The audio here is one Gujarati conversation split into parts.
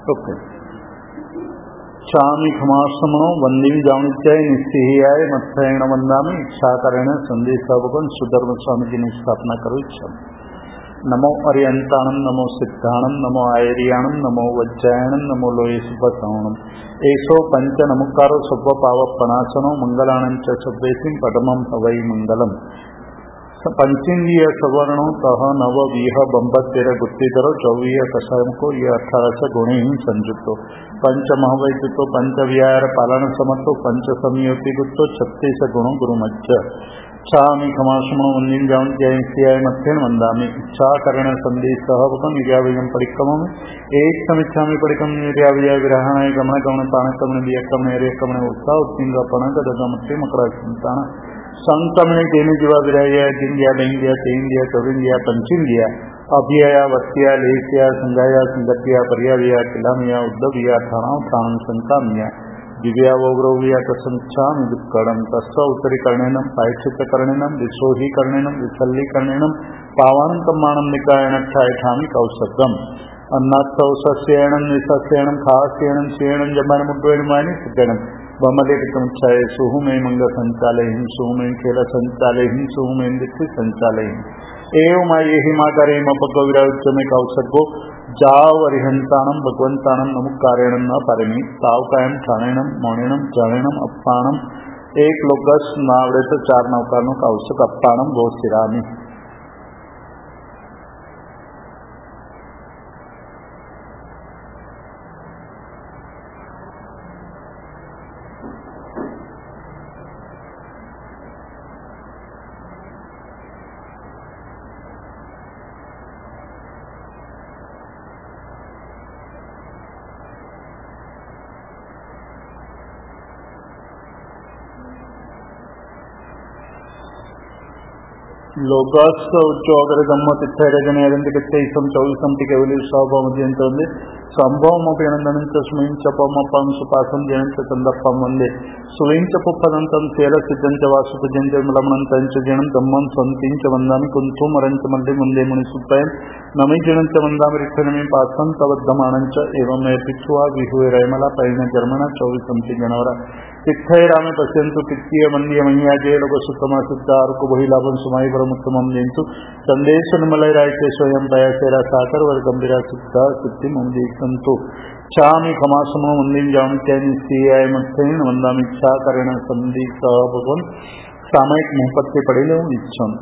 ओके। चामी खमाश्रमणो वंदीम जावनित्याय निस्सिहियाय मत्थयण वंदामि इच्छाकरण संदेशावगन सुधर्म स्वामी जी ने स्थापना करो इच्छा। नमो अर्यंताणम नमो सिद्धाणम नमो आयरियाणम नमो वज्जायणम नमो लोये सुपसावणम एसो पंच नमुकारो सब्व पावपणासनो मंगलाणं च सब्वेसिं पदमं हवै मंगलम पंचेन्द्रिय सवर्णो तह नव विह बंबत्तेर गुत्तिधरो चौवीह कषायम को ये 18 गुणे ही संयुक्तो पंच महवैद्युतो पंच व्यायर पालन समर्थो पंच संयोति गुत्तो 36 गुणों गुरुमज्ज छामी खमाश्रमणो वंदीम जावनित्याय मत्थेन वंदामि इच्छाकरण संदेशहवकं निर्याविजं परिक्रमम् एक समिच्छामि परिक्रम निर्याविजय विरहणाय गमन गमन पाण कमन दियकमन एरेकमन उत्साह उत्तिंगपण गदगमत्ते मकरा संतान संकमने तेने जीवा विराया जिंदिया लिंगिया तेंदिया चौरिंदिया पंचिंदिया अभिया वत्या लेसिया संगाया संगतिया पर्याविया किलामिया उद्धविया थाणाव थाणं संकामिया दिव्या वोग्रविया तसंच्छाम दुक्कडम तस्व उत्तरीकरणेनम प्रायश्चित्तकरणेनम विशोहीकरणेनम विसल्लीकरणेनम पावानं कम्मानं निकायनं ठायठामि कौशब्दम अन्नात्सव सस्येणं निसस्येणं खास्येणं श्येणं जम्बानं मुड्डोयनमानि सिद्धनं बमलेटकमुच्छाय सुहुमे मंग संचालयहिं सुहुमे खेल संचालयहिं सुहुमे नृत्य संचालयहिं एवं ये माकारे मपकविराज्यमे कौसर्गो जाव अरिहंताणं भगवंताणं नमुकारेणं न पारेमि तावकायं ठाणेणं मौणेणं जणेणं अप्पाणं एक लोकस नावड़े 4 नौकारों का औसक अप्पाणं वो सिरामी। लोकस उच्चोगर गम्मत इत्थैरजने अरंतिकत्तैसं चौविसं टिकेवली स्वभावमध्यन्तवन्दे संभवमपि तस्मै च पमपं सुपासं जनं च चन्दप्पं वन्दे सुवीं च पुप्पदन्तं सेलसिद्धं च वासुपजं च मलमणन्तं च जनं धम्मं स्वन्तिं च वन्दामि कुन्थुमरं च मल्ले वन्दे मुनिसुत्तयं नमै जनं च वन्दामि रिक्तनमे पासं तवद्धमानं च एवं मे पिच्छुआ विहुरैमला पैण जर्मणा 24 जनवरा तिथैरामे पश्यन्तु तिथ्य मन्य मह्याजे लोकसुत्तमा सिद्धार्को बहिलाभं सुमाई परमुत्तमं जयन्तु संदेश निर्मलैरायते स्वयं दयासेरा साकर वर गंभीरा सिद्धा सिद्धि मंदीक्षन्तु छामि खमासमो वंदीम जावनित्याय मत्थेन वंदामि इच्छाकरण संदेशः भगवन् सामयिक मुहपत्ते पड़ेले इच्छम।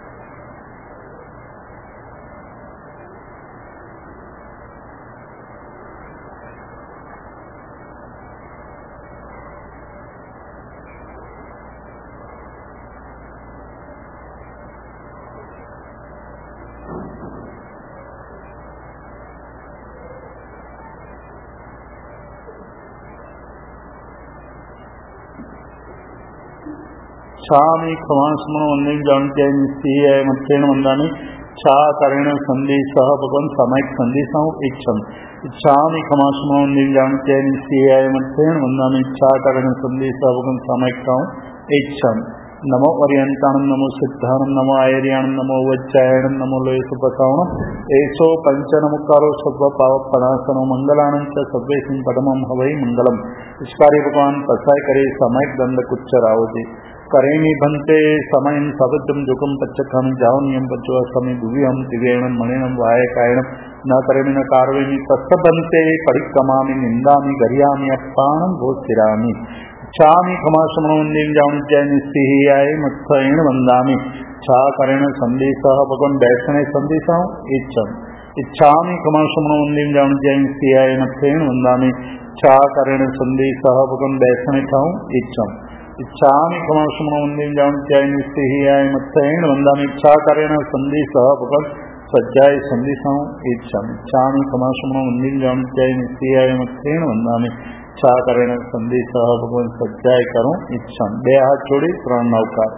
छामी खमास्मनो वंदीम जावनित्याय निस्सिहाय मत्थेन वंदामि छाकरेण संदेशः भगवन् सामयिक संदेशः इच्छम। इच्छामि खमास्मनो वंदीम जावनित्याय निस्सिहाय मत्थेन वंदामि छाकरेण संदेशः भगवन् सामयिक इच्छम। नमो अर्यंताणं नमो सिद्धाणं नमो आयरियाणं नमो वज्जायणं नमो लोये सुपसावणं एसो पंच नमुकारो सब्व पावपणासनो मंगलाणं च सब्वेसिं पदमं हवै मंगलम। इस कार्य भगवान पसाय करे सामयिक दंड कुच्च रावते करेणी भंते समयं सवज्जं जुकं पच्चखं जावनियं पच्चो समय दुव्यं दिव्येणं मणिनं वायकायणं न करेणि न कार्वेणि तत्सबन्ते परिक्रमामि निन्दामि गर्यामि अप्पाणं भोस्थिरामि। छामि खमाश्रमणो वंदीम जावनित्याय निस्सिहाय मत्थेन वंदामि छाकरेण संदेशः भगवन् वैष्णवे संदेशः इच्छम्। इच्छामि खमाश्रमणो वंदीम जावनित्याय निस्सिहाय मत्थेन वंदामि छाकरेण संदेशः भगवन् वैष्णवे इच्छम्। इच्छामि खमाश्रमणो वंदीम जावनित्याय निस्सिहाय मत्थेन वंदामि छाकरेण संदेशः भगवन् सज्जाय संदेशः इच्छम्। इच्छामि खमाश्रमणो वंदीम जावनित्याय निस्सिहाय मत्थेन वंदामि छाकरेण संदेशः भगवन् सज्जाय करो इच्छम्। 2 हाथ जोड़ी 3 नौकार।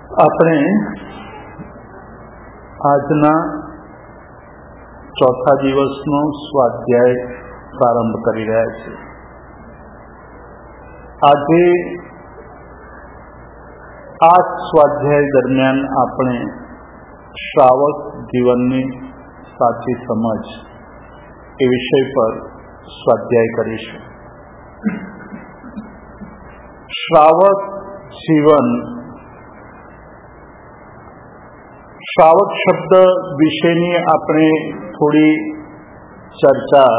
આપણે આજના ચોથા દિવસનો સ્વાધ્યાય પ્રારંભ કરી રહ્યા છીએ. આજે આ સ્વાધ્યાય દરમિયાન આપણે શ્રાવક જીવનની સાચી સમજ એ વિષય પર સ્વાધ્યાય કરીશું. શ્રાવક જીવન, શ્રાવક શબ્દ વિશેની આપણે થોડી ચર્ચા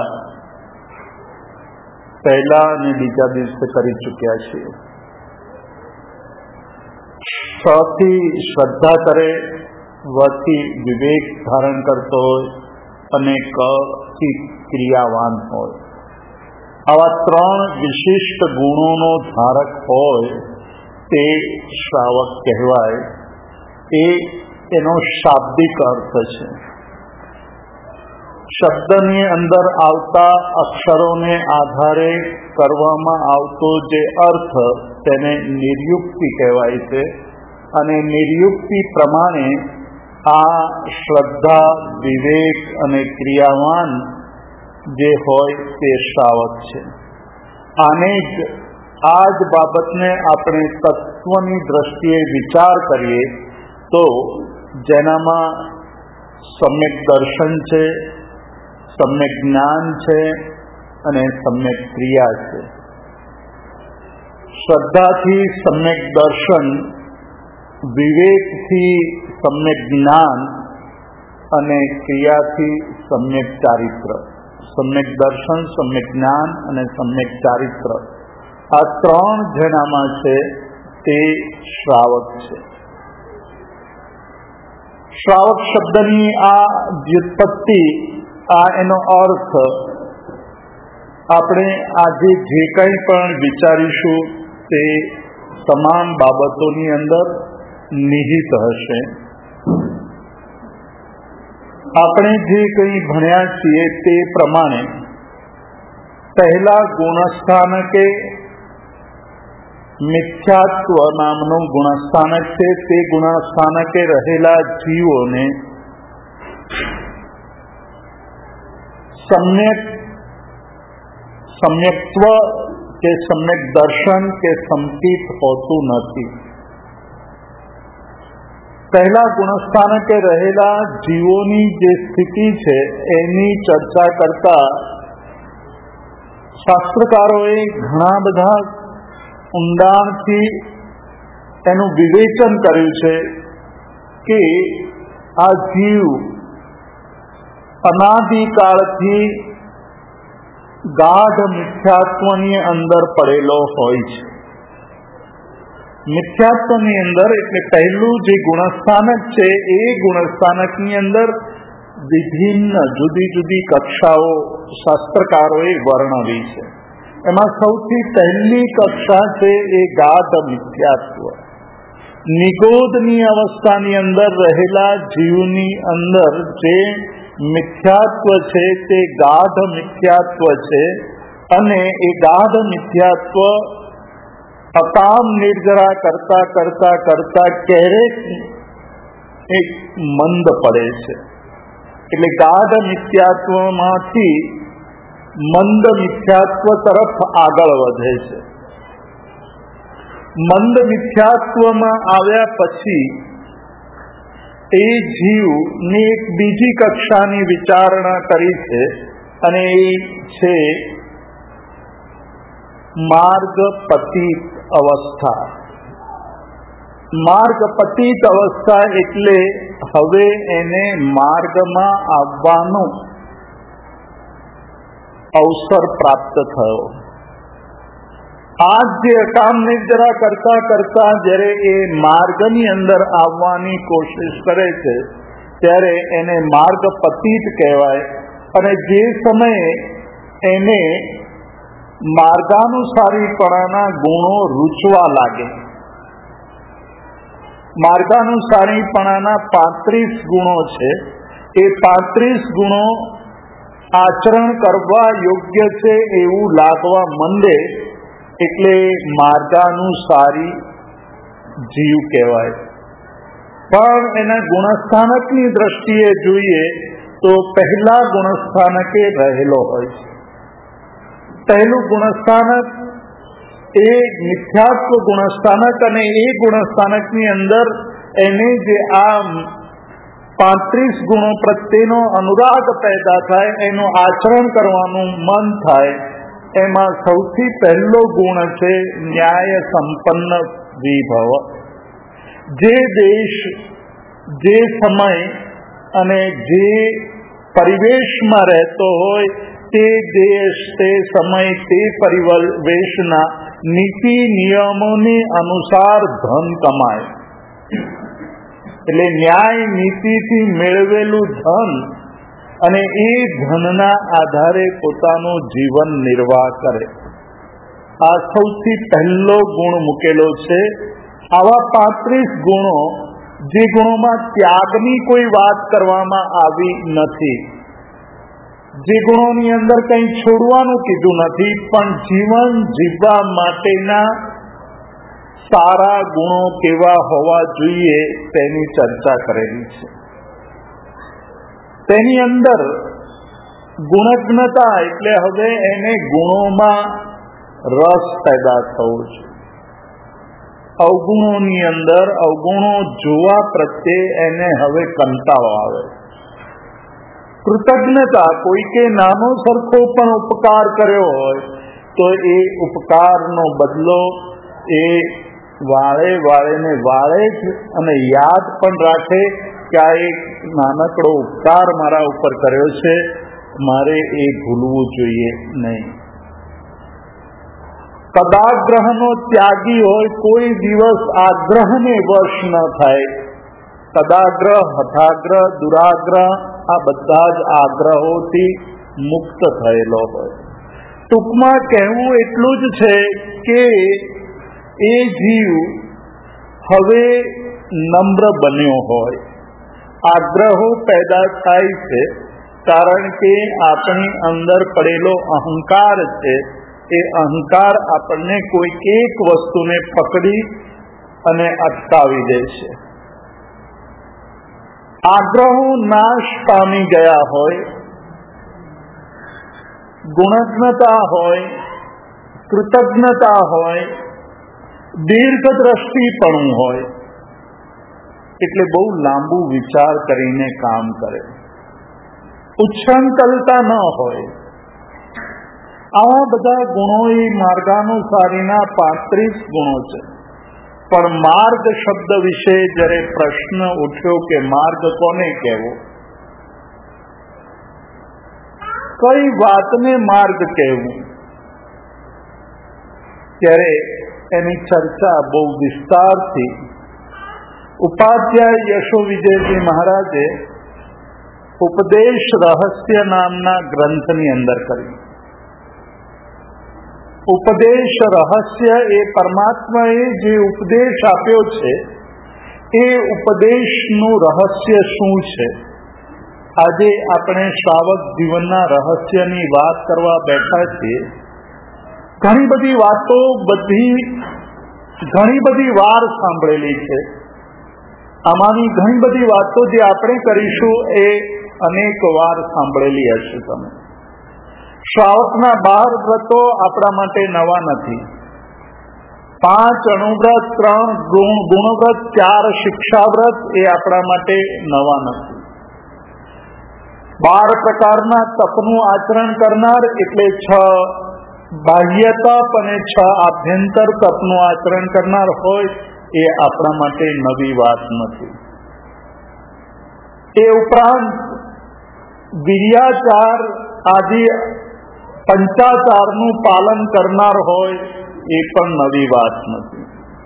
પહેલા અને બીજા દિવસે કરી ચૂક્યા છીએ. સથી શ્રદ્ધા કરે, વથી વિવેક ધારણ કરતો હોય અને કથી ક્રિયાવાન હોય. આવા ત્રણ વિશિષ્ટ ગુણોનો ધારક હોય તે શ્રાવક કહેવાય. એનો શાબ્દિક અર્થ છે. શબ્દની અંદર આવતા અક્ષરોને આધારે કરવામાં આવતો જે અર્થ તેને નિર્યુક્તિ કહેવાય છે. અને નિર્યુક્તિ પ્રમાણે આ શ્રદ્ધા, વિવેક અને ક્રિયાવાન જે હોય તે શ્રાવક છે. આ જ બાબતને આપણે તત્વની દ્રષ્ટિએ વિચાર કરીએ તો જેનામાં સમ્યક દર્શન છે, સમ્યક જ્ઞાન છે અને સમ્યક ક્રિયા છે. શ્રદ્ધાથી સમ્યક દર્શન, વિવેકથી સમ્યક જ્ઞાન અને ક્રિયાથી સમ્યક ચારિત્ર. સમ્યક દર્શન, સમ્યક જ્ઞાન અને સમ્યક ચારિત્ર, આ ત્રણ જેનામાં છે તે શ્રાવક છે. શ્રાવક શબ્દની આ વ્યુત્પત્તિ, આ એનો અર્થ આપણે આજે જે કંઈ પણ વિચારીશું તે તમામ બાબતોની અંદર નિહિત હશે. આપણે જે કંઈ ભણ્યા છીએ તે પ્રમાણે પહેલા ગુણસ્થાનકે મિથ્યાત્વ નામનું ગુણસ્થાનક છે. તે ગુણસ્થાનકે રહેલા જીવોને સમ્યક્ત્વ કે સમ્યક દર્શન કે સંકિત હોતું નથી. પહેલા ગુણસ્થાનકે રહેલા જીવોની જે સ્થિતિ છે એની ચર્ચા કરતા શાસ્ત્રકારોએ ઘણા બધા ઊંડાણથી એનું વિવેચન કર્યું છે કે આ જીવ અનાદિકાળથી ગાઢ મિથ્યાત્વની અંદર પડેલો હોય છે. મિથ્યાત્વની અંદર એટલે પહેલું જે ગુણસ્થાનક છે એ ગુણસ્થાનકની અંદર વિભિન્ન જુદી જુદી કક્ષાઓ શાસ્ત્રકારોએ વર્ણવી છે. એમાં સૌથી પહેલી કક્ષા છે એ ગાઢ મિથ્યાત્વ. નિગોદની અવસ્થાની અંદર રહેલા જીવની અંદર જે મિથ્યાત્વ છે તે ગાઢ મિથ્યાત્વ છે. અને એ ગાઢ મિથ્યાત્વ અતામ નિર્જરા કરતા કરતા કરતા ક્યારેક એક મંદ પડે છે. એટલે ગાઢ મિથ્યાત્વમાંથી મંદ મિથ્યાત્વ તરફ આગળ વધે છે. મંદ મિથ્યાત્વમાં આવ્યા પછી એ જીવની એક બીજી કક્ષાની વિચારણા કરી છે અને એ છે માર્ગ પતિત અવસ્થા. માર્ગ પતિત અવસ્થા એટલે હવે એને માર્ગમાં આવવાનો અવસર પ્રાપ્ત થયો. આજ જે અકામ નિર્જરા કરતા કરતા જ્યારે એ માર્ગની અંદર આવવાની કોશિશ કરે છે ત્યારે એને માર્ગ પતિત કહેવાય. અને જે સમયે એને માર્ગાનુસારીપણાના ગુણો રૂચવા લાગે, માર્ગાનુસારીપણાના 35 ગુણો છે, એ 35 ગુણો આચરણ કરવા યોગ્ય છે એવું લાગવા માંડે એટલે માર્ગાનુસારી જીવ કહેવાય. પણ એના ગુણસ્થાનકની દ્રષ્ટિએ જોઈએ તો પહેલા ગુણસ્થાનકે રહેલો હોય છે. પહેલું ગુણસ્થાનક એ મિથ્યાત્વ ગુણસ્થાનક, અને એ ગુણસ્થાનકની અંદર એને જે આ 35 ગુણો પ્રત્યેનો અનુરાગ પેદા થાય, એનું આચરણ કરવાનું મન થાય. એમાં સૌથી પહેલો ગુણ છે ન્યાય સંપન્ન વિભવ. જે દેશ, જે સમય અને જે પરિવેશમાં રહેતો હોય તે દેશ, તે સમય, તે પરિવેશના નીતિ નિયમોની અનુસાર ધન કમાય. એટલે ન્યાય નીતિથી મેળવેલું ધન અને એ ધનના આધારે પોતાનું જીવન નિર્વાહ કરે. આ સૌથી પહેલો ગુણ મૂકેલો છે. આવા 35 ગુણો, જે ગુણોમાં ત્યાગની કોઈ વાત કરવામાં આવી નથી, જે ગુણોની અંદર કંઈ છોડવાનું કીધું નથી, પણ જીવન જીવવા માટેના સારા ગુણો કેવા હોવા જોઈએ તેની ચર્ચા કરેલી છે. તેની અંદર ગુણજ્ઞતા એટલે હવે એને ગુણોમાં રસ પેદા થવો છે. અવગુણોની અંદર અવગુણો જોવા પ્રત્યે એને હવે કંટાળો આવે. કૃતજ્ઞતા, કોઈકે નાનો સરખો પણ ઉપકાર કર્યો હોય તો એ ઉપકારનો બદલો એ વાળે વાળે વાળે જ અને યાદ પણ રાખે કે આ એક નાનકડો ઉપકાર મારા ઉપર કર્યો છે, મારે એ ભૂલવું જોઈએ નહીં. તદાગ્રહનો ત્યાગી હોય, કોઈ દિવસ આગ્રહને વશ ન થાય. તદાગ્રહ, હઠાગ્રહ, દુરાગ્રહ આ બધા જ આગ્રહોથી મુક્ત થયેલો હોય. ટૂંકમાં કહેવું એટલું જ છે કે એ જીવ હવે નમ્ર બન્યો હોય. આગ્રહો પેદા થાય છે કારણ કે આપણી અંદર પડેલો અહંકાર છે. એ અહંકાર આપણને કોઈ એક વસ્તુને પકડી અને અટકાવી દે છે. આગ્રહો નાશ પામી ગયા હોય, ગુણજ્ઞતા હોય, કૃતજ્ઞતા હોય, દીર્ઘદ્રષ્ટિપણું હોય, એટલે બહુ લાંબુ વિચાર કરીને કામ કરે. ઉચ્છૃંખલતા ન હોય. આવા બધા ગુણો એ માર્ગાનુસારીના 35 ગુણો છે. પણ માર્ગ શબ્દ વિશે જ્યારે પ્રશ્ન ઉઠ્યો કે માર્ગ કોને કહેવો, કઈ વાતને માર્ગ કહેવું, ત્યારે એની ચર્ચા બહુ વિસ્તારથી ઉપાધ્યાય યશો વિજયજી મહારાજે ઉપદેશ રહસ્ય નામના ગ્રંથની અંદર કરી. ઉપદેશ રહસ્ય એ પરમાત્માએ જે ઉપદેશ આપ્યો છે એ ઉપદેશનું રહસ્ય શું છે. આજે આપણે શ્રાવક જીવનના રહસ્યની વાત કરવા બેઠા છીએ. ઘણી બધી વાતો ઘણી બધી વાર સાંભળેલી છે. આમાંની ઘણી બધી વાતો જે આપણે કરીશું એ અનેક વાર સાંભળેલી હશે તમે. શ્રાવકના 12 વ્રતો આપણા માટે નવા નથી. 5 અણુવ્રત, 3 ગુણવ્રત, 4 શિક્ષાવ્રત એ આપણા માટે નવા નથી. 12 પ્રકારના તપનું આચરણ કરનાર એટલે 6 બાહ્ય તપ અને 6 આભ્યંતર તપનું આચરણ કરનાર હોય એ આપણા માટે નવી વાત નથી. એ ઉપરાંત વિર્યાચાર આદિ પંચાચારનું પાલન કરનાર હોય એ પણ નવી વાત નથી.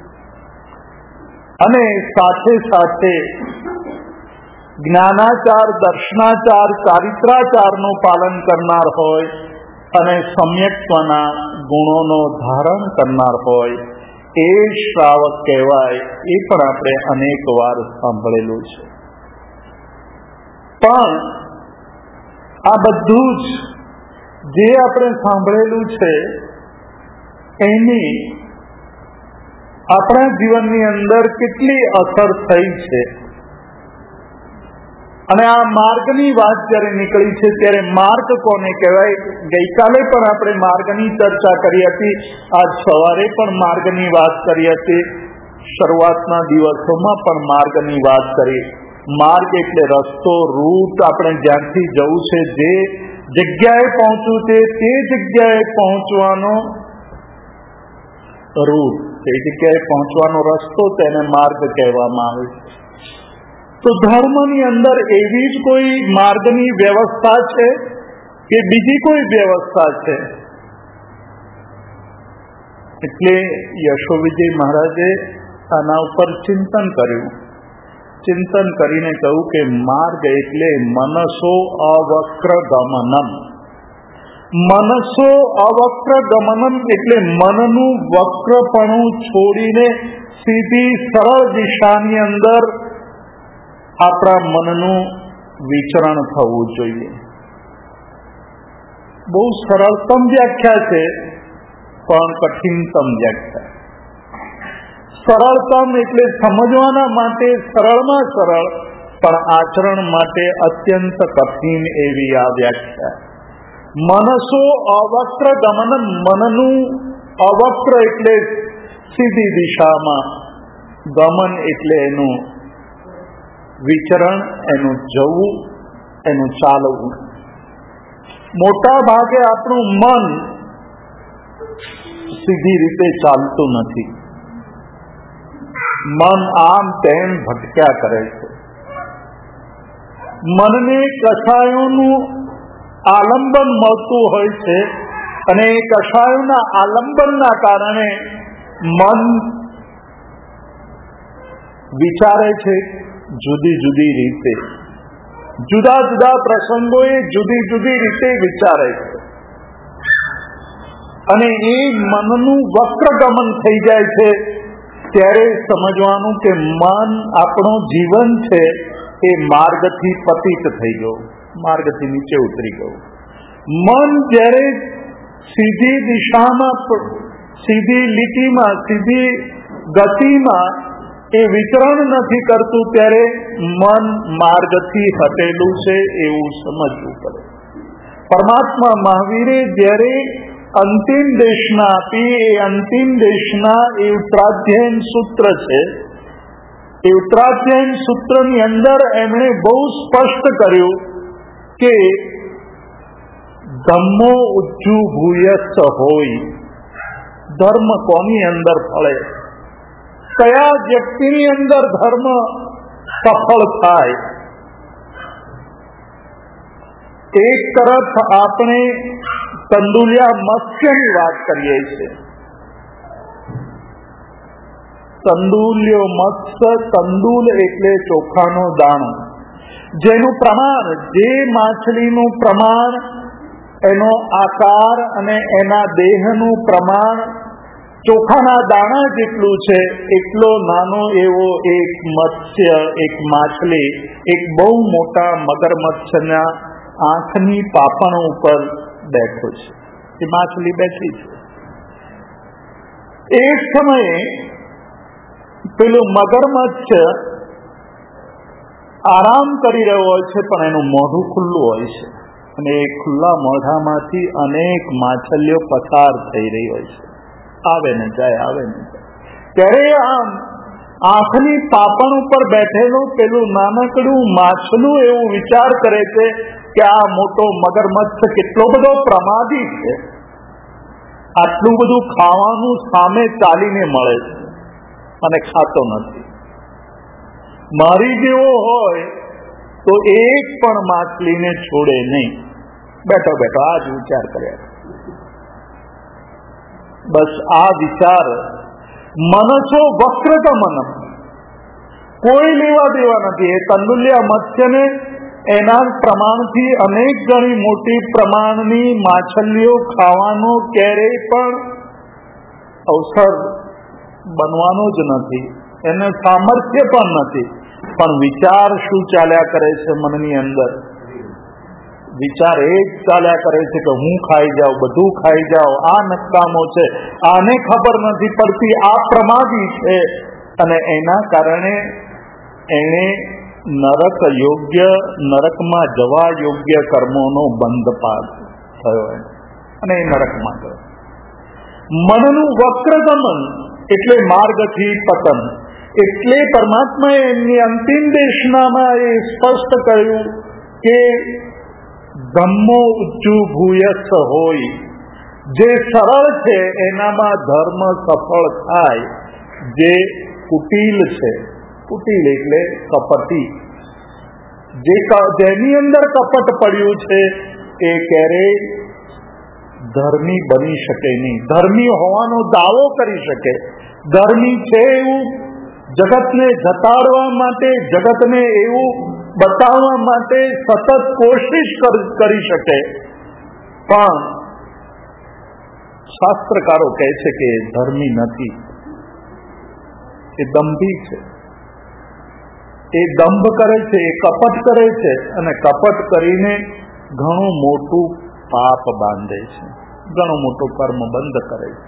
અને સાથે સાથે જ્ઞાનાચાર, દર્શનાચાર, ચારિત્રાચારનું પાલન કરનાર હોય અને સમ્યક્ત્વના ગુણોનો ધારણ કરનાર હોય એ શ્રાવક કહેવાય. એ પણ આપણે અનેક વાર સાંભળેલું છે. પણ આ બધું જ જે આપણે સાંભળેલું છે એની આપણા જીવનની અંદર કેટલી અસર થઈ છે અને આ માર્ગની વાત જ્યારે નીકળી છે ત્યારે માર્ગ કોને કહેવાય? ગઈકાલે પણ આપણે માર્ગની ચર્ચા કરી હતી, આજ સવારે પણ માર્ગની વાત કરી હતી, શરૂઆતના દિવસોમાં પણ માર્ગની વાત કરી. માર્ગ એટલે રસ્તો, રૂટ, આપણે જ્યાંથી જવું છે, જે જગ્યાએ પહોંચવું છે તે જગ્યાએ પહોંચવાનો રૂટ, તે જગ્યાએ પહોંચવાનો રસ્તો, તેને માર્ગ કહેવામાં આવે છે. તો ધર્મની અંદર એવી જ કોઈ માર્ગની વ્યવસ્થા છે કે બીજી કોઈ વ્યવસ્થા છે? એટલે યશોવિજય મહારાજે આના ઉપર ચિંતન કર્યું. ચિંતન કરીને કહ્યું કે માર્ગ એટલે મનસો અવક્ર ગમનમ. મનસો અવક્ર ગમનમ એટલે મનનું વક્રપણું છોડીને સીધી સરળ દિશાની અંદર આપણા મનનું વિચરણ થવું જોઈએ. બહુ સરળતમ વ્યાખ્યા છે, પણ કઠિનતમ વ્યાખ્યા. સરળતમ એટલે સમજવાના માટે સરળમાં સરળ, પણ આચરણ માટે અત્યંત કઠિન એવી આ વ્યાખ્યા. મનસો અવક્ર ગમનમ, મનનું અવક્ર એટલે સીધી દિશામાં, ગમન એટલે એનું વિચરણ, એનું જવું, એનું ચાલવું. મોટા ભાગે આપણું મન સીધી રીતે ચાલતું નથી. મન આમ તેમ ભટક્યા કરે છે. મનને કશાયોનું આલંબન મળતું હોય છે, અને એ કશાયોના આલંબનના કારણે મન વિચારે છે જુદી જુદી રીતે, જુદા જુદા પ્રસંગોએ જુદી જુદી રીતે વિચારે છે. અને એ મનનું વક્રગમન થઈ જાય છે ત્યારે સમજવાનું કે મન આપણું જીવન છે એ માર્ગથી પતિત થઈ ગયું, માર્ગથી નીચે ઉતરી ગયું. મન જ્યારે સીધી દિશામાં, સીધી લીટીમાં, સીધી ગતિમાં એ વિચરણ નથી કરતું ત્યારે મન માર્ગથી હટેલું છે એવું સમજવું પડે. પરમાત્મા મહાવીરે જ્યારે અંતિમ દેશના આપી, એ અંતિમ દેશના એ ઉત્તરાધ્યયન સૂત્ર છે. એ ઉત્તરાધ્યયન સૂત્રની અંદર એમણે બહુ સ્પષ્ટ કર્યું કે ધમ્મો ઉજ્જુ ભૂયસ્સ હોય. ધર્મ કોની અંદર ફળે, કયા વ્યક્તિની અંદર ધર્મ સફળ થાય? એક તરફ આપણે તંદુલિયા મત્સ્યની વાત કરીએ છીએ. તંદુલ્યો મત્સ્ય, તંદુલ એટલે ચોખાનો દાણો, જેનું પ્રમાણ, જે માછલીનું પ્રમાણ, એનો આકાર અને એના દેહનું પ્રમાણ ચોખાના દાણા જેટલું છે, એટલો નાનો એવો એક મત્સ્ય, એક માછલી, એક બહુ મોટા મગરમચ્છના આંખની પાપણ ઉપર બેઠો છે. એ માછલી બેઠી છે. એક સમયે પેલું મગરમચ્છ આરામ કરી રહ્યો હોય છે, પણ એનું મોઢું ખુલ્લું હોય છે, અને એ ખુલ્લા મોઢામાંથી અનેક માછલીઓ પસાર થઈ રહી હોય છે, આવે ને જાય, આવે ને જાય. ત્યારે આમ આંખની પાપણ ઉપર બેઠેલું પેલું નાનકડું માછલું એવું વિચાર કરે છે કે આ મોટો મગરમચ્છ કેટલો બધો પ્રમાદી છે, આટલું બધું ખાવાનું સામે ચાલીને મળે છે અને ખાતો નથી. મારી જેવો હોય તો એક પણ માછલીને છોડે નહીં. બેઠો બેઠો આ જ વિચાર કર્યા. બસ આ વિચાર મનસો વક્રગમન, કોઈ લેવા દેવા નથી. એ તંદુલિયા મત્સ્યને એના પ્રમાણથી અનેક ગણી મોટી પ્રમાણની માછલીઓ ખાવાનો ક્યારેય પણ અવસર બનવાનો જ નથી, એને સામર્થ્ય પણ નથી. પણ વિચાર શું ચાલ્યા કરે છે મનની અંદર? વિચાર એ જ ચાલ્યા કરે છે કે હું ખાઈ જાઉં, બધું ખાઈ જાઉં, આ નકામો છે, આને ખબર નથી પડતી, આ પ્રમાદી છે. અને એના કારણે એને નરક યોગ્ય, નરકમાં જવા યોગ્ય કર્મોનો બંધપાત થયો અને એ નરકમાં ગયો. મનનું વક્રગમન એટલે માર્ગથી પતન. એટલે પરમાત્માએ એમની અંતિમ દેશનામાં એ સ્પષ્ટ કહ્યું કે ધમ્મો ઉચ્ચુ ભૂયસ્સ હોય, જે સરળ છે એનામાં ધર્મ સફળ થાય. જે કુટિલ છે, કુટિલ એટલે કપટી, જેની અંદર કપટ પડ્યું છે એ ક્યારેય ધર્મી બની શકે નહીં. ધર્મી હોવાનો દાવો કરી શકે, ધર્મી છે એવું જગતને જતાડવા માટે, જગતને એવું બતાવવા માટે સતત કોશિશ કરી શકે, પણ શાસ્ત્રકારો કહે છે કે ધર્મી નથી, એ દંભી છે. એ દંભ કરે છે, એ કપટ કરે છે અને કપટ કરીને ઘણું મોટું પાપ બાંધે છે, ઘણું મોટું કર્મ બંધ કરે છે.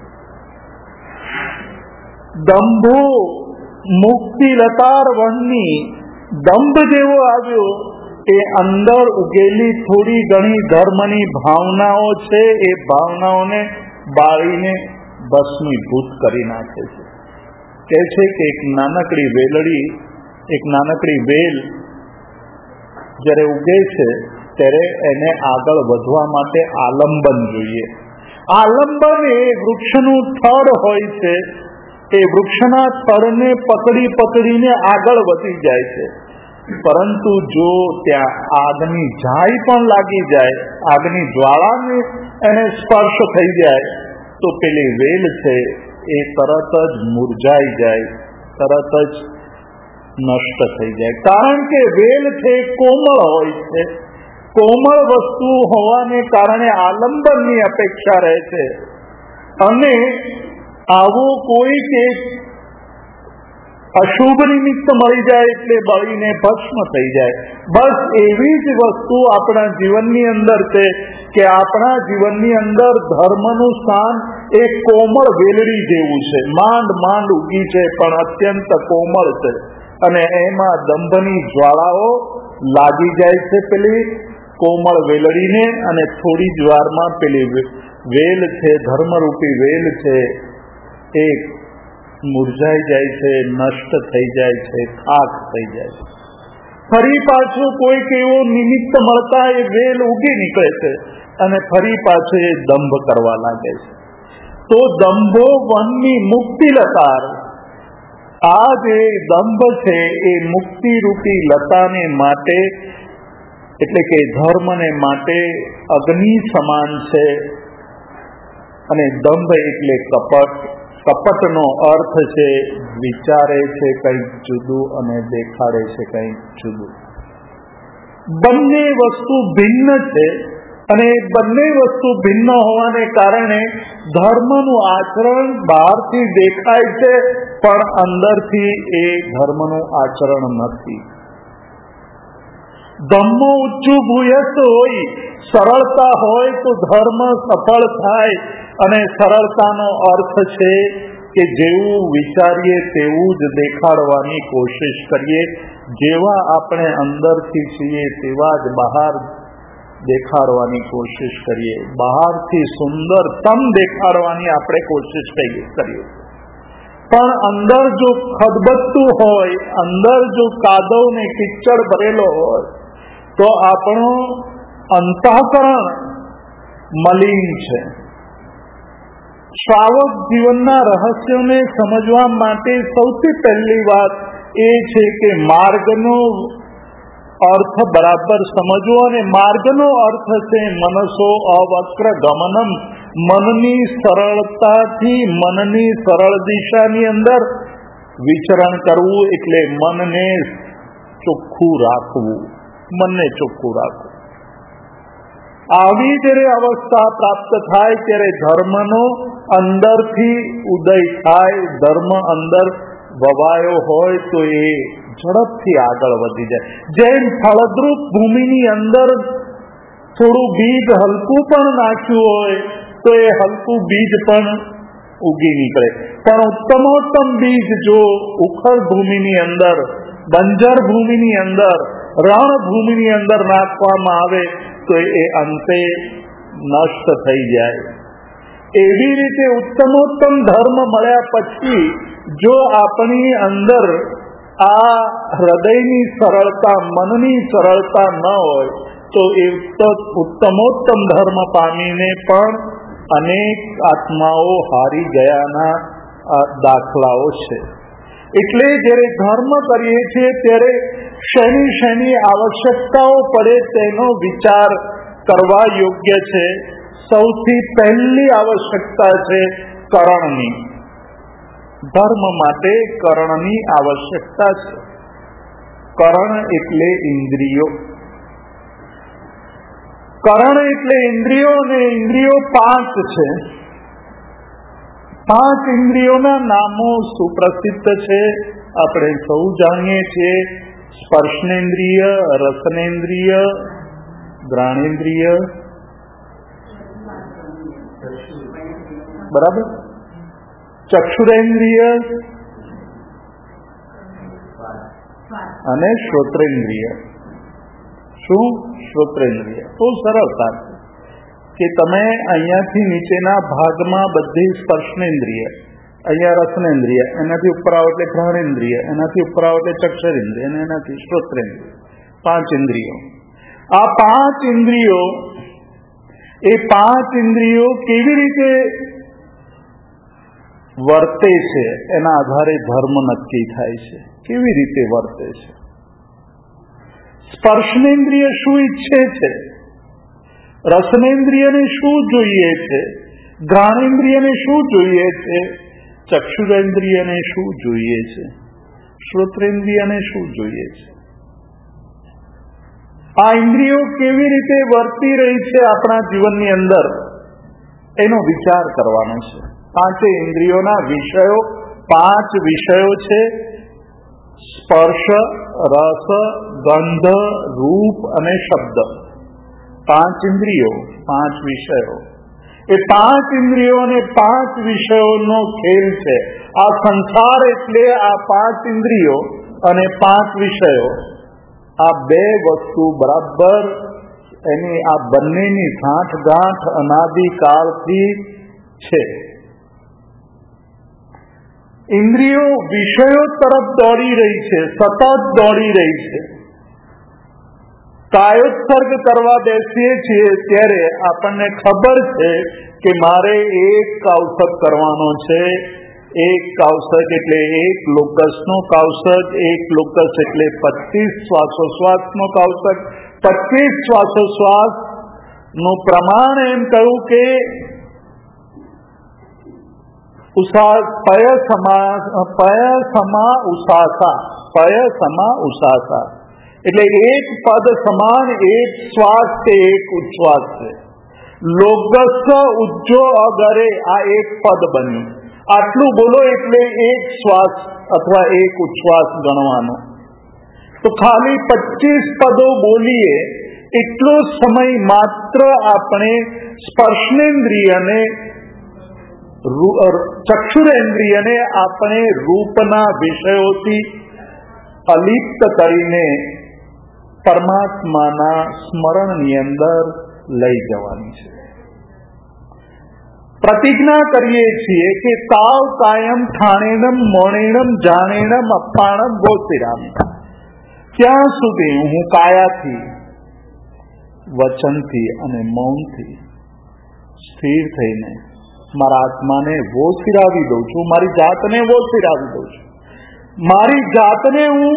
દંભો મુક્તિ લતાર વનની, દંભ જેવો આવ્યો એ અંદર ઉગેલી થોડી ઘણી ધર્મની ભાવનાઓ છે, એ ભાવનાઓને બાળીને ભસ્મીભૂત કરી નાખે છે. કહે છે કે એક નાનકડી વેલડી, એક નાનકડી વેલ જ્યારે ઉગે છે ત્યારે એને આગળ વધવા માટે આલંબન જોઈએ. આલંબન એ વૃક્ષનું થડ હોય છે, એ વૃક્ષના થડને પકડી પકડીને આગળ વધી જાય છે. પરંતુ જો ત્યાં આગની ઝાઈ પણ લાગી જાય, આગની જ્વાળાને એને સ્પર્શ થઈ જાય તો પેલી વેલ છે એ તરત જ મુરઝાઈ જાય, તરત જ નષ્ટ થઈ જાય. કારણ કે વેલ છે કોમળ હોય છે, કોમળ વસ્તુ હોવાને કારણે આલંબનની અપેક્ષા રહે છે. અને આવો કોઈ કે અશુભ નિમિત્ત મળી જાય એટલે બળીને ભસ્મ થઈ જાય. બસ એવી જ વસ્તુ આપણા જીવનની અંદર છે કે આપણા જીવનની અંદર ધર્મનું સ્થાન એક કોમળ વેલડી જેવું છે, માંડ માંડ ઉગી છે પણ અત્યંત કોમળ છે, અને એમાં દંભની જ્વાળાઓ લાગી જાય છે પેલી કોમળ વેલડીને, અને થોડી જ વારમાં પેલી વેલ છે, ધર્મરૂપી વેલ છે, એ મુરઝાઈ જાય છે, નષ્ટ થઈ જાય છે, ખાક થઈ જાય છે. ફરી પાછું કોઈક એવો નિમિત્ત મળતા એ વેલ ઉગી નીકળે છે અને ફરી પાછું એ દંભ કરવા લાગે છે. તો દંભો વનની મુક્તિ લતાર, આ જે દંભ છે એ મુક્તિ રૂપી લતાને માટે એટલે કે ધર્મને માટે અગ્નિ સમાન છે. અને દંભ એટલે કપટ. કપટનો અર્થ છે વિચારે છે કંઈક જુદું અને દેખાડે છે કંઈક જુદું. બંને વસ્તુ ભિન્ન છે અને બંને વસ્તુ ભિન્ન હોવાને કારણે ધર્મનું આચરણ બહારથી દેખાય છે પણ અંદરથી એ ધર્મનું આચરણ નથી. ધમ્મો ઉચ્ચું ભૂયસ્સ હોય, સરળતા હોય તો ધર્મ સફળ થાય. અને સરળતાનો અર્થ છે કે જેવું વિચારીએ તેવું જ દેખાડવાની કોશિશ કરીએ, જેવા આપણે અંદરથી છીએ તેવા જ બહાર દેખાડવાની કોશિશ કરીએ, બહારથી સુંદરતમ દેખાડવાની આપણે કોશિશ કરીએ. પણ અંદર જો ખદબદતું હોય, અંદર જો કાદવ ને કિચડ ભરેલો હોય તો આપણું અંતઃકરણ મલિન છે. શ્રાવક જીવનના રહસ્યોને સમજવા માટે સૌથી પહેલી વાત એ છે કે માર્ગનો અર્થ બરાબર સમજવો. અને માર્ગનો અર્થ છે મનસો અવક્ર ગમનમ, મનની સરળતાથી મનની સરળ દિશાની અંદર વિચરણ કરવું, એટલે મનને ચોખ્ખું રાખવું, મનને ચોખ્ખું રાખવું. આવી જ્યારે અવસ્થા પ્રાપ્ત થાય ત્યારે ધર્મનો અંદરથી ઉદય થાય. ધર્મ અંદર વવાયો હોય તો એ ઝડપથી આગળ વધી જાય. જેમ ફળદ્રુપ ભૂમિની અંદર થોડું બીજ હલકું પણ નાખ્યું હોય તો એ હલકું બીજ પણ ઉગી નીકળે. પણ ઉત્તમોત્તમ બીજ જો ઉખળ ભૂમિની અંદર બંજર ભૂમિની અંદર, રણભૂમિની અંદર નાખવામાં આવે તો એ અંતે નષ્ટ થઈ જાય. એવી રીતે ઉત્તમોત્તમ ધર્મ મળ્યા પછી જો આપણી અંદર આ હૃદયની સરળતા, મનની સરળતા ન હોય તો એ ઉત્તમોત્તમ ધર્મ પામીને પણ અનેક આત્માઓ હારી ગયાના દાખલાઓ છે. એટલે જ્યારે ધર્મ કરીએ છીએ ત્યારે શેની આવશ્યકતાઓ પડે તેનો વિચાર કરવા યોગ્ય છે. સૌથી પહેલી આવશ્યકતા છે કરણની. ધર્મ માટે કરણની આવશ્યકતા છે. કરણ એટલે ઇન્દ્રિયો. કરણ એટલે ઇન્દ્રિયો, અને ઇન્દ્રિયો 5 છે. 5 ઇન્દ્રિયોના નામો સુપ્રસિદ્ધ છે, આપણે સૌ જાણીએ છીએ. સ્પર્શનેન્દ્રિય, રસનેન્દ્રિય, ઘ્રાણેન્દ્રિય, બરાબર, ચક્ષુરેન્દ્રિય અને શ્રોત્રેન્દ્રિય. શું? શ્રોત્રેન્દ્રિય. બહુ સરળતા કે તમે અહીંયાથી નીચેના ભાગમાં બધી સ્પર્શનેન્દ્રિય, અહીંયા રસનેન્દ્રિય, એનાથી ઉપર આવો એટલે ઘ્રાણેન્દ્રિય, એનાથી ઉપર આવો એટલે ચક્ષરેન્દ્રિય, અને એનાથી શ્રોત્રેન્દ્રિય. 5 ઇન્દ્રિયો. આ 5 ઇન્દ્રિયો, એ 5 ઇન્દ્રિયો કેવી રીતે વર્તે છે એના આધારે ધર્મ નક્કી થાય છે. કેવી રીતે વર્તે છે? સ્પર્શનેન્દ્રિય શું ઈચ્છે છે? રસનેન્દ્રિયને શું જોઈએ છે? ઘ્રાણેન્દ્રિયને શું જોઈએ છે? ચક્ષુરેન્દ્રિયને શું જોઈએ છે? શ્રોત્રેન્દ્રિયને શું જોઈએ છે? આ ઇન્દ્રિયો કેવી રીતે વર્તી રહી છે આપણા જીવનની અંદર એનો વિચાર કરવાનો છે. 5 ઇન્દ્રિયોના વિષયો 5 વિષયો છે: સ્પર્શ, રસ, ગંધ, રૂપ અને શબ્દ. 5 ઇન્દ્રિયો, 5 વિષયો. એ 5 ઇન્દ્રિયો અને 5 વિષયોનો ખેલ છે. આ સંસાર એટલે આ 5 ઇન્દ્રિયો અને 5 વિષયો. આ 2 વસ્તુ બરાબર એની આ બંનેની સાંઠગાંઠ અનાદિકાળથી છે. ઇન્દ્રિયો વિષયો તરફ દોડી રહી છે, સતત દોડી રહી છે. કાયોત્સર્ગ કરવા બેસીએ છીએ ત્યારે આપણને ખબર છે કે મારે એક કાવસક કરવાનો છે. એક કાવસક એટલે 1 લોકસનો કાવસક, 1 લોકસ એટલે 25 શ્વાસોશ્વાસનો કાવસક. 25 શ્વાસોશ્વાસ નું પ્રમાણ એમ કહ્યું કે પય સમા ઉષાસા, એટલે એક પદ સમાન એક શ્વાસ કે એક ઉચ્છ્વાસ છે. લોગસ ઉજ્જો અગરે, આ એક પદ બન્યું. આટલું બોલો એટલે એક શ્વાસ અથવા એક ઉચ્છ્વાસ ગણવાનો. તો ખાલી 25 પદો બોલીએ એટલો સમય માત્ર આપણે સ્પર્શનેન્દ્રિયને, ચક્ષુરેન્દ્રિયને આપણે રૂપના વિષયોથી અલિપ્ત કરીને પરમાત્માના સ્મરણની અંદર લઈ જવાની છે. પ્રતિજ્ઞા કરીએ છીએ કે તાવ કાયમ ઠાણેણમ મોણેણમ જાણેણમ અપ્પાણમ ગોસિરામી. ત્યાં સુધી હું કાયાથી, વચનથી અને મૌનથી સ્થિર થઈને મારા આત્માને વોસિરાવી દઉં છું, મારી જાતને વોસિરાવી દઉં છું. મારી જાતને હું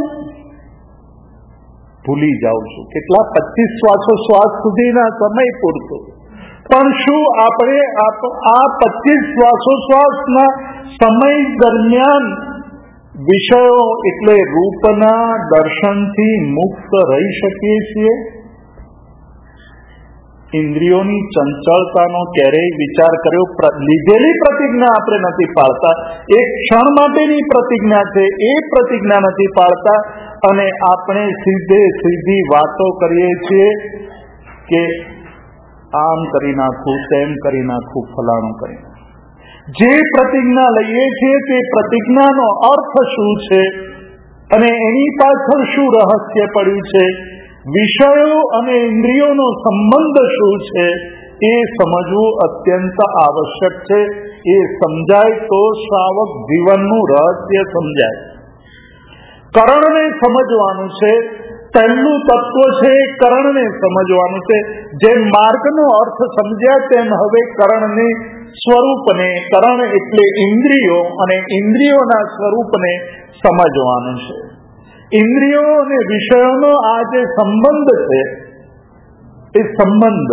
ભૂલી જાઉં છું. કેટલા 25 શ્વાસોશ્વાસ સુધીના સમય પૂરતો. પણ શું આપણે આ 25 શ્વાસોશ્વાસના સમય દરમિયાન વિષયો એટલે રૂપના દર્શનથી મુક્ત રહી શકીએ છીએ? ઇન્દ્રિયોની ચંચળતાનો ક્યારેય વિચાર કર્યો? લીધેલી પ્રતિજ્ઞા આપણે નથી પાળતા. એક ક્ષણ માટેની પ્રતિજ્ઞા છે, એ પ્રતિજ્ઞા નથી પાળતા, અને આપણે સીધી વાતો કરીએ છીએ કે આમ કરી નાખું, તેમ કરી નાખું, ફલાણું કરી નાખું. જે પ્રતિજ્ઞા લઈએ છીએ તે પ્રતિજ્ઞાનો અર્થ શું છે અને એની પાછળ શું રહસ્ય પડ્યું છે, વિષયો અને ઇન્દ્રિયોનો સંબંધ શું છે, એ સમજવું અત્યંત આવશ્યક છે. એ સમજાય તો શ્રાવક જીવનનું રહસ્ય સમજાય. કરણને સમજવાનું છે. પહેલું તત્વ છે કરણને સમજવાનું છે. જેમ માર્ગનો અર્થ સમજ્યા તેમ હવે કરણને સ્વરૂપને, કરણ એટલે ઇન્દ્રિયો અને ઇન્દ્રિયોના સ્વરૂપને સમજવાનું છે. ઇન્દ્રિયો અને વિષયોનો આ જે સંબંધ છે, એ સંબંધ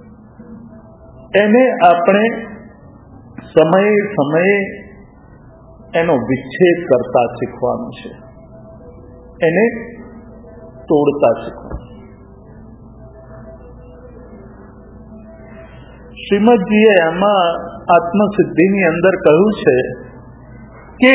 એને આપણે સમયે સમયે એનો વિચ્છેદ કરતા શીખવાનું છે, એને તોડતા શીખવાનું. શ્રીમદજીએ આમાં આત્મસિદ્ધિની અંદર કહ્યું છે કે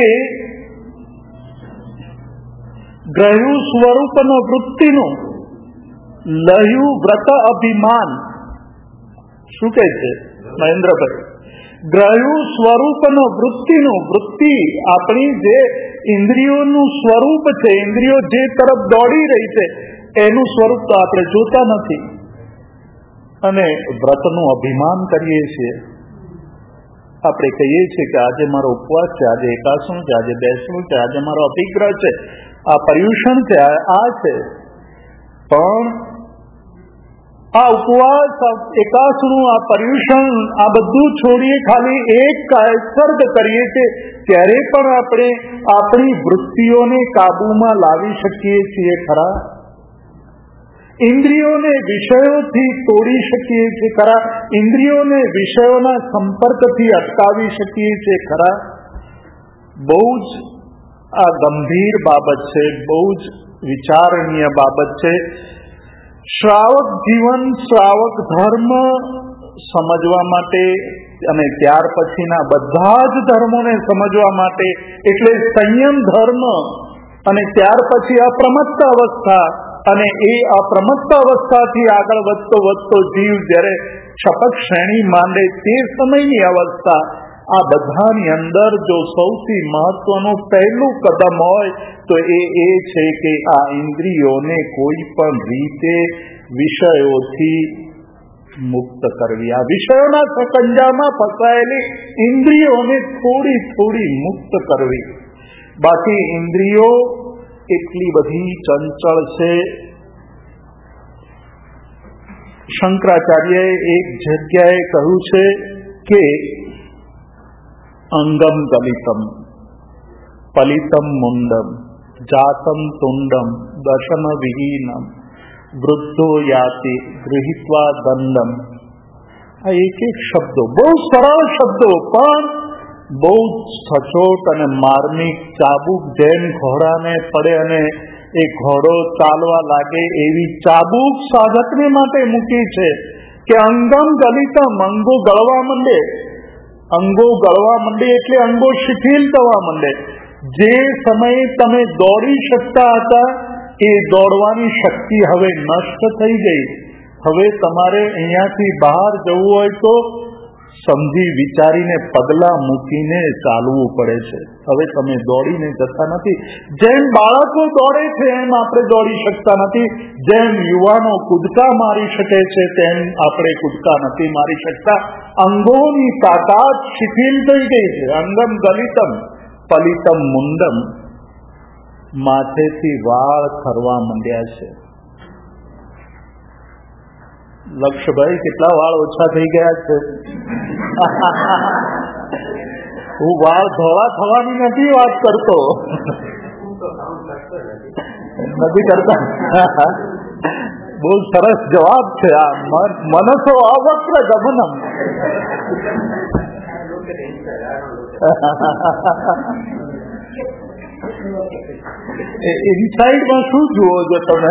ગ્રહ્યું સ્વરૂપનો વૃત્તિનું લહ્યું વ્રત અભિમાન. શું કહે છે મહેન્દ્રભાઈ? ગ્રહ્યું સ્વરૂપનો વૃત્તિનું, વૃત્તિ આપણી જે ઇન્દ્રિયોનું સ્વરૂપ છે, ઇન્દ્રિયો જે તરફ દોડી રહી છે એનું સ્વરૂપ તો આપણે જોતા નથી, અને વ્રતનું અભિમાન કરીએ છીએ. આપણે કહીએ છીએ કે આજે મારો ઉપવાસ છે, આજે એકાસણું છે, આજે બેસણું છે, આજે મારો અભિગ્રહ છે, આ પર્યુષણ છે, આ છે. પણ આ ઉપવાસ, એકાસણું, આ પર્યુષણ, આ બધું છોડીએ ખાલી એક કાયસર્ગ કરીએ છીએ ત્યારે પણ આપણે આપણી વૃત્તિઓને કાબૂમાં લાવી શકીએ છીએ ખરા? ઇન્દ્રિયોને વિષયોથી તોડી શકીએ છીએ ખરા? ઇન્દ્રિયોને વિષયોના સંપર્કથી અટકાવી શકીએ છીએ ખરા? બહુ જ આ ગંભીર બાબત છે, બહુ જ વિચારણીય બાબત છે. શ્રાવક જીવન, શ્રાવક ધર્મ સમજવા માટે અને ત્યાર પછીના બધા જ ધર્મોને સમજવા માટે, એટલે સંયમ ધર્મ અને ત્યાર પછી અપ્રમત્ત અવસ્થા, અને એ અપ્રમત્ત અવસ્થાથી આગળ વધતો વધતો જીવ જ્યારે શપથ શ્રેણી માંડે તે સમયની અવસ્થા, આ બધાની અંદર જો સૌથી મહત્વનું પહેલું કદમ હોય તો એ છે કે આ ઇન્દ્રિયોને કોઈ પણ રીતે વિષયોથી મુક્ત કરવી. આ વિષયોના સકંજામાં ફસાયેલી ઇન્દ્રિયોને થોડી થોડી મુક્ત કરવી. બાકી ઇન્દ્રિયો એટલી બધી ચંચળ છે. શંકરાચાર્યએ એક જગ્યાએ કહ્યું છે કે અંગમ ગલિતમ પલિતમ મુંડમ જાતમ તુંડમ દર્શન વિહીનમ વૃદ્ધો યાતિ ગૃહિત્વા દંડમ. આ એક એક શબ્દો બહુ સરળ શબ્દો, પણ બહુ સચોટ અને માર્મિક. ચાબુક જેમ ઘોડાને પડે અને એ ઘોડો ચાલવા લાગે એવી ચાબુક સાધકને માટે મૂકી છે કે અંગમ ગલિતમ, અંગો ગળવા માંડે. અંગો ગળવા માંડે એટલે અંગો શિથિલ થવા માંડે. જે સમયે તમે દોડી શકતા હતા એ દોડવાની શક્તિ હવે નષ્ટ થઈ ગઈ. હવે તમારે અહીંયાથી બહાર જવું હોય તો સમજી વિચારીને પગલાં મૂકીને ચાલવું પડે છે. હવે તમે દોડીને જતા નથી. જેમ બાળકો દોડે છે એમ આપણે દોડી શકતા નથી. જેમ યુવાનો કૂદકા મારી શકે છે તેમ આપણે કૂદકા નથી મારી શકતા. અંગોની તાકાત શિથિલ થઈ ગઈ છે. અંગમ ગલિતમ પલિતમ મુંડમ, માથેથી વાળ ખરવા માંડ્યા છે. લક્ષભાઈ કેટલા વાળ ઓછા થઈ ગયા છે? હું વાળ ધોળા થવાની નથી વાત કરતો, નથી કરતા. બહુ સરસ જવાબ છે આ. મનસો અવક્ર ગમનમ. ઇનસાઇડમાં શું જુઓ છો તમે?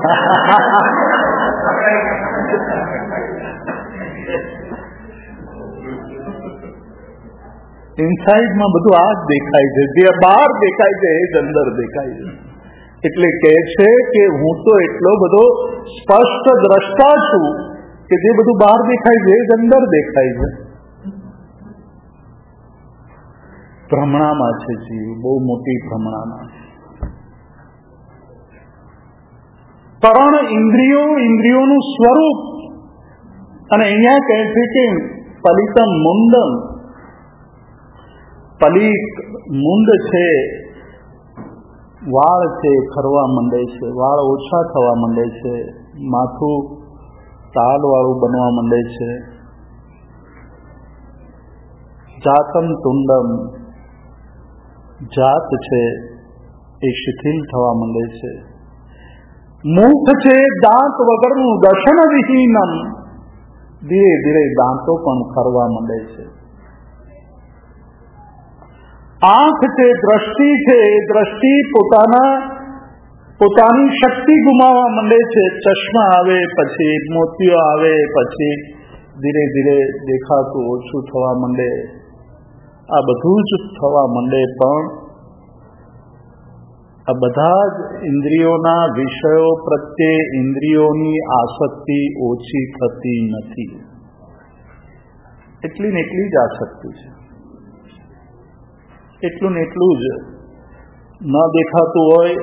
ઇનસાઇડમાં બધું આ જ દેખાય છે. જે બહાર દેખાય છે એ જ અંદર દેખાય છે. એટલે કહે છે કે હું તો એટલો બધો સ્પષ્ટ દ્રષ્ટા છું કે જે બધું બહાર દેખાય છે એ જ અંદર દેખાય છે. ભ્રમણામાં છે જીવ, બહુ મોટી ભ્રમણામાં. કરણ ઇન્દ્રિયો, ઇન્દ્રિયોનું સ્વરૂપ. અને અહીંયા કહે છે કે પલિતમ મુંડમ, પલિત મુંડ છે, વાળ છે ખરવા માંડે છે, વાળ ઓછા થવા માંડે છે, માથું તાલવાળું બનવા માંડે છે. જાતમ તુંડમ, જાત છે એ શિથિલ થવા માંડે છે. મુખ છે દાંત વગરનું, દર્શન વિહીનમ, ધીરે ધીરે દાંતો પણ ખરવા માંડે છે. આંખ છે, દ્રષ્ટિ છે, દ્રષ્ટિ પોતાની શક્તિ ગુમાવવા માંડે છે. ચશ્મા આવે, પછી મોતિયો આવે, પછી ધીરે ધીરે દેખાતું ઓછું થવા માંડે. આ બધું જ થવા માંડે. પણ આ બધા જ ઇન્દ્રિયોના વિષયો પ્રત્યે ઇન્દ્રિયોની આસક્તિ ઓછી થતી નથી. એટલી ને એટલી જ આસક્તિ છે. એટલું ને એટલું જ. ન દેખાતું હોય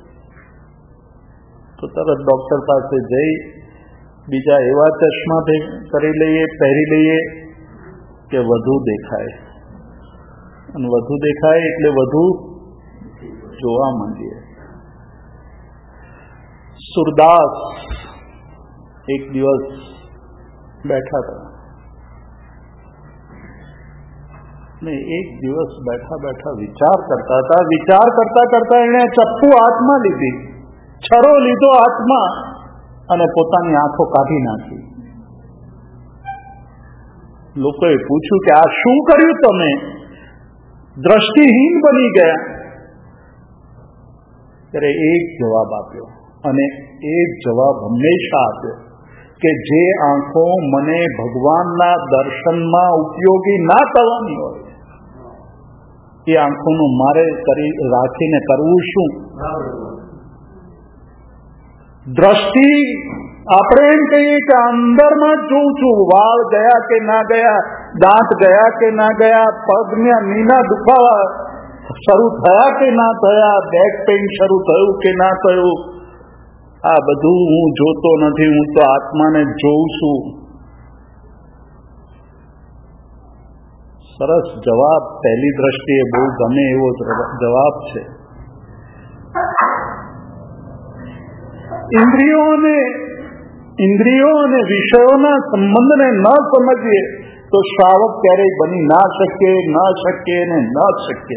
તો તરત ડોક્ટર પાસે જઈ બીજા એવા ચશ્મા કરી લઈએ, પહેરી લઈએ કે વધુ દેખાય. અને વધુ દેખાય એટલે વધુ જોવા માંડીએ. સુરદાસ એક દિવસ બેઠા હતા ને એક દિવસ બેઠા બેઠા વિચાર કરતા હતા. વિચાર કરતા કરતા એને ચપ્પુ હાથમાં લીધી, છરો લીધો હાથમાં અને પોતાની આંખો કાઢી નાખી. લોકોએ પૂછ્યું કે આ શું કર્યું તમે? દ્રષ્ટિહીન બની ગયા. ત્યારે એક જવાબ આપ્યો, અને એ જવાબ હંમેશા આપ્યો કે જે આંખો મને ભગવાનના દર્શનમાં ઉપયોગી ના થવાની હોય એ આંખોનું મારે રાખીને કરવું શું? દ્રષ્ટિ આપણે એમ કહીએ કે અંદરમાં જોઉં છું, વાળ ગયા કે ના ગયા, દાંત ગયા કે ના ગયા, પગના નીના દુખાવા શરૂ થયા કે ના થયા, બેક પેઇન શરૂ થયું કે ના થયું, આ બધું હું જોતો નથી. હું તો આત્માને જોઉં છું. સરસ જવાબ, પહેલી દ્રષ્ટિએ બહુ ગમે એવો જવાબ છે. ઇન્દ્રિયો અને વિષયોના સંબંધને ન સમજીએ તો શ્રાવક ક્યારેય બની ના શકે, ન શકે ને ન શકે.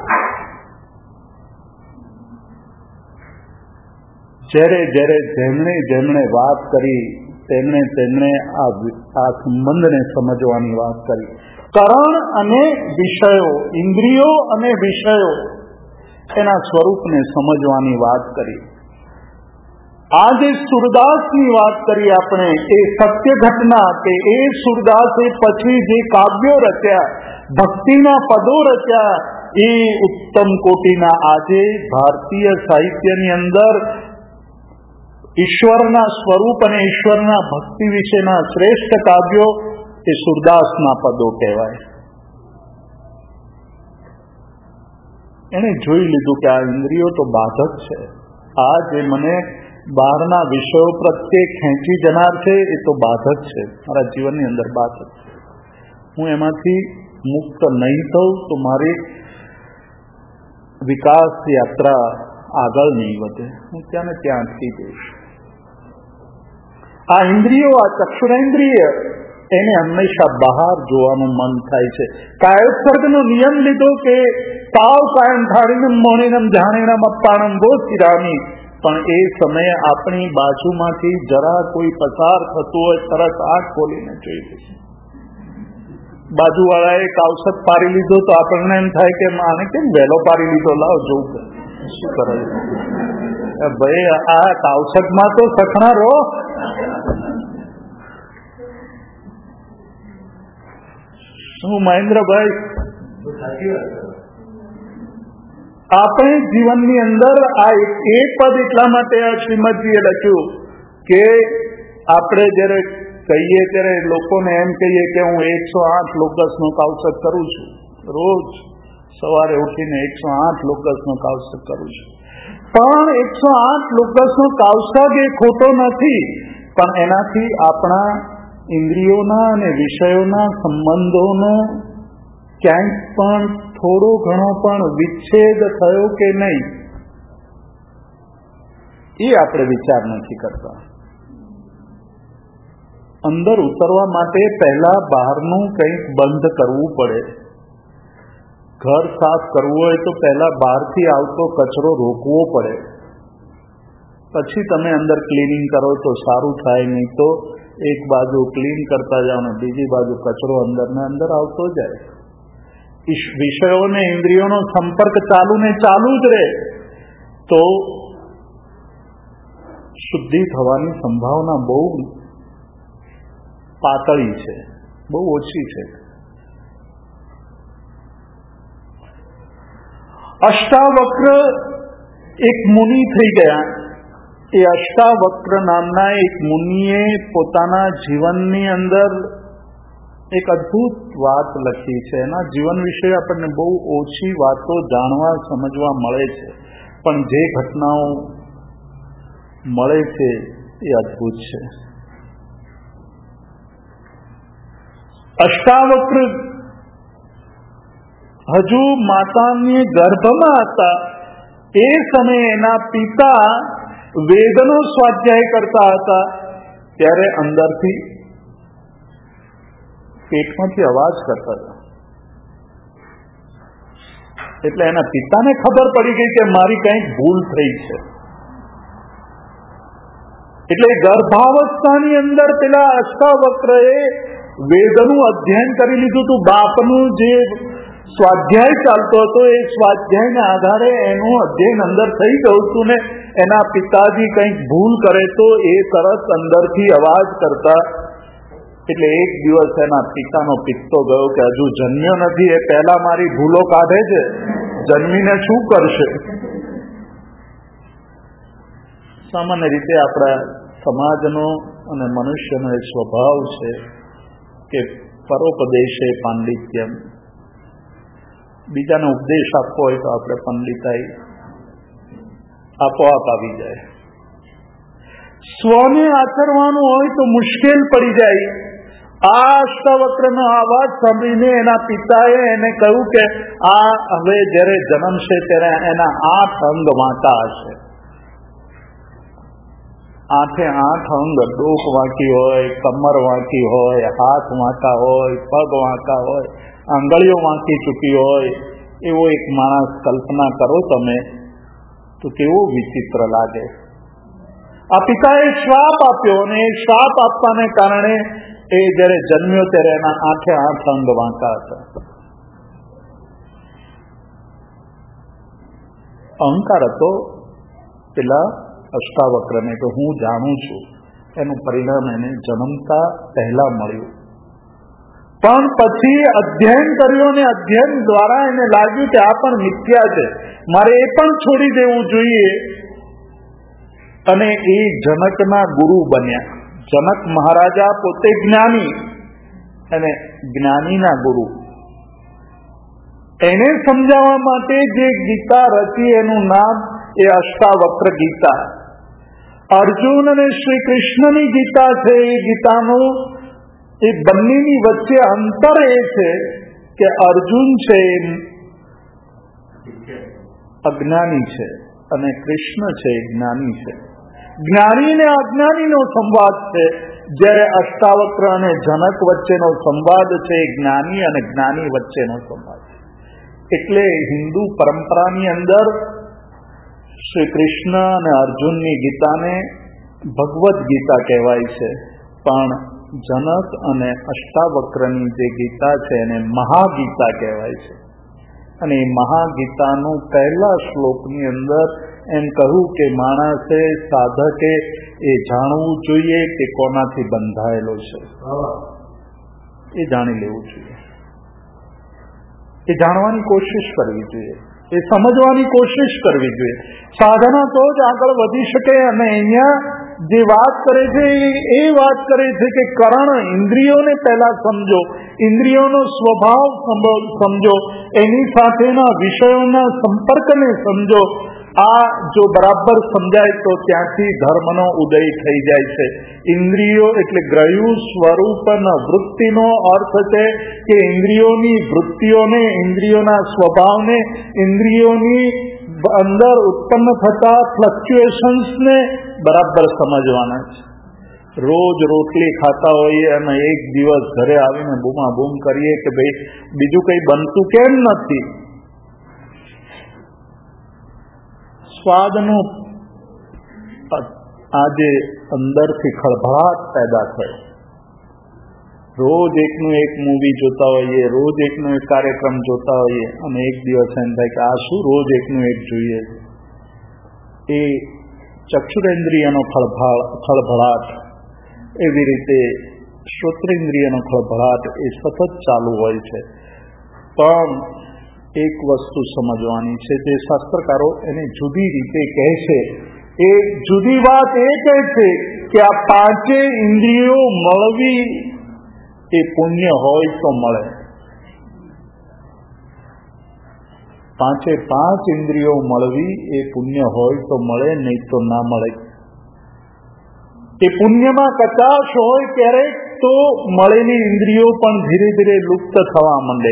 જ્યારે જેમણે વાત કરી તેમણે આ સંબંધને સમજવાની વાત કરી. કરણ અને વિષયો, ઇન્દ્રિયો અને વિષયો, એના સ્વરૂપને સમજવાની વાત કરી. આ જે સુરદાસની વાત કરી આપણે, એ સત્ય ઘટના કે એ સુરદાસે પછી જે કાવ્યો રચ્યા, ભક્તિના પદો રચ્યા, એ ઉત્તમ કોટીના આજે ભારતીય સાહિત્યની અંદર ઈશ્વરના સ્વરૂપ અને ઈશ્વરના ભક્તિ વિશેના શ્રેષ્ઠ કાવ્યો એ સુરદાસના પદો કહેવાય. એને જોઈ લીધું કે આ ઇન્દ્રિયો તો બાધક છે. આ જે મને બહારના વિષયો પ્રત્યે ખેંચી જનાર છે એ તો બાધક છે, મારા જીવનની અંદર બાધક છે. હું એમાંથી મુક્ત નહીં થઉં તો મારી વિકાસ યાત્રા આગળ નહીં વધે. હું ત્યાં ને ત્યાં અટકી જઈશ. આ ઇન્દ્રિયો, આ ચક્ષુરેન્દ્રિય, એને હંમેશા બહાર જોવાનું મન થાય છે. કાયોત્સર્ગનો નિયમ લીધો કે તાવ કાયમ થાળીનમ મોણિનમ જાણીનમ અપ્પાણમ બોધિરામી. પણ એ સમયે આપણી બાજુમાંથી જરા કોઈ પસાર થતું હોય તરત આંખ ખોલીને જોઈ લઈશું. બાજુવાળાએ કાવસક પારી લીધો તો આપણને એમ થાય કે આને કેમ વહેલો પારી લીધો, લાવ જોઉં શું કરે ભાઈ, આ કાવસકમાં તો સખણા રહો. શું મહેન્દ્રભાઈ, આપણે જીવનની અંદર આ એ પદ એટલા માટે આ શ્રીમદજીએ લખ્યું કે આપણે જયારે કહીએ ત્યારે લોકોને એમ કહીએ કે હું 108 લોકસનો કાવસક કરું છું, રોજ સવારે ઉઠીને 108 લોકસનો કાવસક કરું છું. પણ 108 લોકસનો કાવસાગ એ ખોટો નથી, પણ એનાથી આપણા ઇન્દ્રિયોના અને વિષયોના સંબંધોનો ક્યાંક પણ થોડો ઘણો પણ વિચ્છેદ થયો કે નહીં, એ આપણે વિચાર નથી કરતા. અંદર ઉતરવા માટે પહેલા બહારનું કંઈક બંધ કરવું પડે. ઘર સાફ કરવું હોય તો પહેલા બહારથી આવતો કચરો રોકવો પડે, પછી તમે અંદર ક્લીનિંગ કરો તો સારું થાય. નહીં તો એક બાજુ ક્લીન કરતા જાઓ ને બીજી બાજુ કચરો અંદર ને અંદર આવતો જાય. વિષયોને ઇન્દ્રિયોનો સંપર્ક ચાલુ ને ચાલુ જ રહે તો શુદ્ધિ થવાની સંભાવના બહુ પાતળી છે, બહુ ઓછી છે. અષ્ટાવક્ર એક મુનિ થઈ ગયા. એ અષ્ટાવક્ર નામના એક મુનિએ પોતાના જીવનની અંદર એક અદ્ભુત વાત લખી છે. એના જીવન વિશે આપણને બહુ ઓછી વાતો જાણવા સમજવા મળે છે, પણ જે ઘટનાઓ મળે છે એ અદ્ભુત છે. અષ્ટાવક્ર હજુ માતાની ગર્ભમાં હતા એ સમયે એના પિતા વેદનો સ્વાધ્યાય કરતા હતા. ત્યારે અંદરથી પેટમાંથી અવાજ કરતા હતા. એટલે એના પિતાને ખબર પડી ગઈ કે મારી કંઈક ભૂલ થઈ છે. એટલે ગર્ભાવસ્થાની અંદર પેલા અષ્ટાવક્રએ વેદનું અધ્યયન કરી લીધું હતું. બાપનું જે સ્વાધ્યાય ચાલતો હતો એ સ્વાધ્યાયના આધારે એનું અધ્યયન અંદર થઈ ગયું હતું ને એના પિતાજી કંઈક ભૂલ કરે તો એ તરત અંદરથી અવાજ કરતા. એટલે એક દિવસ એના પિતાનો પિત્તો ગયો કે હજુ જન્મ્યો નથી, એ પહેલા મારી ભૂલો કાઢે છે, જન્મીને શું કરશે. સામાન્ય રીતે આપણા સમાજનો અને મનુષ્યનો એક સ્વભાવ છે કે પરોપદેશે પાંડિત્યમ. બીજાને ઉપદેશ આપવો હોય તો આપણે પંડિતાઈ આપોઆપ આવી જાય. સ્વને આચરવાનું હોય તો મુશ્કેલ પડી જાય. આ અષ્ટાવક્રનો અવાજ સાંભળીને એના પિતાએ એને કહ્યું કે આ હવે જ્યારે જન્મશે ત્યારે એના 8 અંગ વાંકા હશે. 8 અંગ, ડોક વાંકી હોય, કમર વાંકી હોય, હાથ વાંકા હોય, પગ વાંકા હોય, આંગળીઓ વાંકી ચૂકી હોય, એવો એક માણસ કલ્પના કરો તમે તો કેવો વિચિત્ર લાગે. આ પિતાએ શ્રાપ આપ્યો અને એ શ્રાપ આપવાને કારણે એ જયારે જન્મ્યો ત્યારે એના 8 અંગ વાંકા હતા. અહંકાર હતો પેલા અષ્ટાવક્રને કે હું જાણું છું. એનું પરિણામ એને જન્મતા પહેલા મળ્યું. પણ પછી અધ્યયન કર્યું અને અધ્યયન દ્વારા એને લાગ્યું કે આ પણ મિથ્યા છે, મારે એ પણ છોડી દેવું જોઈએ. અને એ જનકના ગુરુ બન્યા. જનક મહારાજા પોતે જ્ઞાની અને જ્ઞાનીના ગુરુ. એને સમજાવવા માટે જે ગીતા રચી એનું નામ એ અષ્ટાવક્ર ગીતા. અર્જુન અને શ્રી કૃષ્ણની ગીતા છે. એ ગીતાનું એ બંનેની વચ્ચે અંતર એ છે કે અર્જુન છે અજ્ઞાની છે અને કૃષ્ણ છે જ્ઞાની છે. જ્ઞાની અને અજ્ઞાનીનો સંવાદ છે, જ્યારે અષ્ટાવક્ર અને જનક વચ્ચેનો સંવાદ છે જ્ઞાની અને જ્ઞાની વચ્ચેનો સંવાદ. એટલે હિન્દુ પરંપરાની અંદર શ્રી કૃષ્ણ અને અર્જુનની ગીતાને ભગવદ્ ગીતા કહેવાય છે, પણ જનક અને અષ્ટાવક્રની જે ગીતા છે એને મહાગીતા કહેવાય છે. અને એ મહાગીતાનું પહેલા શ્લોકની અંદર એમ કહ્યું કે માણસે, સાધકે એ જાણવું જોઈએ કે કોનાથી બંધાયેલો છે. એ જાણી લેવું જોઈએ, એ જાણવાની કોશિશ કરવી જોઈએ, એ સમજવાની કોશિશ કરવી જોઈએ. સાધના તો જ આગળ વધી શકે. અને અહીંયા જે વાત કરે છે એ વાત કરે છે કે કરણ ઇન્દ્રિયોને પહેલા સમજો, ઇન્દ્રિયોનો સ્વભાવ સમજો, એની સાથેના વિષયોના સંપર્કને સમજો, આ જો બરાબર સમજાય તો ત્યાંથી ધર્મનો ઉદય થઈ જાય છે. ઇન્દ્રિયો એટલે ગ્રહ્યું સ્વરૂપન વૃત્તિનો અર્થ છે કે ઇન્દ્રિયોની વૃત્તિઓને, ઇન્દ્રિયોના સ્વભાવને, ઇન્દ્રિયોની અંદર ઉત્પન્ન થતા ફ્લક્ચ્યુએશન્સને બરાબર સમજવાના છે. રોજ રોટલી ખાતા હોઈએ અને એક દિવસ ઘરે આવીને બૂમાબૂમ કરીએ કે ભાઈ બીજું કંઈ બનતું કેમ નથી. સ્વાદનું આજે અંદરથી ખળભળાટ પેદા થયો. રોજ એકનું એક મૂવી જોતા હોઈએ, રોજ એકનો એક કાર્યક્રમ જોતા હોઈએ અને એક દિવસ એમ થાય કે આ શું રોજ એકનું એક જોઈએ. એ ચક્ષુરેન્દ્રિયનો ખળભળાટ, એવી રીતે શ્રોત્રેન્દ્રિયનો ખળભળાટ એ સતત ચાલુ હોય છે. પણ એક વસ્તુ સમજવાની છે, જે શાસ્ત્રકારો એને જુદી રીતે કહે છે. એ જુદી વાત એ કહે છે કે આ પાંચે ઇન્દ્રિયો મળવી એ પુણ્ય હોય તો મળે. પાંચે પાંચ ઇન્દ્રિયો મળવી એ પુણ્ય હોય તો મળે, નહીં તો ના મળે. એ પુણ્યમાં કચાશ હોય ત્યારે તો મળેલી ઇન્દ્રિયો પણ ધીરે ધીરે લુપ્ત થવા માંડે.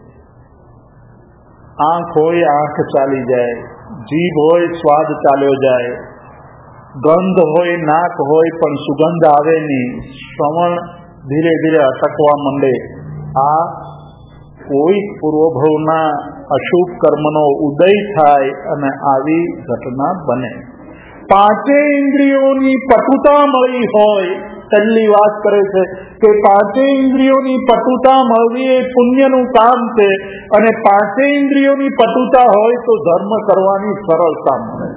આંખ હોય આંખ ચાલી જાય, જીભ હોય સ્વાદ ચાલ્યો જાય, ગંધ હોય નાક હોય પણ સુગંધ આવે નહીં, શ્રવણ ધીરે ધીરે અટકવા માંડે. આ કોઈ પૂર્વભવના અશુભ કર્મનો ઉદય થાય અને આવી ઘટના બને. પાંચે ઇન્દ્રિયોની પટુતા મળી હોય, પહેલી વાત કરે છે કે પાંચે ઇન્દ્રિયોની પટુતા મળવી એ પુણ્યનું કામ છે. અને પાંચે ઇન્દ્રિયોની પટુતા હોય તો ધર્મ કરવાની સરળતા મળે.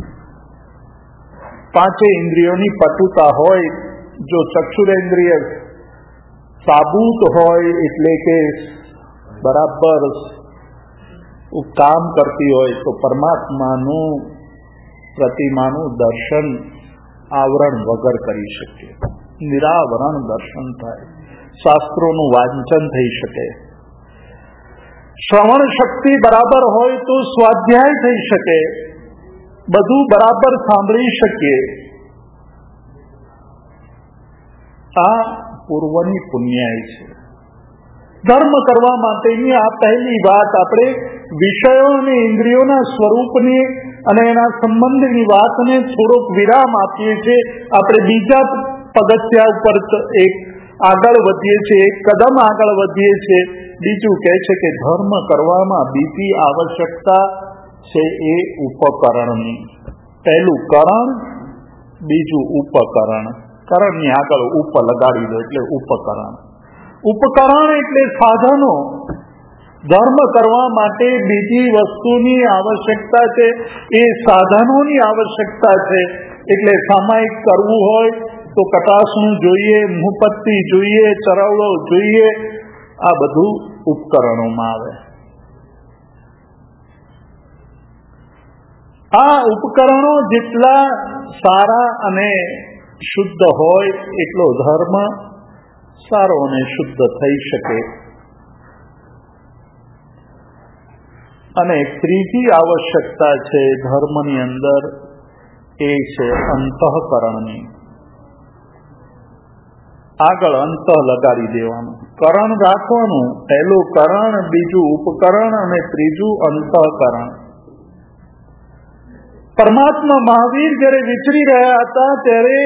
પાંચે ઇન્દ્રિયોની પટુતા હોય, જો ચક્ષુરેન્દ્રિય સાબૂત હોય એટલે કે બરાબર કામ કરતી હોય તો પરમાત્માનું પ્રતિમાનું દર્શન આવરણ વગર કરી શકીએ. નિરાવરણ દર્શન થાય, શાસ્ત્રોનું વાંચન થઈ શકે, શ્રવણ શક્તિ બરાબર હોય તો સ્વાધ્યાય થઈ શકે, બધું બરાબર સાંભળી શકીએ. આ પૂર્વની પુણ્યાય છે. ધર્મ કરવા માટેની આ પહેલી વાત. આપણે વિષયો અને ઇન્દ્રિયોના સ્વરૂપની અને એના સંબંધની વાતને થોડોક વિરામ આપીએ છીએ. આપણે બીજા પગથિયા ઉપર એક આગળ વધીએ છીએ, એક કદમ આગળ વધીએ છીએ. બીજું કહે છે કે ધર્મ કરવામાં બીજી આવશ્યકતા છે એ ઉપકરણની. પહેલું કરણ, બીજું ઉપકરણ. કરણની આગળ ઉપ લગાડી દો એટલે ઉપકરણ. ઉપકરણ એટલે સાધનો. ધર્મ કરવા માટે બીજી વસ્તુની આવશ્યકતા છે, એ સાધનોની આવશ્યકતા છે. એટલે સામાયિક કરવું હોય તો કટાસણું જોઈએ, મુહપત્તી જોઈએ, ચરવડો જોઈએ. આ બધું ઉપકરણોમાં આવે. આ ઉપકરણો જેટલા સારા અને શુદ્ધ હોય એટલો ધર્મ સારો અને શુદ્ધ થઈ શકે. અને ત્રીજી આવશ્યકતા છે ધર્મની અંદર, એ છે અંતઃકરણની. આગળ અંતઃ લગાડી દેવાનું, કરણ રાખવાનું. પહેલું કરણ, બીજું ઉપકરણ અને ત્રીજું અંતઃકરણ. પરમાત્મા મહાવીર જયારે વિચરી રહ્યા હતા ત્યારે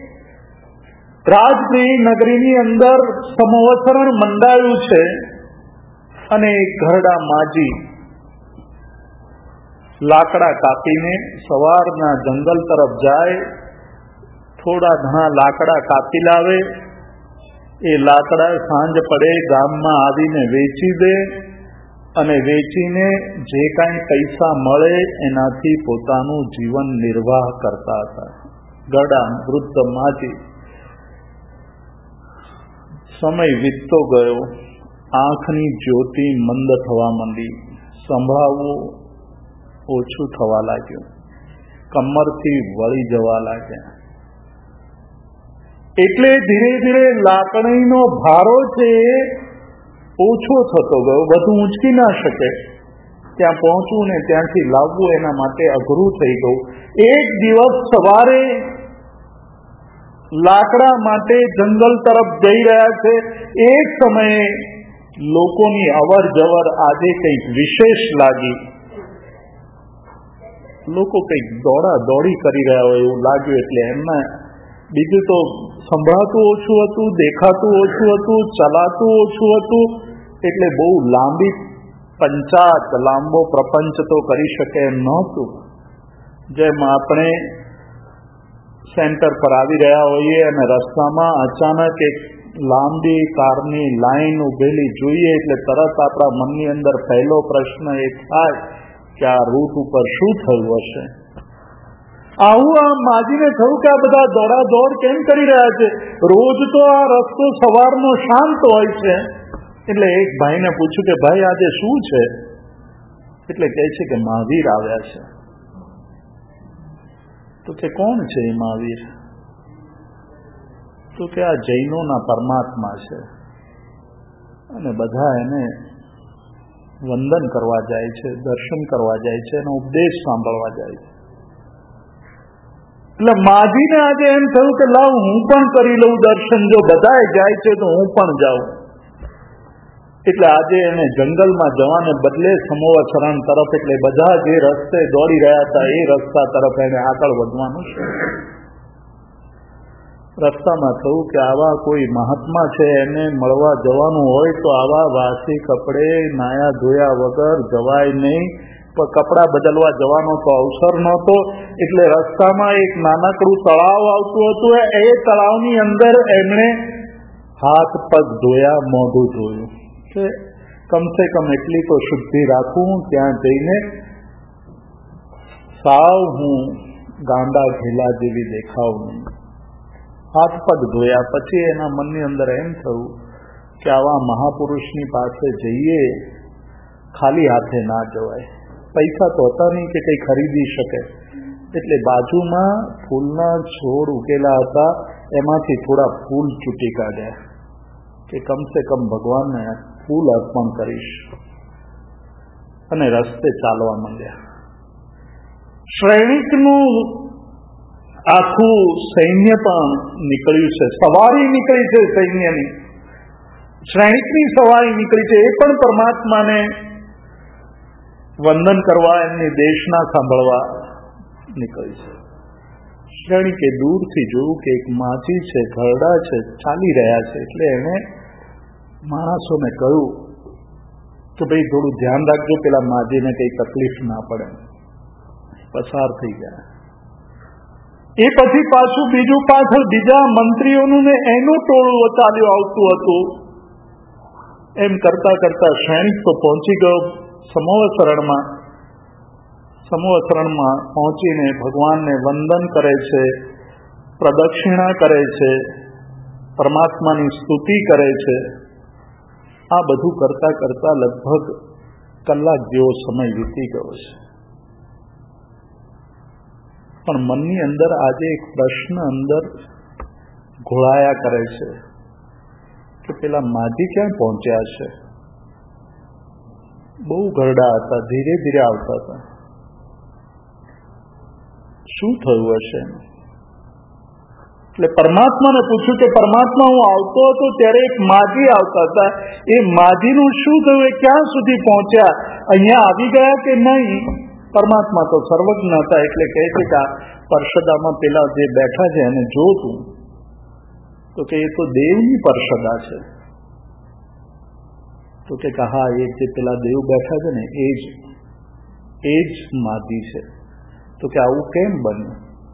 રાજગૃહ નગરીની અંદર સમવસરણ મંડાયું છે. અને ઘરડા માજી લાકડા કાપીને સવારના જંગલ તરફ જાય, થોડા ઘણા લાકડા કાપી લાવે. એ લાકડા સાંજ પડે ગામમાં આવીને વેચી દે અને વેચીને જે કાંઈ પૈસા મળે એનાથી પોતાનું જીવન નિર્વાહ કરતા હતા. ગડા વૃદ્ધ માજી. સમય વીતતો ગયો, આંખની જ્યોતિ મંદ થવા માંડી, સંભળાવવું ઓછું થવા લાગ્યું, કમરથી વળી જવા લાગ્યા. એટલે ધીરે ધીરે લાકડીનો ભારો છે ઓછો થતો ગયો, વધુ ઊંચકી ના શકે. ત્યાં પહોંચવું ને ત્યાંથી લાવવું એના માટે અઘરું થઈ ગયું. એક દિવસ સવારે લાકડા માટે જંગલ તરફ જઈ રહ્યા છે. એ સમયે લોકોની અવર જવર આજે કંઈક વિશેષ લાગી. લોકો કંઈક દોડા દોડી કરી રહ્યા હોય એવું લાગ્યું. એટલે એમને બીજું તો સંભળાતું ઓછું હતું, દેખાતું ઓછું હતું, ચલાતું ઓછું હતું. એટલે બહુ લાંબી પંચાત, લાંબો પ્રપંચ તો કરી શકે એમ નહોતું. જેમ આપણે સેન્ટર પર આવી રહ્યા હોઈએ અને રસ્તામાં અચાનક એક લાંબી કારની લાઈન ઉભેલી જોઈએ એટલે તરત આપણા મનની અંદર પહેલો પ્રશ્ન એ થાય કે આ રૂટ ઉપર શું થયું હશે. આવું આ માજીને થયું કે આ બધા દોડાદોડ કેમ કરી રહ્યા છે. રોજ તો આ રસ્તો સવારનો શાંત હોય છે. એટલે એક ભાઈને પૂછ્યું કે ભાઈ આજે શું છે? એટલે કહે છે કે મહાવીર આવ્યા છે. તો કે કોણ છે એ મહાવીર? તો કે આ જૈનોના પરમાત્મા છે અને બધા એને વંદન કરવા જાય છે, દર્શન કરવા જાય છે, એનો ઉપદેશ સાંભળવા જાય છે. એટલે માજીને આજે એમ થયું કે લાવ હું પણ કરી લઉં દર્શન. જો બધાએ જાય છે તો હું પણ જાઉં. એટલે આજે એને જંગલમાં જવાને બદલે સમોવચરણ તરફ, એટલે બધા જે રસ્તે દોડી રહ્યા હતા એ રસ્તા તરફ એને આગળ વધવાનું છે. રસ્તામાં થયું કે આવા કોઈ મહાત્મા છે એને મળવા જવાનું હોય તો આવા વાસી કપડે નાયા ધોયા વગર જવાય નહીં. પણ કપડા બદલવા જવાનો તો અવસર નહોતો. એટલે રસ્તામાં એક નાનકડું તળાવ આવતું હતું. એ તળાવની અંદર એમણે હાથ પગ ધોયા, મોઢું ધોયું કે કમસે કમ એટલી તો શુદ્ધિ રાખું, ત્યાં જઈને સાવ હું ગાંડા ઘેલા જેવી દેખાવ નહીં. હાથ પગ ધોયા પછી એના મનની અંદર એમ થયું કે આવા મહાપુરુષની પાસે જઈએ, ખાલી હાથે ના જવાય. પૈસા તો હતા નહીં કે કંઈ ખરીદી શકે. એટલે બાજુમાં ફૂલના છોડ ઉગેલા હતા, એમાંથી થોડા ફૂલ ચૂંટી કાઢ્યા કે કમસે કમ ભગવાનને ફૂલ અર્પણ કરીશ. અને રસ્તે ચાલવા માંડ્યા. શ્રેણિકનું આખું સૈન્ય પણ નીકળ્યું છે, સવારી નીકળી છે સૈન્યની. શ્રેણિકની સવારી નીકળી છે. એ પણ પરમાત્માને વંદન કરવા, એમની દેશના સાંભળવા નીકળી છે. શ્રેણિકે દૂરથી જોયું કે એક માજી છે, ઘરડા છે, ચાલી રહ્યા છે. એટલે એને માણસોને કહ્યું કે ભાઈ થોડું ધ્યાન રાખજો, પેલા માજીને કઈ તકલીફ ના પડે. પસાર થઈ ગયા. એ પછી પાછું બીજું પાછળ બીજા મંત્રીઓનું ને એનું ટોળું ચાલ્યું આવતું હતું. એમ કરતા કરતા સૈનિક તો પહોંચી ગયો સમોવચરણમાં. સમોવચરણમાં પહોંચીને ભગવાનને વંદન કરે છે, પ્રદક્ષિણા કરે છે, પરમાત્માની સ્તુતિ કરે છે. આ બધું કરતા કરતા લગભગ કલાક જેવો સમય વીતી ગયો છે. પણ મનની અંદર આજે એક પ્રશ્ન અંદર ઘોળાયા કરે છે કે પેલા માજી ક્યાં પહોંચ્યા છે? બહુ ઘરડા હતા, ધીરે ધીરે આવતા હતા. શું થયું હશે? એટલે પરમાત્માને પૂછ્યું કે પરમાત્મા, હું આવતો હતો ત્યારે એક માજી આવતા હતા, એ માજીનું શું થયું? એ ક્યાં સુધી પહોંચ્યા? અહીંયા આવી ગયા કે નહીં? પરમાત્મા તો સર્વજ્ઞ હતા. એટલે કહે છે કે આ પરસદામાં પેલા જે બેઠા છે એને જોતું તો કે એ તો દેવની પરસદા છે. તો કે હા, એ જે પેલા દેવ બેઠા છે ને એ જ માજી છે. તો કે આવું કેમ બન્યું?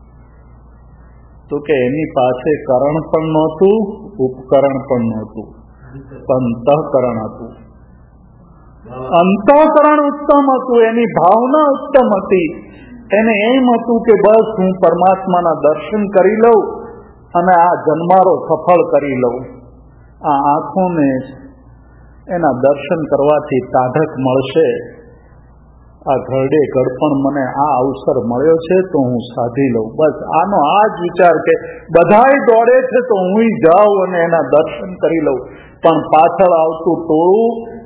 તો કે એની પાસે કરણ પણ નહોતું, ઉપકરણ પણ નહોતું, અંતઃકરણ હતું. અંતઃકરણ ઉત્તમ હતું, એની ભાવના ઉત્તમ હતી. એને એમ હતું કે બસ હું પરમાત્માના દર્શન કરી લઉં અને આ જન્મારો સફળ કરી લઉં. આ આંખોને એના દર્શન કરવાથી તાઢક મળશે. આ ઘરડે ઘડપણ મને આ અવસર મળ્યો છે તો હું સાધી લઉં. બસ આનો આ જ વિચાર કે બધાય દોડે છે તો હું જાઉં અને એના દર્શન કરી લઉં. પણ પાછળ આવતું ટોળું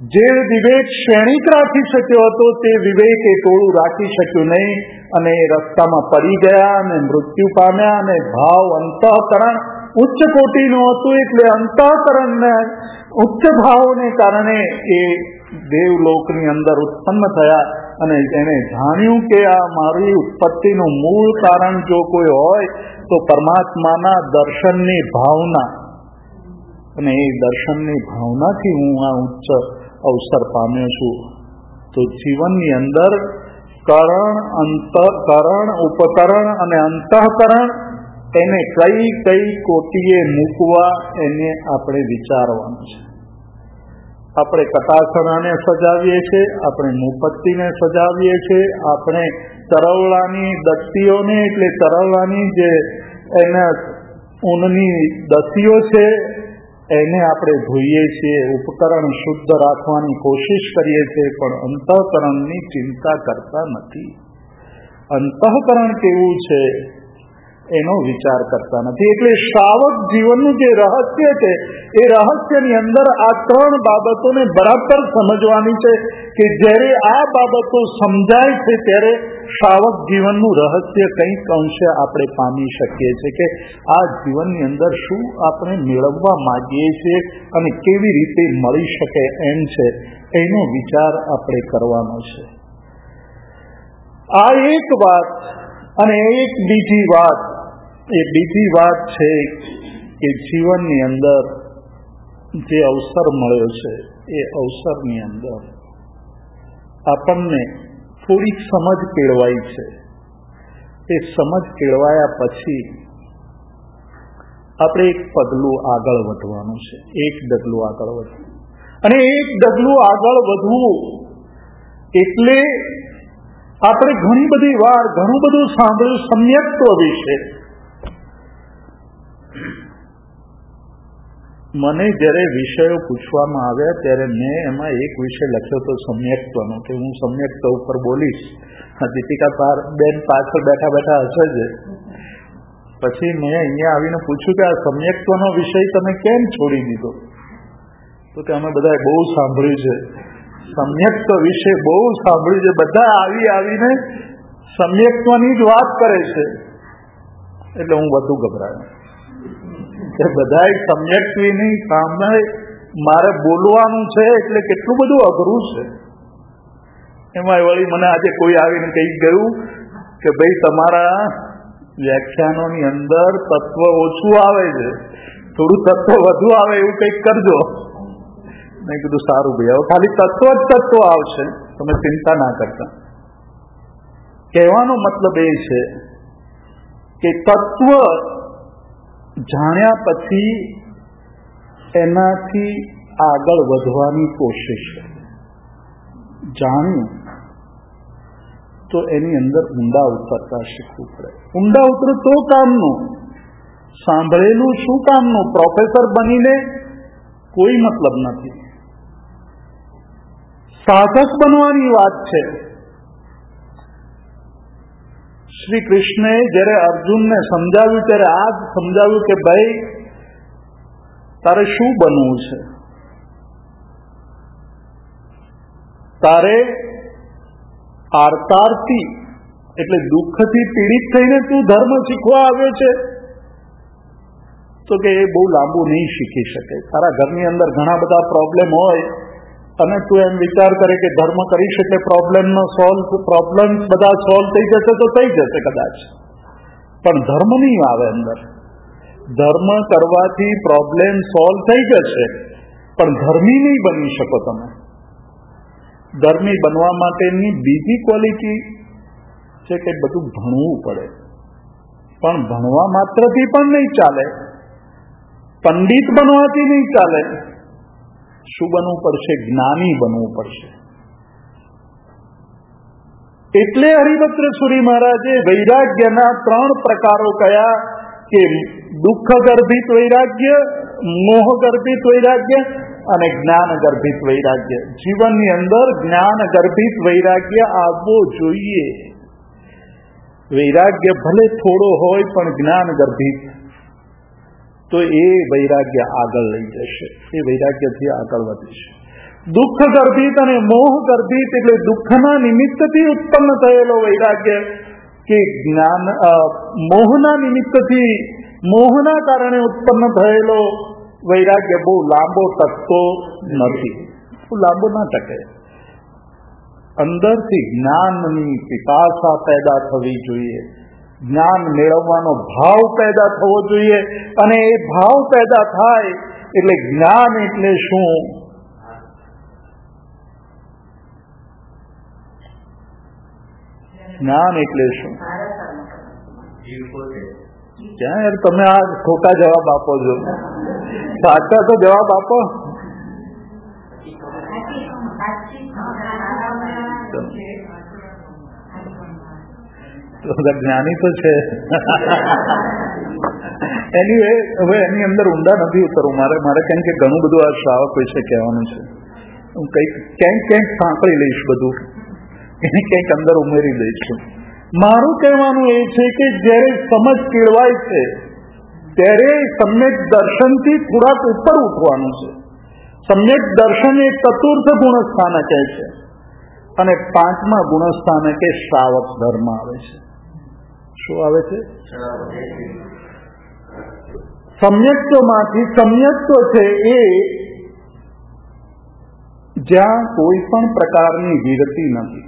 જે વિવેક શ્રેણિક રાખી શક્યો હતો તે વિવેક એ ટોળું રાખી શક્યું નહીં, અને રસ્તામાં પડી ગયા અને મૃત્યુ પામ્યા. અને ભાવ અંતઃકરણ ઉચ્ચ કોટીનું હતું, એટલે અંતઃકરણને ઉચ્ચ ભાવોને કારણે એ દેવલોકની અંદર ઉત્પન્ન થયા. અને એને જાણ્યું કે આ મારી ઉત્પત્તિનું મૂળ કારણ જો કોઈ હોય તો પરમાત્માના દર્શનની ભાવના, અને એ દર્શનની ભાવનાથી હું આ ઉચ્ચ અવસર પામ્યો છું. તો જીવનની અંદર કરણ, અંતઃકરણ, ઉપકરણ અને અંતઃકરણ એને કઈ કઈ કોટીએ મૂકવા એને આપણે વિચારવાનું છે. આપણે કટાસણાને સજાવીએ છીએ, આપણે મુપત્તિને સજાવીએ છીએ, આપણે તરવલાની દત્તીઓને એટલે તરવલાની જે એના ઊનની દત્તીઓ છે એને આપણે ધોઈએ છીએ, ઉપકરણ શુદ્ધ રાખવાની કોશિશ કરીએ છીએ, પણ અંતઃકરણની ચિંતા કરતા નથી. અંતઃકરણ કેવું છે એનો વિચાર કરતા નથી. એટલે શ્રાવક જીવનનું જે રહસ્ય છે એ રહસ્યની અંદર આ ત્રણ બાબતોને બરાબર સમજવાની છે કે જ્યારે આ બાબતો સમજાય છે ત્યારે શ્રાવક જીવનનું રહસ્ય કંઈક અંશે આપણે પામી શકીએ છીએ કે આ જીવનની અંદર શું આપણે મેળવવા માંગીએ છીએ અને કેવી રીતે મળી શકે એમ છે, એનો વિચાર આપણે કરવાનો છે. આ એક વાત. અને એક બીજી વાત, એ બીજી વાત છે કે જીવનની અંદર જે અવસર મળ્યો છે એ અવસરની અંદર આપણને થોડીક સમજ કેળવાઈ છે. એ સમજ કેળવાયા પછી આપણે એક પગલું આગળ વધવાનું છે, એક ડગલું આગળ વધવું. અને એક ડગલું આગળ વધવું એટલે આપણે ઘણી બધી વાર ઘણું બધું સાંભળ્યું સમ્યક્ત્વ વિશે. મને જ્યારે વિષયો પૂછવામાં આવ્યા ત્યારે મેં એમાં એક વિષય લખ્યો હતો સમ્યક્ત્વનો, કે હું સમ્યક્ત્વ ઉપર બોલીશ. દીપિકા બેન પાછળ બેઠા બેઠા હશે જ. પછી મેં અહીંયા આવીને પૂછ્યું કે આ સમ્યક્ત્વનો વિષય તમે કેમ છોડી દીધો? તો કે અમે બધાએ બહુ સાંભળ્યું છે, સમ્યક્ત્વ વિશે બહુ સાંભળ્યું છે, બધા આવીને સમ્યક્ત્વની જ વાત કરે છે. એટલે હું વધુ ગભરાયો કે બધા સમ્યક્ત્વની સામે મારે બોલવાનું છે એટલે કેટલું બધું અઘરું છે. એમાં વળી મને આજે કોઈ આવીને કહી ગયું કે ભાઈ તમારા વ્યાખ્યાનોની અંદર તત્વ ઓછું આવે છે, થોડું તત્વ વધુ આવે એવું કંઈક કરજો. મેં કીધું સારું ભાઈ, હવે ખાલી તત્વ જ તત્વ આવશે, તમે ચિંતા ના કરતા. કહેવાનો મતલબ એ છે કે તત્વ જાણ્યા પછી એનાથી આગળ વધવાની કોશિશ. જાણ્યું તો એની અંદર ઊંડા ઉતરતા શીખવું પડે. ઊંડા ઉતરો તો કામનું, સાંભળેલું શું કામનું? પ્રોફેસર બનીને કોઈ મતલબ નથી. સાધક બનવાની વાત છે. શ્રી કૃષ્ણે જ્યારે અર્જુનને સમજાવ્યું ત્યારે આ જ સમજાવ્યું કે ભાઈ તારે શું બનવું છે? તારે આર્તાર્થી એટલે દુઃખથી પીડિત થઈને તું ધર્મ શીખવા આવ્યો છે? તો કે એ બહુ લાંબુ નહીં શીખી શકે. તારા ઘરની અંદર ઘણા બધા પ્રોબ્લેમ હોય અને તું એમ વિચાર કરે કે ધર્મ કરીશ એટલે પ્રોબ્લેમ બધા સોલ્વ થઈ જશે, તો થઈ જશે કદાચ, પણ ધર્મ નહીં આવે અંદર. ધર્મ કરવાથી પ્રોબ્લેમ સોલ્વ થઈ જશે, પણ ધર્મી નહીં બની શકો તમે. ધર્મી બનવા માટેની બીજી ક્વોલિટી છે કે બધું ભણવું પડે. પણ ભણવા માત્રથી પણ નહીં ચાલે, પંડિત બનવાથી નહીં ચાલે. શું બનવું પડશે? જ્ઞાની બનવું પડશે. એટલે હરિભદ્ર સુરી મહારાજે વૈરાગ્યના 3 પ્રકારો કયા કે દુઃખ ગર્ભિત વૈરાગ્ય, મોહ ગર્ભિત વૈરાગ્ય અને જ્ઞાન ગર્ભિત વૈરાગ્ય. જીવનની અંદર જ્ઞાન ગર્ભિત વૈરાગ્ય આવવો જોઈએ. વૈરાગ્ય ભલે થોડો હોય પણ જ્ઞાન ગર્ભિત, તો એ વૈરાગ્ય આગળ લઈ જશે, એ વૈરાગ્યથી આગળ વધશે. દુઃખ ગર્ભિત અને મોહ ગર્ભિત એટલે દુઃખના નિમિત્તથી ઉત્પન્ન થયેલો વૈરાગ્ય કે જ્ઞાન મોહના નિમિત્તથી મોહના કારણે ઉત્પન્ન થયેલો વૈરાગ્ય બહુ લાંબો ટકતો નથી, બહુ લાંબો ના ટકે. અંદરથી જ્ઞાનની પિપાસા પેદા થવી જોઈએ, જ્ઞાન મેળવવાનો ભાવ પેદા થવો જોઈએ, અને એ ભાવ પેદા થાય એટલે જ્ઞાન એટલે શું, જ્ઞાન એટલે શું? ક્યાં યાર તમે આ ખોટા જવાબ આપો છો, સાચા તો જવાબ આપો. જ્ઞાની તો છે. એની હવે એની અંદર ઊંડા નથી ઉતરવું મારે કેમ કે ઘણું બધું આ શ્રાવક વિશે કહેવાનું છે. હું ક્યાંક સાંકળી લઈશ, બધું એને કંઈક અંદર ઉમેરી દઈશું. મારું કહેવાનું એ છે કે જ્યારે સમજ કેળવાય છે ત્યારે સમ્યક દર્શનથી થોડાક ઉપર ઉઠવાનું છે. સમ્યક દર્શન એ ચતુર્થ ગુણસ્થાનક છે, અને 5મા ગુણસ્થાનકે શ્રાવક ધર્મ આવે છે. શું આવે છે? સમ્યક્તોમાંથી સમ્યક્તો છે એ જ્યાં કોઈ પણ પ્રકારની વિરતિ નથી,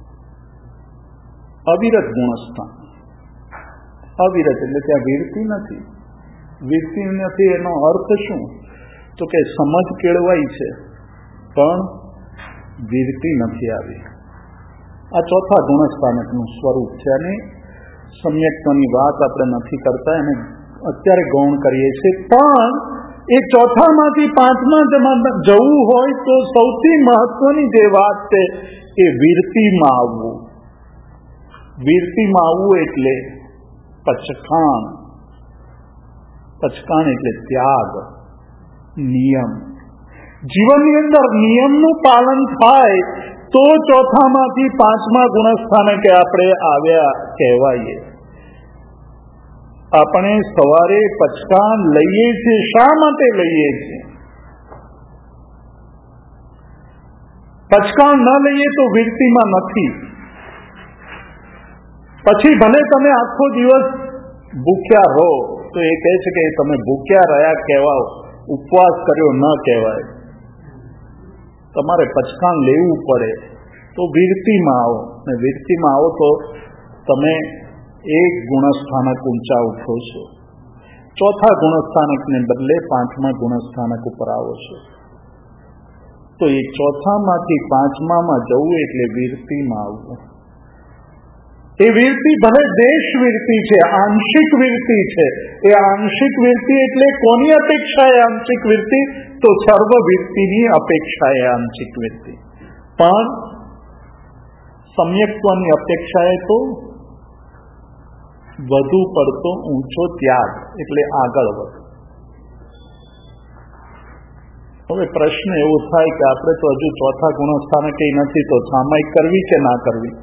અવિરત ગુણસ્થાન. અવિરત એટલે ત્યાં વિરતિ નથી. વિરતિ નથી એનો અર્થ શું? તો કે સમજ કેળવાઈ છે પણ વિરતિ નથી આવી. આ ચોથા ગુણસ્થાનકનું સ્વરૂપ છે, અને સમ્યક્તની વાત આપણે નથી કરતા, એને અત્યારે ગૌણ કરીએ છીએ. પણ એ ચોથામાંથી 5મા જવું હોય તો સૌથી મહત્વની જે વાત છે એ વિરતિમાં આવવું. વિરતિમાં આવવું એટલે પચકાણ. પચકાણ એટલે ત્યાગ, નિયમ. જીવનની અંદર નિયમનું પાલન થાય તો ચોથામાંથી 5મા ગુણસ્થાનકે આપણે આવ્યા કહેવાઈએ. આપણે સવારે પચકાણ લઈએ છીએ, શા માટે લઈએ છીએ? પચકાણ ન લઈએ તો વિરતિમાં નથી. પછી ભલે તમે આખો દિવસ ભૂખ્યા રહો તો એ કહે છે કે તમે ભૂખ્યા રહ્યા કહેવાઓ, ઉપવાસ કર્યો ન કહેવાય. તમારે પચકાણ લેવું પડે તો વિરતિમાં આવો, ને વિરતિમાં આવો તો તમે એક ગુણસ્થાનક ઊંચા ઉઠો છો. ચોથા ગુણસ્થાનકને બદલે 5મા ગુણસ્થાનક ઉપર આવો છો. તો એ ચોથામાંથી 5મામાં જવું એટલે વિરતિમાં આવવું. એ વિરતિ ભલે દેશ વિરતિ છે, આંશિક વિરતિ છે. એ આંશિક વિરતિ એટલે કોની અપેક્ષાએ આંશિક વિરતિ? તો સર્વ વિરતિની અપેક્ષાએ આંશિક વિરતિ. પણ સમ્યક્ત્વની અપેક્ષાએ તો વધુ પડતો ઊંચો ત્યાગ એટલે આગળ વધ. હવે પ્રશ્ન એવો થાય કે આપણે તો હજુ ચોથા ગુણસ્થાનકે નથી, તો સામાયિક કરવી કે ના કરવી?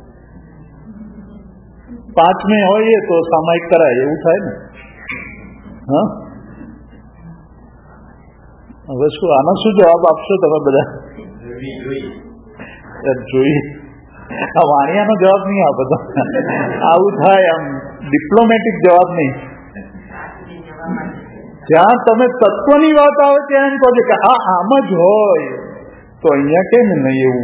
5મે હોઈએ તો સામાયિક કરાય, એવું થાય ને? હા, હવે શું આનો શું જવાબ આપશો તમે બધા? જોઈએ. આ વાણિયાનો જવાબ નહીં આ બધો. આવું થાય, આમ ડિપ્લોમેટિક જવાબ નહીં. જ્યાં તમે તત્વની વાત આવે ત્યાં એમ કહો છો કે આ આમ જ હોય, તો અહીંયા કેમ નહીં એવું?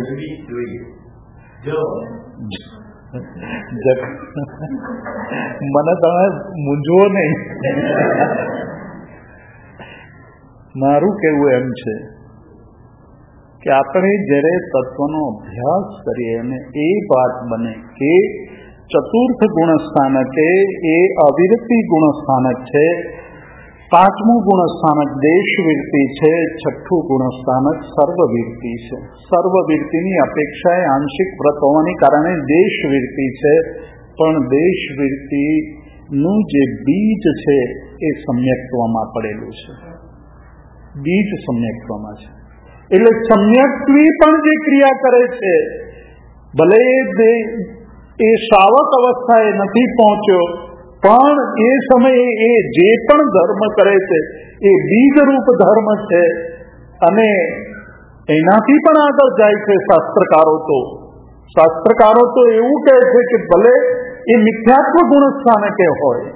મને તમે મૂંઝવો નહીં. મારું કહેવું એમ છે કે આપણે જ્યારે તત્વનો અભ્યાસ કરીએ અને એ વાત બને કે ચતુર્થ ગુણસ્થાનકે એ અવિરતિ ગુણસ્થાનક છે, 5મું ગુણસ્થાનક દેશવિરતિ છે, 6ઠું ગુણસ્થાનક સર્વવિરતિ છે. સર્વવિરતિની અપેક્ષાએ આંશિક વ્રત હોવાને કારણે દેશવિરતિ છે, પણ દેશવિરતિનું જે બીજ છે એ સમ્યક્ત્વમાં પડેલું છે. બીજ સમ્યક્ત્વમાં છે. એટલે સમ્યક્ત્વી પણ જે ક્રિયા કરે છે, ભલે એ શ્રાવક અવસ્થાએ નથી પહોંચ્યો, પણ એ સમયે એ જે પણ ધર્મ કરે છે એ બીજરૂપ ધર્મ છે, અને એનાથી પણ આગળ જાય છે શાસ્ત્રકારો તો એવું કહે છે કે ભલે એ મિથ્યાત્વ ગુણ સ્થાનકે હોય,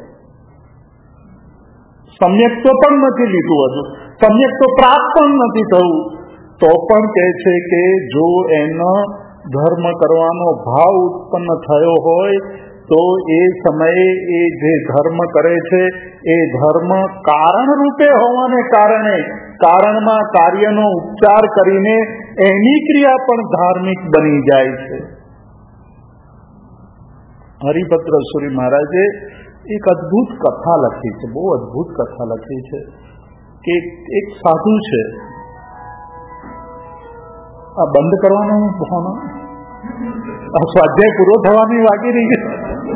સમ્યક્ત્વ પણ નથી લીધું, હજુ સમ્યક્ત્વ પ્રાપ્ત પણ નથી થયું, તો પણ કહે છે કે જો એનો ધર્મ કરવાનો ભાવ ઉત્પન્ન થયો હોય તો એ સમયે એ જે ધર્મ કરે છે એ ધર્મ કારણ રૂપે હોવાને કારણે કારણમાં કાર્યનો ઉપચાર કરીને એની ક્રિયા પણ ધાર્મિક બની જાય છે. હરિભદ્ર સુરી મહારાજે એક અદભુત કથા લખી છે, બહુ અદભુત કથા લખી છે કે એક સાધુ છે, આ બંધ કરવાનું હોનો, આ સ્વાધ્યાય પૂરો થવાની વાગી રહી છે.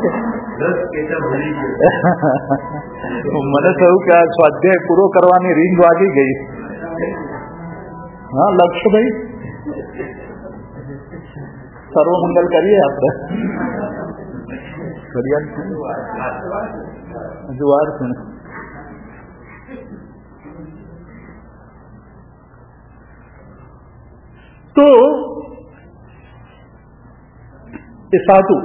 મને થયું કે આ સ્વાધ્યાય પૂરો કરવાની રીંગ વાગી ગઈ. હા, લક્ષ્યભાઈ સર્વમંગલ કરીએ આપણે. હજુ વાર છે ને. તો એ સાધુ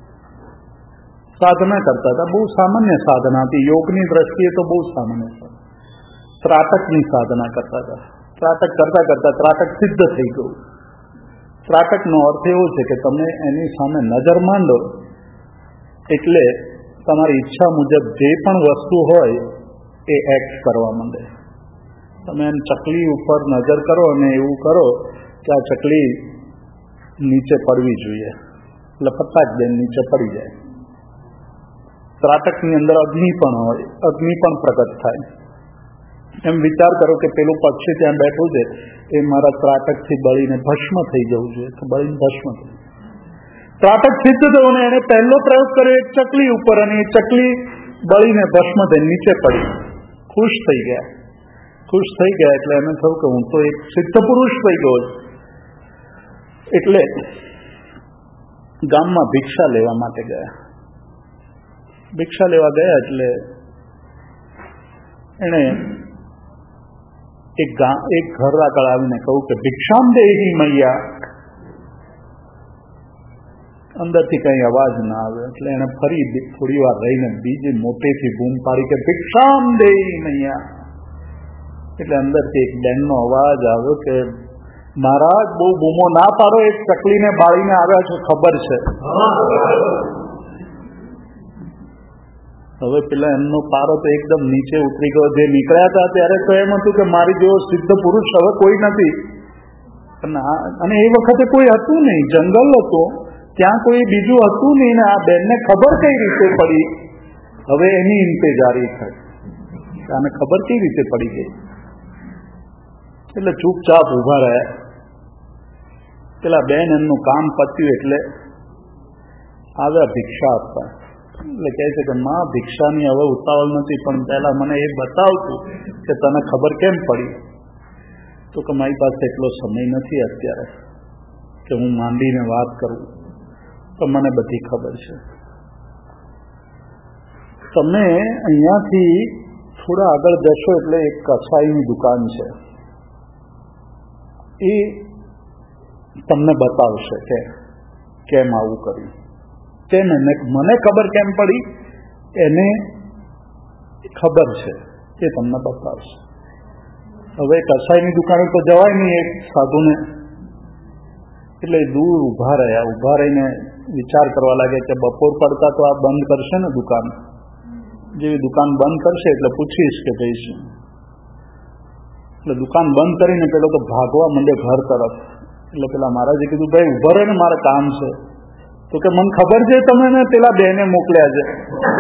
સાધના કરતા હતા, બહુ સામાન્ય સાધના હતી, યોગની દ્રષ્ટિએ તો બહુ સામાન્ય છે. ત્રાટકની સાધના કરતા હતા. ત્રાટક કરતા કરતા ત્રાટક સિદ્ધ થઈ ગયું. ત્રાટકનો અર્થ એવો છે કે તમે એની સામે નજર માંડો એટલે તમારી ઈચ્છા મુજબ જે પણ વસ્તુ હોય એ એક્ટ કરવા માંડે. તમે એમ ચકલી ઉપર નજર કરો અને એવું કરો કે આ ચકલી નીચે પડવી જોઈએ એટલે ફટાક દઈને નીચે પડી જાય. ત્રાટકની અંદર અગ્નિ પણ હોય, અગ્નિ પણ પ્રગટ થાય. એમ વિચાર કરો કે પેલું પક્ષી ત્યાં બેઠું છે એ મારા ત્રાટકથી બળીને ભસ્મ થઈ જવું જોઈએ, તો બળીને ભસ્મ થઈ. ત્રાટક સિદ્ધ થયો ને એને પહેલો પ્રયોગ કર્યો એક ચકલી ઉપર અને એ ચકલી બળીને ભસ્મ થઈ નીચે પડી. ખુશ થઈ ગયા. ખુશ થઈ ગયા એટલે એને થયું કે હું તો એક સિદ્ધ પુરુષ થઈ ગયો. એટલે ગામમાં ભિક્ષા લેવા માટે ગયા. ભિક્ષા લેવા ગયા એટલે એને એક ઘર આગળ આવીને કહ્યું કે ભિક્ષામ દેહી મૈયા. અંદરથી કઈ અવાજ ના આવે એટલે એને ફરી થોડી વાર રહીને બીજી મોટેથી બૂમ પાડી કે ભિક્ષામ દેહી મૈયા. એટલે અંદરથી એક બેનનો અવાજ આવ્યો કે મહારાજ બહુ બૂમો ના પાડો, એક ચકલીને બાળીને આવ્યા છે, ખબર છે. હવે પેલા એમનો પારો તો એકદમ નીચે ઉતરી ગયો. જે નીકળ્યા હતા ત્યારે તો એમ હતું કે મારી જેવો સિદ્ધ પુરુષ હવે કોઈ નથી. અને એ વખતે કોઈ હતું નહીં, જંગલ હતો, ત્યાં કોઈ બીજું હતું નહીં ને આ બેનને ખબર કઈ રીતે પડી. હવે એની ઇંતજારી થઈ, આને ખબર કઈ રીતે પડી ગઈ. એટલે ચૂપચાપ ઉભા રહ્યા. પેલા બેન એમનું કામ પત્યું એટલે આવ્યા ભિક્ષા આપવા. એટલે કહે છે કે માં ભિક્ષાની હવે ઉતાવળ નથી, પણ પહેલા મને એ બતાવતું કે તને ખબર કેમ પડી. તો કે મારી પાસે એટલો સમય નથી અત્યારે કે હું માંડીને વાત કરું, પણ મને બધી ખબર છે. તમે અહીંયાથી થોડા આગળ જશો એટલે એક કસાઈની દુકાન છે, એ તમને બતાવશે કે કેમ આવું કર્યું. કેમ મને ખબર કેમ પડી એને ખબર છે, એ તમને બતાવશે. હવે કસાઈની દુકાને તો જવાય નહીં એક સાધુને, એટલે દૂર ઉભા રહ્યા. ઉભા રહીને વિચાર કરવા લાગે કે બપોર પડતા તો આ બંધ કરશે ને દુકાન. જેવી દુકાન બંધ કરશે એટલે પૂછીશ કે ભાઈ શું. એટલે દુકાન બંધ કરીને પેલો તો ભાગવા માંડે ઘર તરફ. એટલે પેલા મહારાજે કીધું ભાઈ ઉભા રહે ને, મારે કામ છે. તો કે મને ખબર છે તમે ને પેલા બેને મોકલ્યા છે.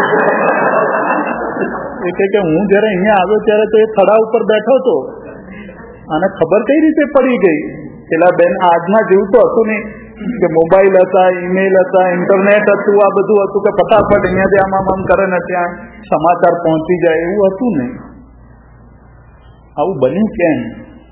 એ કે હું જયારે અહીંયા આવ્યો ત્યારે તો એ થડા ઉપર બેઠો હતો, આને ખબર કઈ રીતે પડી ગઈ. પેલા બેન આજના જેવું તો હતું નહીં કે મોબાઈલ હતા, ઈમેલ હતા, ઇન્ટરનેટ હતું, આ બધું હતું કે ફટાફટ અહીંયાથી આમ કરે ને ત્યાં સમાચાર પહોંચી જાય, એવું હતું નહીં. આવું બન્યું કેમ?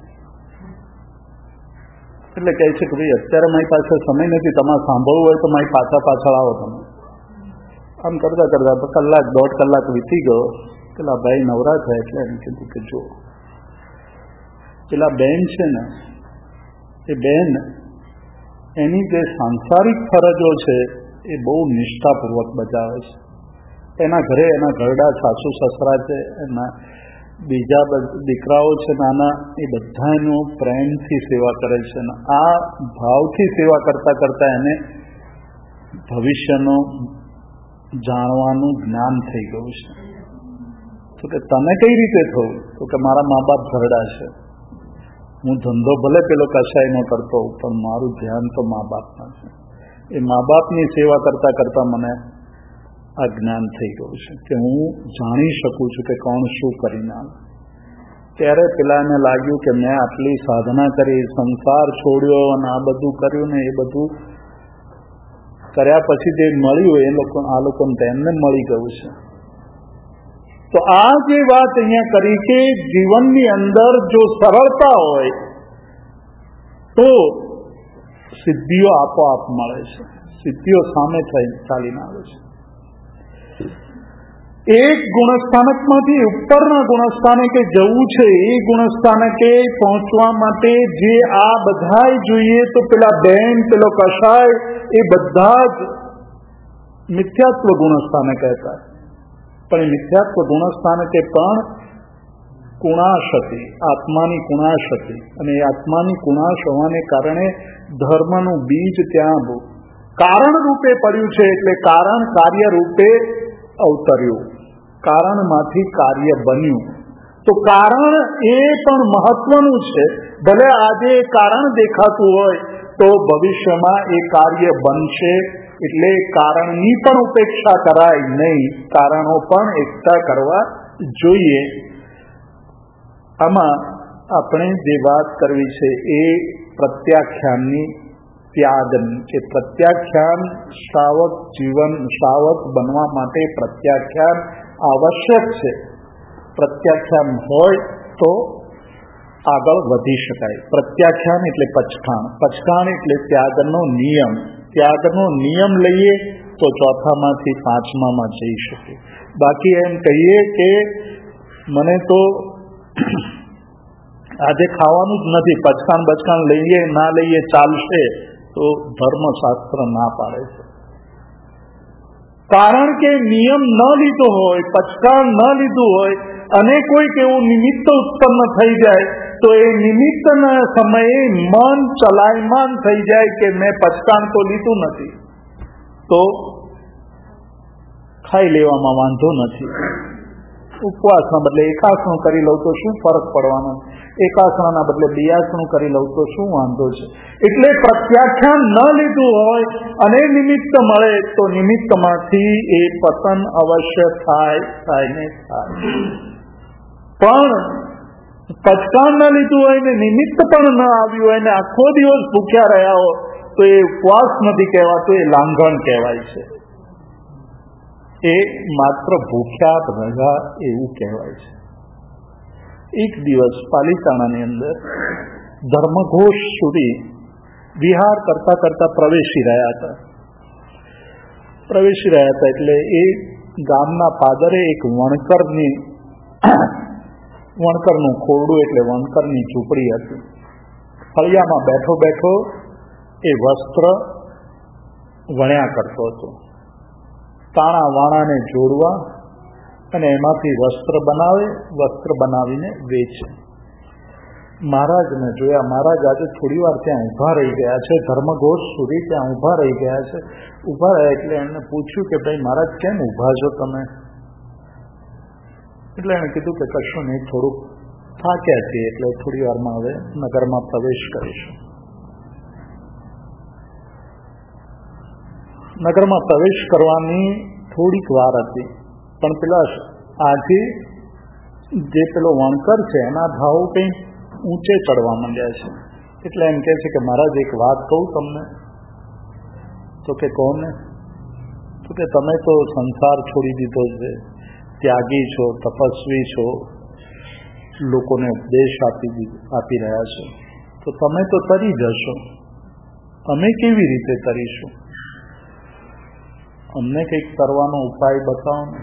એટલે કહે છે કે ભાઈ અત્યારે મારી પાસે સમય નથી, તમારે સાંભળવું હોય તો મારી પાછળ આવો તમે. આમ કરતા કરતા કલાક 1.5 કલાક વીતી ગયો. પેલા ભાઈ નવરા થયા એટલે એમ કીધું કે જો પેલા બેન છે ને એ બેન એની જે સાંસારિક ફરજો છે એ બહુ નિષ્ઠાપૂર્વક બજાવે છે. એના ઘરે એના ઘરડા સાસુ સસરા છે, એના બીજા દીકરાઓ છે નાના, એ બધા એનું પ્રેમથી સેવા કરે છે. આ ભાવથી સેવા કરતા કરતા એને ભવિષ્યનું જાણવાનું જ્ઞાન થઈ ગયું છે. તો કે તને કઈ રીતે થયું? તો કે મારા મા બાપ ઘરડા છે, હું ધંધો ભલે પેલો કશાયનો કરતો પણ મારું ધ્યાન તો મા બાપમાં છે. એ મા બાપની સેવા કરતા કરતા મને આ જ્ઞાન થઈ ગયું છે કે હું જાણી શકું છું કે કોણ શું કરીને આવે. ત્યારે પેલાને લાગ્યું કે મેં આટલી સાધના કરી, સંસાર છોડ્યો અને આ બધું કર્યું ને, એ બધું કર્યા પછી જે મળ્યું એ લોકો આ લોકોને તેમને મળી ગયું છે. તો આ જે વાત અહીંયા કરી કે જીવનની અંદર જો સરળતા હોય તો સિદ્ધિઓ આપોઆપ મળે છે, સિદ્ધિઓ સામે થઈ ચાલીને આવે છે. એક ગુણસ્થાનકમાંથી ઉપરના ગુણસ્થાનકે જવું છે, એ ગુણસ્થાનકે પહોંચવા માટે જે આ બધા જોઈએ તો પેલા બેન, પેલો કષાય, એ બધા જ મિથ્યાત્વ ગુણસ્થાનક હતા. પણ એ મિથ્યાત્વ ગુણસ્થાનકે પણ કુણાશ હતી, આત્માની કુણાશ હતી. અને એ આત્માની કુણાશ હોવાને કારણે ધર્મનું બીજ ત્યાં કારણ રૂપે પડ્યું છે. એટલે કારણ કાર્ય રૂપે અવતર્યું, કારણમાંથી કાર્ય બન્યું. તો કારણ એ પણ મહત્વનું છે. ભલે આજે કારણ દેખાતું હોય તો ભવિષ્યમાં એ કાર્ય બનશે. એટલે કારણની પણ ઉપેક્ષા કરાય નહીં, કારણો પણ એકઠા કરવા જોઈએ. આમાં આપણે જે વાત કરવી છે એ પ્રત્યાખ્યાનની, ત્યાગની. કે પ્રત્યાખ્યાન શ્રાવક જીવન, શ્રાવક બનવા માટે પ્રત્યાખ્યાન આવશ્યક છે. પ્રત્યાખ્યાન હોય તો આગળ વધી શકાય. પ્રત્યાખ્યાન એટલે પચખાણ, પચખાણ એટલે ત્યાગનો નિયમ. ત્યાગનો નિયમ લઈએ તો ચોથામાંથી પાંચમામાં જઈ શકે. બાકી એમ કહીએ કે મને તો આજે ખાવાનું જ નથી, પચખાણ બચખાણ લઈએ ના લઈએ ચાલશે, તો ધર્મશાસ્ત્ર ના પાડે છે. કારણ કે નિયમ ન લીધો હોય, પચખાણ ન લીધું હોય અને કોઈક એવું નિમિત્ત ઉત્પન્ન થઈ જાય તો એ નિમિત્તના સમયે મન ચલાયમાન થઈ જાય કે મેં પચખાણ તો લીધું નથી, તો ખાઈ લેવામાં વાંધો નથી. ઉપવાસના બદલે એકાસણું કરી લઉં તો શું ફરક પડવાનો? એકાસણાના બદલે બિયાસણું કરી લઉં તો શું વાંધો છે? એટલે પ્રત્યાખ્યાન ન લીધું હોય અને નિમિત્ત મળે તો નિમિત્તમાંથી એ પતન અવશ્ય થાય ને થાય. પણ પચકાણ ન લીધું હોય ને નિમિત્ત પણ ન આવ્યું હોય ને આખો દિવસ ભૂખ્યા રહ્યા હો તો એ ઉપવાસ નથી કહેવાતો, એ લાંઘણ કહેવાય છે. એ માત્ર ભૂખ્યા રહ્યા એવું કહેવાય છે. એક દિવસ પાલિતાણાની અંદર ધર્મઘોષ સુધી વિહાર કરતા કરતા પ્રવેશી રહ્યા હતા. એટલે એ ગામના પાદરે એક વણકરનું ખોરડું એટલે વણકરની ઝૂંપડી હતી. ફળિયામાં બેઠો બેઠો એ વસ્ત્ર વણ્યા કરતો હતો. તાણા વાણાને જોડવા અને એમાંથી વસ્ત્ર બનાવે, વસ્ત્ર બનાવીને વેચે. મહારાજને જોયા. મહારાજ આજે થોડી વાર ત્યાં ઊભા રહી ગયા છે, ધર્મઘોષ સુધી ત્યાં ઊભા રહી ગયા છે. ઊભા રહ્યા એટલે એમને પૂછ્યું કે ભાઈ મહારાજ કેમ ઊભા છો તમે? એટલે એણે કીધું કે કશું નહીં, થોડુંક થાક્યા છીએ એટલે થોડી વારમાં હવે નગરમાં પ્રવેશ કરીશું. નગરમાં પ્રવેશ કરવાની થોડીક વાર હતી, પણ પેલા આજે જે પેલો વણકર છે એના ભાવ કંઈ ઊંચે ચડવા માંડ્યા છે. એટલે એમ કહે છે કે મહારાજ એક વાત કહું તમને. તો કે કોને? તો કે તમે તો સંસાર છોડી દીધો છે, ત્યાગી છો, તપસ્વી છો, લોકોને ઉપદેશ આપી રહ્યા છો, તો તમે તો તરી જશો, અમે કેવી રીતે તરીશું? અમને કંઈક કરવાનો ઉપાય બતાવો ને.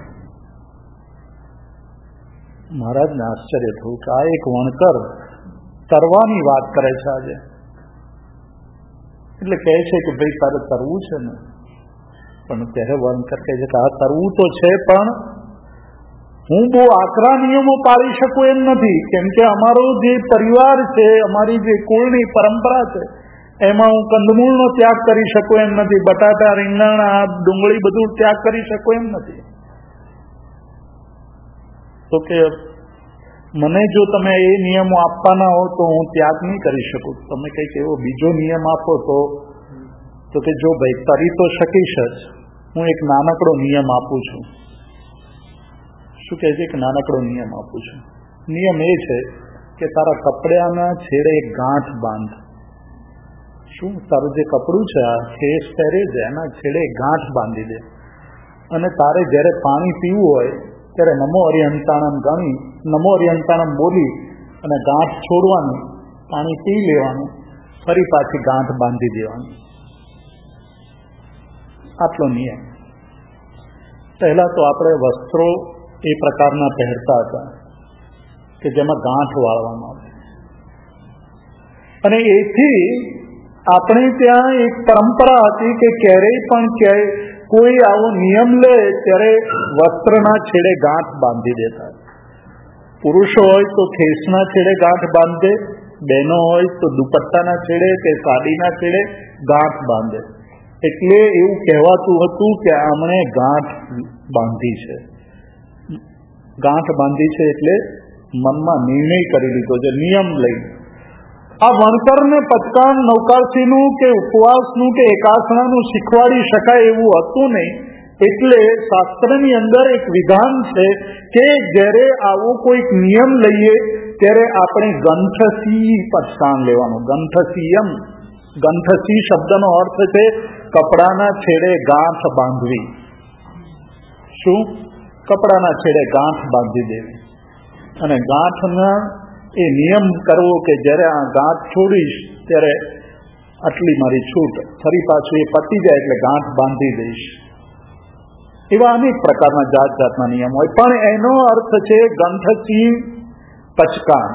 મહારાજને આશ્ચર્ય થયું કે આ એક વણકર તરવાની વાત કરે છે આજે. એટલે કહે છે કે ભાઈ તારે તરવું છે ને, પણ ત્યારે વણકર કહે છે કે આ તરવું તો છે, પણ હું બહુ આકરા નિયમો પાળી શકું એમ નથી, કેમ કે અમારો જે પરિવાર છે, અમારી જે કુળની પરંપરા છે, એમાં હું કંદમૂળનો ત્યાગ કરી શકું એમ નથી, બટાટા, રીંગણ, ડુંગળી બધું ત્યાગ કરી શકું એમ નથી. તો કે મને જો તમે એ નિયમો આપવાના હો તો હું ત્યાગ નહીં કરી શકું, તમે કંઈક એવો બીજો નિયમ આપો તો કે જો ભાઈ તરી તો શકીશ જ, હું એક નાનકડો નિયમ આપું છું. શું કહે છે? એક નાનકડો નિયમ આપું છું. નિયમ એ છે કે તારા કપડાના છેડે એક ગાંઠ બાંધ. શું? તારું જે કપડું છે, આ ખેસ પહેરે છે, એના છેડે ગાંઠ બાંધી દે, અને તારે જ્યારે પાણી પીવું હોય ત્યારે નમો અરિહંતાણમ ગણી, નમો અરિહંતાણમ બોલી અને ગાંઠ છોડવાની, પાણી પી લેવાનું, ફરી પાછી ગાંઠ બાંધી દેવાની. આટલો નિયમ. પહેલા તો આપણે વસ્ત્રો એ પ્રકારના પહેરતા હતા કે જેમાં ગાંઠ વાળવામાં આવે, અને એથી આપણે ત્યાં એક પરંપરા હતી કે ક્યારેય પણ કોઈ આવો નિયમ લે ત્યારે વસ્ત્રના છેડે ગાંઠ બાંધી દેતા. પુરુષો હોય તો ખેસના છેડે ગાંઠ બાંધે, બહેનો હોય તો દુપટ્ટાના છેડે કે સાડીના છેડે ગાંઠ બાંધે. એટલે એવું કહેવાતું હતું કે આમણે ગાંઠ બાંધી છે. ગાંઠ બાંધી છે એટલે મનમાં નિર્ણય કરી લીધો છે, નિયમ લઈ. આ વણકરને પચકાણ નૌકારસીનું કે ઉપવાસનું કે એકાસણાનું શીખવાડી શકાય એવું હતું નહીં. એટલે શાસ્ત્રની અંદર એક વિધાન છે કે જ્યારે આવો કોઈક નિયમ લઈએ ત્યારે આપણે ગંઠસી પચકાણ લેવાનું. ગંઠસીયમ, ગંઠસી શબ્દનો અર્થ છે કપડાના છેડે ગાંઠ બાંધવી. શું? કપડાના છેડે ગાંઠ બાંધી દેવી. અને ગાંઠના એ નિયમ કરવો કે જ્યારે આ ગાંઠ છોડીશ ત્યારે આટલી મારી છૂટ, ફરી પાછું એ પતી જાય એટલે ગાંઠ બાંધી દઈશ. એવા અનેક પ્રકારના જાત જાતના નિયમ હોય, પણ એનો અર્થ છે ગંઠસી પચકાણ.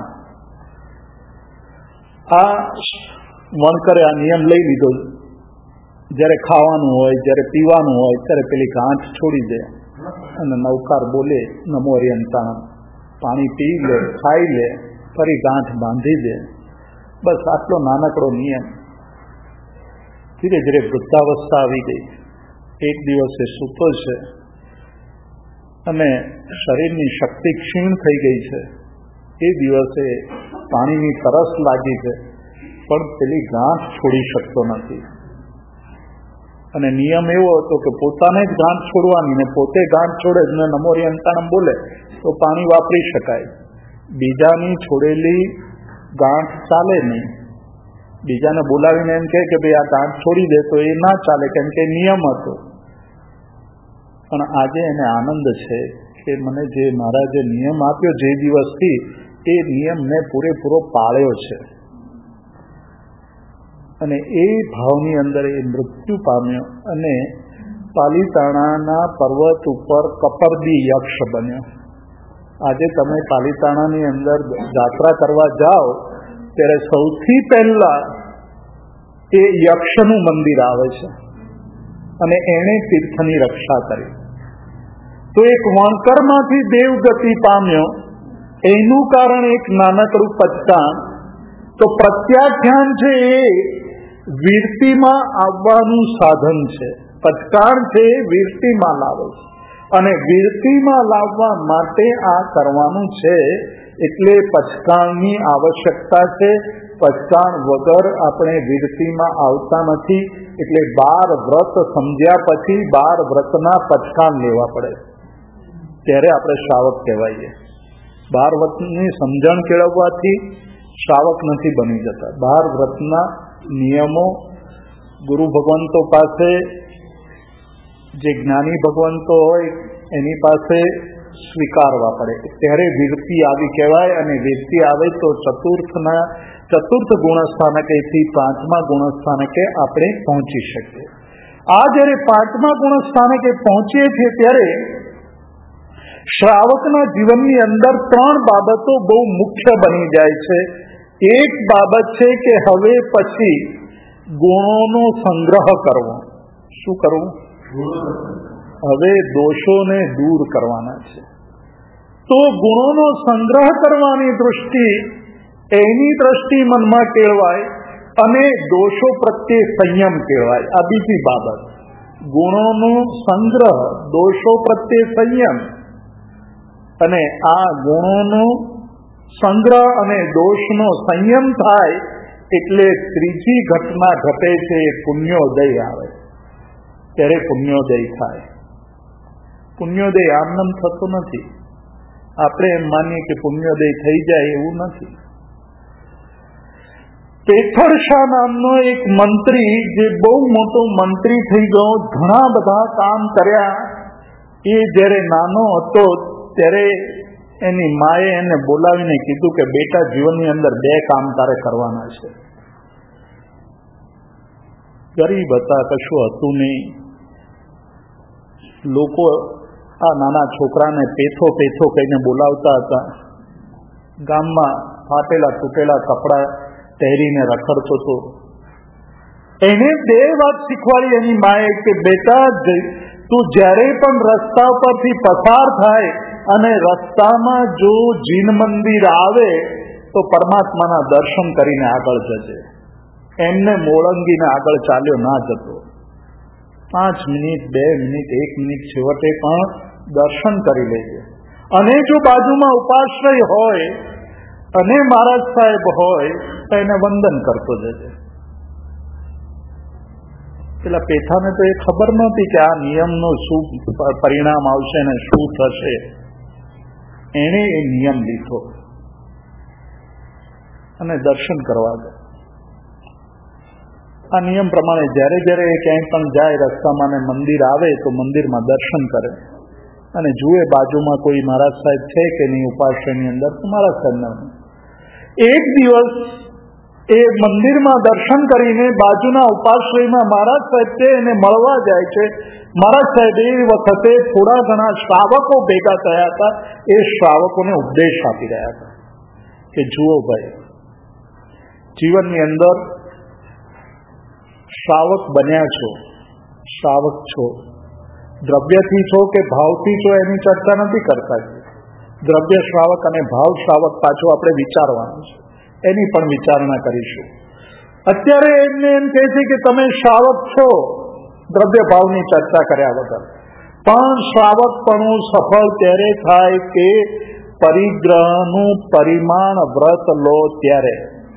આ વણકરે આ નિયમ લઈ લીધો. જ્યારે ખાવાનું હોય, જ્યારે પીવાનું હોય ત્યારે પેલી ગાંઠ છોડી દે અને નૌકાર બોલે નમો અરિહંતાણમ, પાણી પી લે, ખાઈ લે, ફરી ગાંઠ બાંધી દે. બસ આટલો નાનકડો નિયમ. ધીરે ધીરે વૃદ્ધાવસ્થા આવી ગઈ. એક દિવસે સૂતો છે અને શરીરની શક્તિ ક્ષીણ થઈ ગઈ છે. એ દિવસે પાણીની તરસ લાગી છે, પણ પેલી ગાંઠ છોડી શકતો નથી. અને નિયમ એવો હતો કે પોતાને જ ગાંઠ છોડવાની, ને પોતે ગાંઠ છોડે ને નમો અરિહંતાણમ બોલે તો પાણી વાપરી શકાય. બીજાની છોડેલી ગાંઠ ચાલે નહીં. બીજાને બોલાવીને એમ કહે કે ભાઈ આ ગાંઠ છોડી દે તો એ ના ચાલે, કેમ કે નિયમ હતો. પણ આજે એને આનંદ છે કે મને જે મારા જે નિયમ આપ્યો જે દિવસથી, એ નિયમ મેં પૂરેપૂરો પાળ્યો છે. અને એ ભાવની અંદર એ મૃત્યુ પામ્યો અને પાલીતાણાના પર્વત ઉપર કપરદી યક્ષ બન્યો. આજે તમે પાલીતાણાની અંદર યાત્રા કરવા જાઓ ત્યારે સૌથી પહેલા એ યક્ષનું મંદિર આવે છે, અને એણે તીર્થની રક્ષા કરી. તો એક વણકરમાંથી દેવગતિ પામ્યો, એનું કારણ એક નાનકડું પચકાણ. તો પ્રત્યાખ્યાન છે એ વીરતીમાં આવવાનું સાધન છે. પચકાણ છે એ વીરતીમાં લાવે છે, અને વીરતીમાં લાવવા માટે આ કરવાનું છે. એટલે પચકાણની આવશ્યકતા છે. પચકાણ વગર આપણે વીરતીમાં આવતા નથી. એટલે 12 વ્રત સમજ્યા પછી 12 વ્રતના પચકાણ લેવા પડે, ત્યારે આપણે શ્રાવક કહેવાઈએ. 12 વ્રતની સમજણ કેળવવાથી શ્રાવક નથી બની જતા. 12 વ્રતના નિયમો ગુરુ ભગવંતો પાસે, જે જ્ઞાની ભગવંતો હોય એની પાસે સ્વીકારવા પડે, ત્યારે વીરતી આવી કહેવાય. અને વીરતી આવે તો ચતુર્થ ગુણસ્થાનકેથી 5મા ગુણસ્થાનકે આપણે પહોંચી શકીએ. આ જ્યારે 5મા ગુણસ્થાનકે પહોંચીએ છીએ ત્યારે શ્રાવકના જીવનની અંદર 3 બાબતો બહુ મુખ્ય બની જાય છે. એક બાબત છે કે હવે પછી ગુણોનો સંગ્રહ કરવો. શું કરવું? હવે દોષોને દૂર કરવાના છે. તો ગુણોનો સંગ્રહ કરવાની દૃષ્ટિ, એની દ્રષ્ટિ મનમાં કેળવાય અને દોષો પ્રત્યે સંયમ કેળવાય. આ બીજી બાબત. ગુણોનો સંગ્રહ, દોષો પ્રત્યે સંયમ. અને આ ગુણોનો સંગ્રહ અને દોષનો સંયમ થાય એટલે ત્રીજી ઘટના ઘટે છે, પુણ્યોદય આવે. ત્યારે પુણ્યોદય થાય. પુણ્યોદય આમનામ થતો નથી. આપણે એમ માનીએ કે પુણ્યોદય થઈ જાય, એવું નથી. પેથળશા નામનો એક મંત્રી, જે બહુ મોટો મંત્રી થઈ ગયો, ઘણા બધા કામ કર્યા, એ જ્યારે નાનો હતો ત્યારે એની માએ એને બોલાવીને કીધું કે બેટા, જીવનની અંદર 2 કામ તારે કરવાના છે. ગરીબ હતા, કશું હતું નહીં. લોકો આ નાના છોકરાને પેથો પેથો કહીને બોલાવતા હતા. ગામમાં ફાટેલા તૂટેલા કપડા પહેરીને રખડતો હતો. એને 2 વાત શીખવાડી એની માએ કે બેટા, તું જ્યારે પણ રસ્તા પરથી પસાર થાય અને રસ્તામાં જો જીન મંદિર આવે તો પરમાત્માના દર્શન કરીને આગળ જજે. એમને મોળંગીને આગળ ચાલ્યો ના જતો. 5 મિનિટ, 2 મિનિટ, 1 મિનિટ, છેવટે પણ દર્શન કરી લેજે. અને જો બાજુમાં ઉપાશ્રય હોય અને મહારાજ સાહેબ હોય તો એને વંદન કરતો જજે. પેલા પેથાને તો એ ખબર નહોતી કે આ નિયમનો શું પરિણામ આવશે ને શું થશે. એણે એ નિયમ લીધો અને દર્શન કરવા ગયો. આ નિયમ પ્રમાણે જ્યારે જ્યારે એ ક્યાંય પણ જાય રસ્તામાં ને મંદિર આવે તો મંદિરમાં દર્શન કરે અને જુએ બાજુમાં કોઈ મહારાજ સાહેબ છે કે નહીં ઉપાશ્રયની અંદર, તો મહારાજ સાહેબના. એક દિવસ એ મંદિરમાં દર્શન કરીને બાજુના ઉપાશ્રયમાં મહારાજ સાહેબ છે એને મળવા જાય છે. મહારાજ સાહેબ એ વખતે થોડા ઘણા શ્રાવકો ભેગા થયા હતા. એ શ્રાવકોને ઉપદેશ આપી રહ્યા હતા કે જુઓ ભાઈ, જીવનની અંદર શ્રાવક બન્યા છો, શ્રાવક છો, દ્રવ્યથી છો કે ભાવથી છો એની ચર્ચા નથી કરતા. દ્રવ્ય શ્રાવક અને ભાવ શ્રાવક પાછું આપણે વિચારવાનું છે, એની પણ વિચારણા કરીશું. અત્યારે એમને એમ કહે છે કે તમે શ્રાવક છો, દ્રવ્ય ભાવની ચર્ચા કર્યા વગર. પણ શ્રાવકપણું સફળ ત્યારે થાય કે પરિગ્રહનું પરિમાણ વ્રત લો ત્યારે.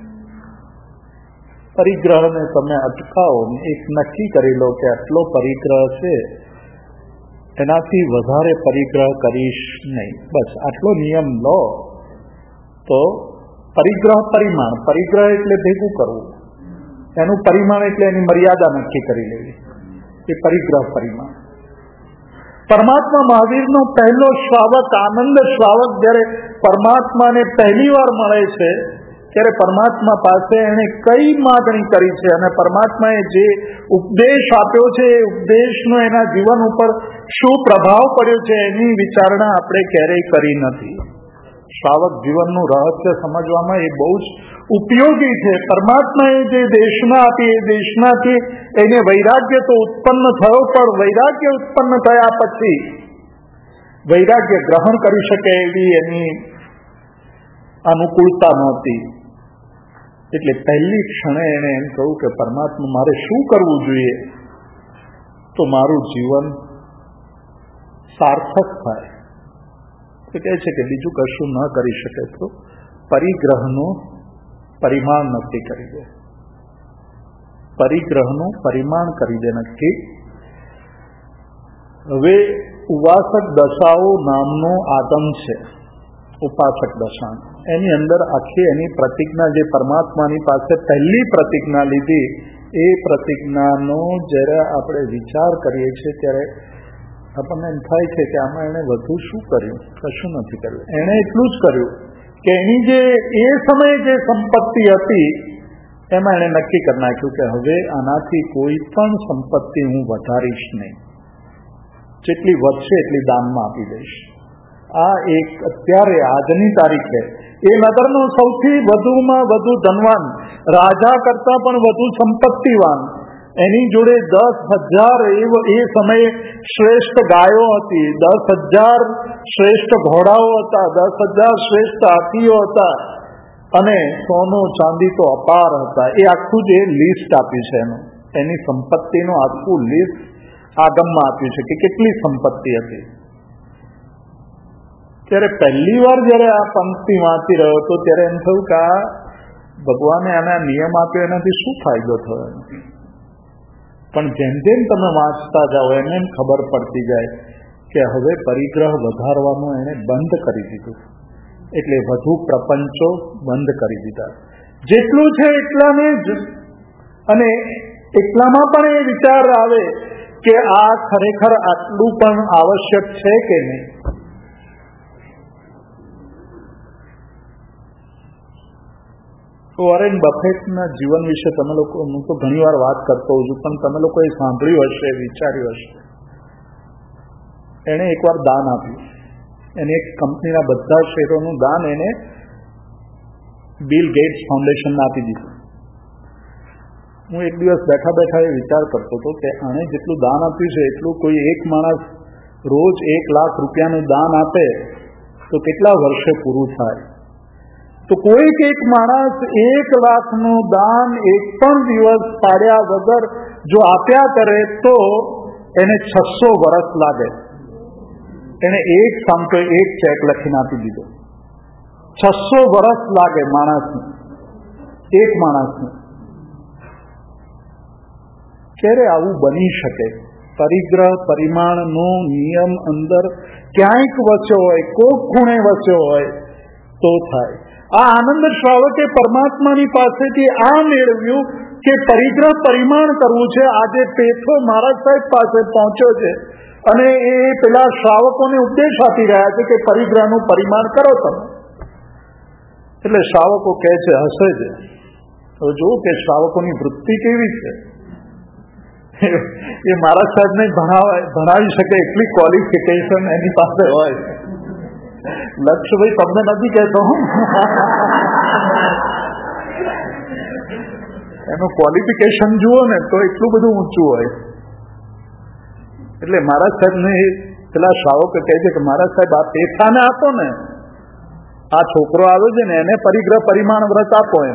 પરિગ્રહને તમે અટકાવો, એક નક્કી કરી લો કે આટલો પરિગ્રહ છે, એનાથી વધારે પરિગ્રહ કરીશ નહીં, બસ આટલો નિયમ લો. તો પરિગ્રહ પરિમાણ, પરિગ્રહ એટલે ભેગું કરવું, એનું પરિમાણ એટલે એની મર્યાદા નક્કી કરી લેવી, એ પરિગ્રહ પરિમાણ. પરમાત્મા મહાવીરનો પહેલો શ્રાવક, આનંદ શ્રાવક, જ્યારે પરમાત્માને પહેલી વાર મળે છે ત્યારે પરમાત્મા પાસે એને કઈ માગણી કરી છે અને પરમાત્માએ જે ઉપદેશ આપ્યો છે એ ઉપદેશનો એના જીવન ઉપર શું પ્રભાવ પડ્યો છે એની વિચારણા આપણે ક્યારેય કરી નથી. શ્રાવક જીવનનું રહસ્ય સમજવામાં એ બહુ જ ઉપયોગી છે. પરમાત્માએ જે દેશના આપી એ દેશનાથી એને વૈરાગ્ય તો ઉત્પન્ન થયો, પણ વૈરાગ્ય ઉત્પન્ન થયા પછી વૈરાગ્ય ગ્રહણ કરી શકે એવી એની અનુકૂળતા નહોતી. એટલે પહેલી ક્ષણે એને એમ કહ્યું કે પરમાત્મા, મારે શું કરવું જોઈએ તો મારું જીવન સાર્થક થાય? તો કહે છે કે બીજું કશું ન કરી શકે તો પરિગ્રહનું પરિમાણ નક્કી કરી દે. પરિગ્રહનું પરિમાણ કરી દે નક્કી. હવે ઉપાસક દશાઓ નામનો આગમ છે, ઉપાસક દશા. એની અંદર આખી એની પ્રતિજ્ઞા, જે પરમાત્માની પાસે પહેલી પ્રતિજ્ઞા લીધી, એ પ્રતિજ્ઞાનો જ્યારે આપણે વિચાર કરીએ છીએ ત્યારે આપણને એમ થાય છે કે આમાં એણે વધુ શું કર્યું? કશું નથી કર્યું. એણે એટલું જ કર્યું કે એની જે એ સમયે જે સંપત્તિ હતી એમાં એણે નક્કી કરી નાખ્યું કે હવે આનાથી કોઈ પણ સંપત્તિ હું વધારીશ નહીં, જેટલી વધશે એટલી દાનમાં આપી દઈશ. આ એક અત્યારે આજની તારીખે એ નગરનો સૌથી વધુમાં વધુ ધનવાન, રાજા કરતા પણ વધુ સંપત્તિવાન, એની જોડે 10,000 એ સમયે શ્રેષ્ઠ ગાયો હતી, 10,000 શ્રેષ્ઠ ઘોડાઓ હતા, 10,000 શ્રેષ્ઠ હાથીઓ હતા, અને સોનું ચાંદી તો અપાર હતા. એ આખું જે લિસ્ટ આપ્યું છે એની સંપત્તિનું આખું લિસ્ટ આગમમાં આપ્યું છે કે કેટલી સંપત્તિ હતી. ત્યારે પહેલી વાર જયારે આ પંક્તિ વાંચી રહ્યો હતો ત્યારે એમ થયું કે આ ભગવાને આના નિયમ આપ્યો એનાથી શું ફાયદો થયો. પણ જેમ જેમ તમે વાંચતા જાઓ એમ એમ ખબર પડતી જાય કે હવે પરિગ્રહ વધારવાનું એને બંધ કરી દીધું, એટલે વધુ પ્રપંચો બંધ કરી દીધા. જેટલું છે એટલાને જ, અને એટલામાં પણ એ વિચાર આવે કે આ ખરેખર આટલું પણ આવશ્યક છે કે નહીં. વોરેન બફેટના જીવન વિશે તમે લોકો, હું તો ઘણી વાર વાત કરતો હોઉં છું, પણ તમે લોકોએ સાંભળ્યું હશે, વિચાર્યું હશે. એણે એકવાર દાન આપ્યું. એને એક કંપનીના બધા શેરોનું દાન એને બિલ ગેટ્સ ફાઉન્ડેશનને આપી દીધું. હું એક દિવસ બેઠા બેઠા એ વિચાર કરતો હતો કે આણે જેટલું દાન આપ્યું છે એટલું કોઈ એક માણસ રોજ 1 લાખ રૂપિયાનું દાન આપે તો કેટલા વર્ષે પૂરું થાય. તો કોઈક એક માણસ 1 લાખનું દાન એક પણ દિવસ પાડ્યા વગર જો આપ્યા કરે તો એને 600 વર્ષ લાગે. એને એક સામટો એક ચેક લખીને આપી દીધો. 600 વર્ષ લાગે માણસને, એક માણસને. ક્યારે આવું બની શકે? પરિગ્રહ પરિમાણનો નિયમ અંદર ક્યાંક વચ્યો હોય, કોક ખૂણે વચ્યો હોય તો થાય. આ આનંદ શ્રાવકે પરમાત્માની પાસેથી આ મેળવ્યું કે પરિગ્રહ પરિમાણ કરવું છે. આજે પેથો મહારાજ સાહેબ પાસે પહોંચ્યો છે અને એ પેલા શ્રાવકોને ઉપદેશ આપી રહ્યા છે કે પરિગ્રહનું પરિમાણ કરો તમે. એટલે શ્રાવકો કહે છે, હશે જ. હવે જુઓ કે શ્રાવકોની વૃત્તિ કેવી છે. એ મહારાજ સાહેબને ભણાવી શકે એટલી ક્વોલિફિકેશન એની પાસે હોય. લક્ષ્યભાઈ તમને નથી કહેતો, એનું ક્વોલિફિકેશન જુઓ ને તો એટલું બધું ઊંચું હોય. એટલે મહારાજ સાહેબને પેલા શ્રાવક કહે છે કે મહારાજ સાહેબ આ પેથાને આપો ને, આ છોકરો આવે છે ને એને પરિગ્રહ પરિમાણ વ્રત આપો એમ.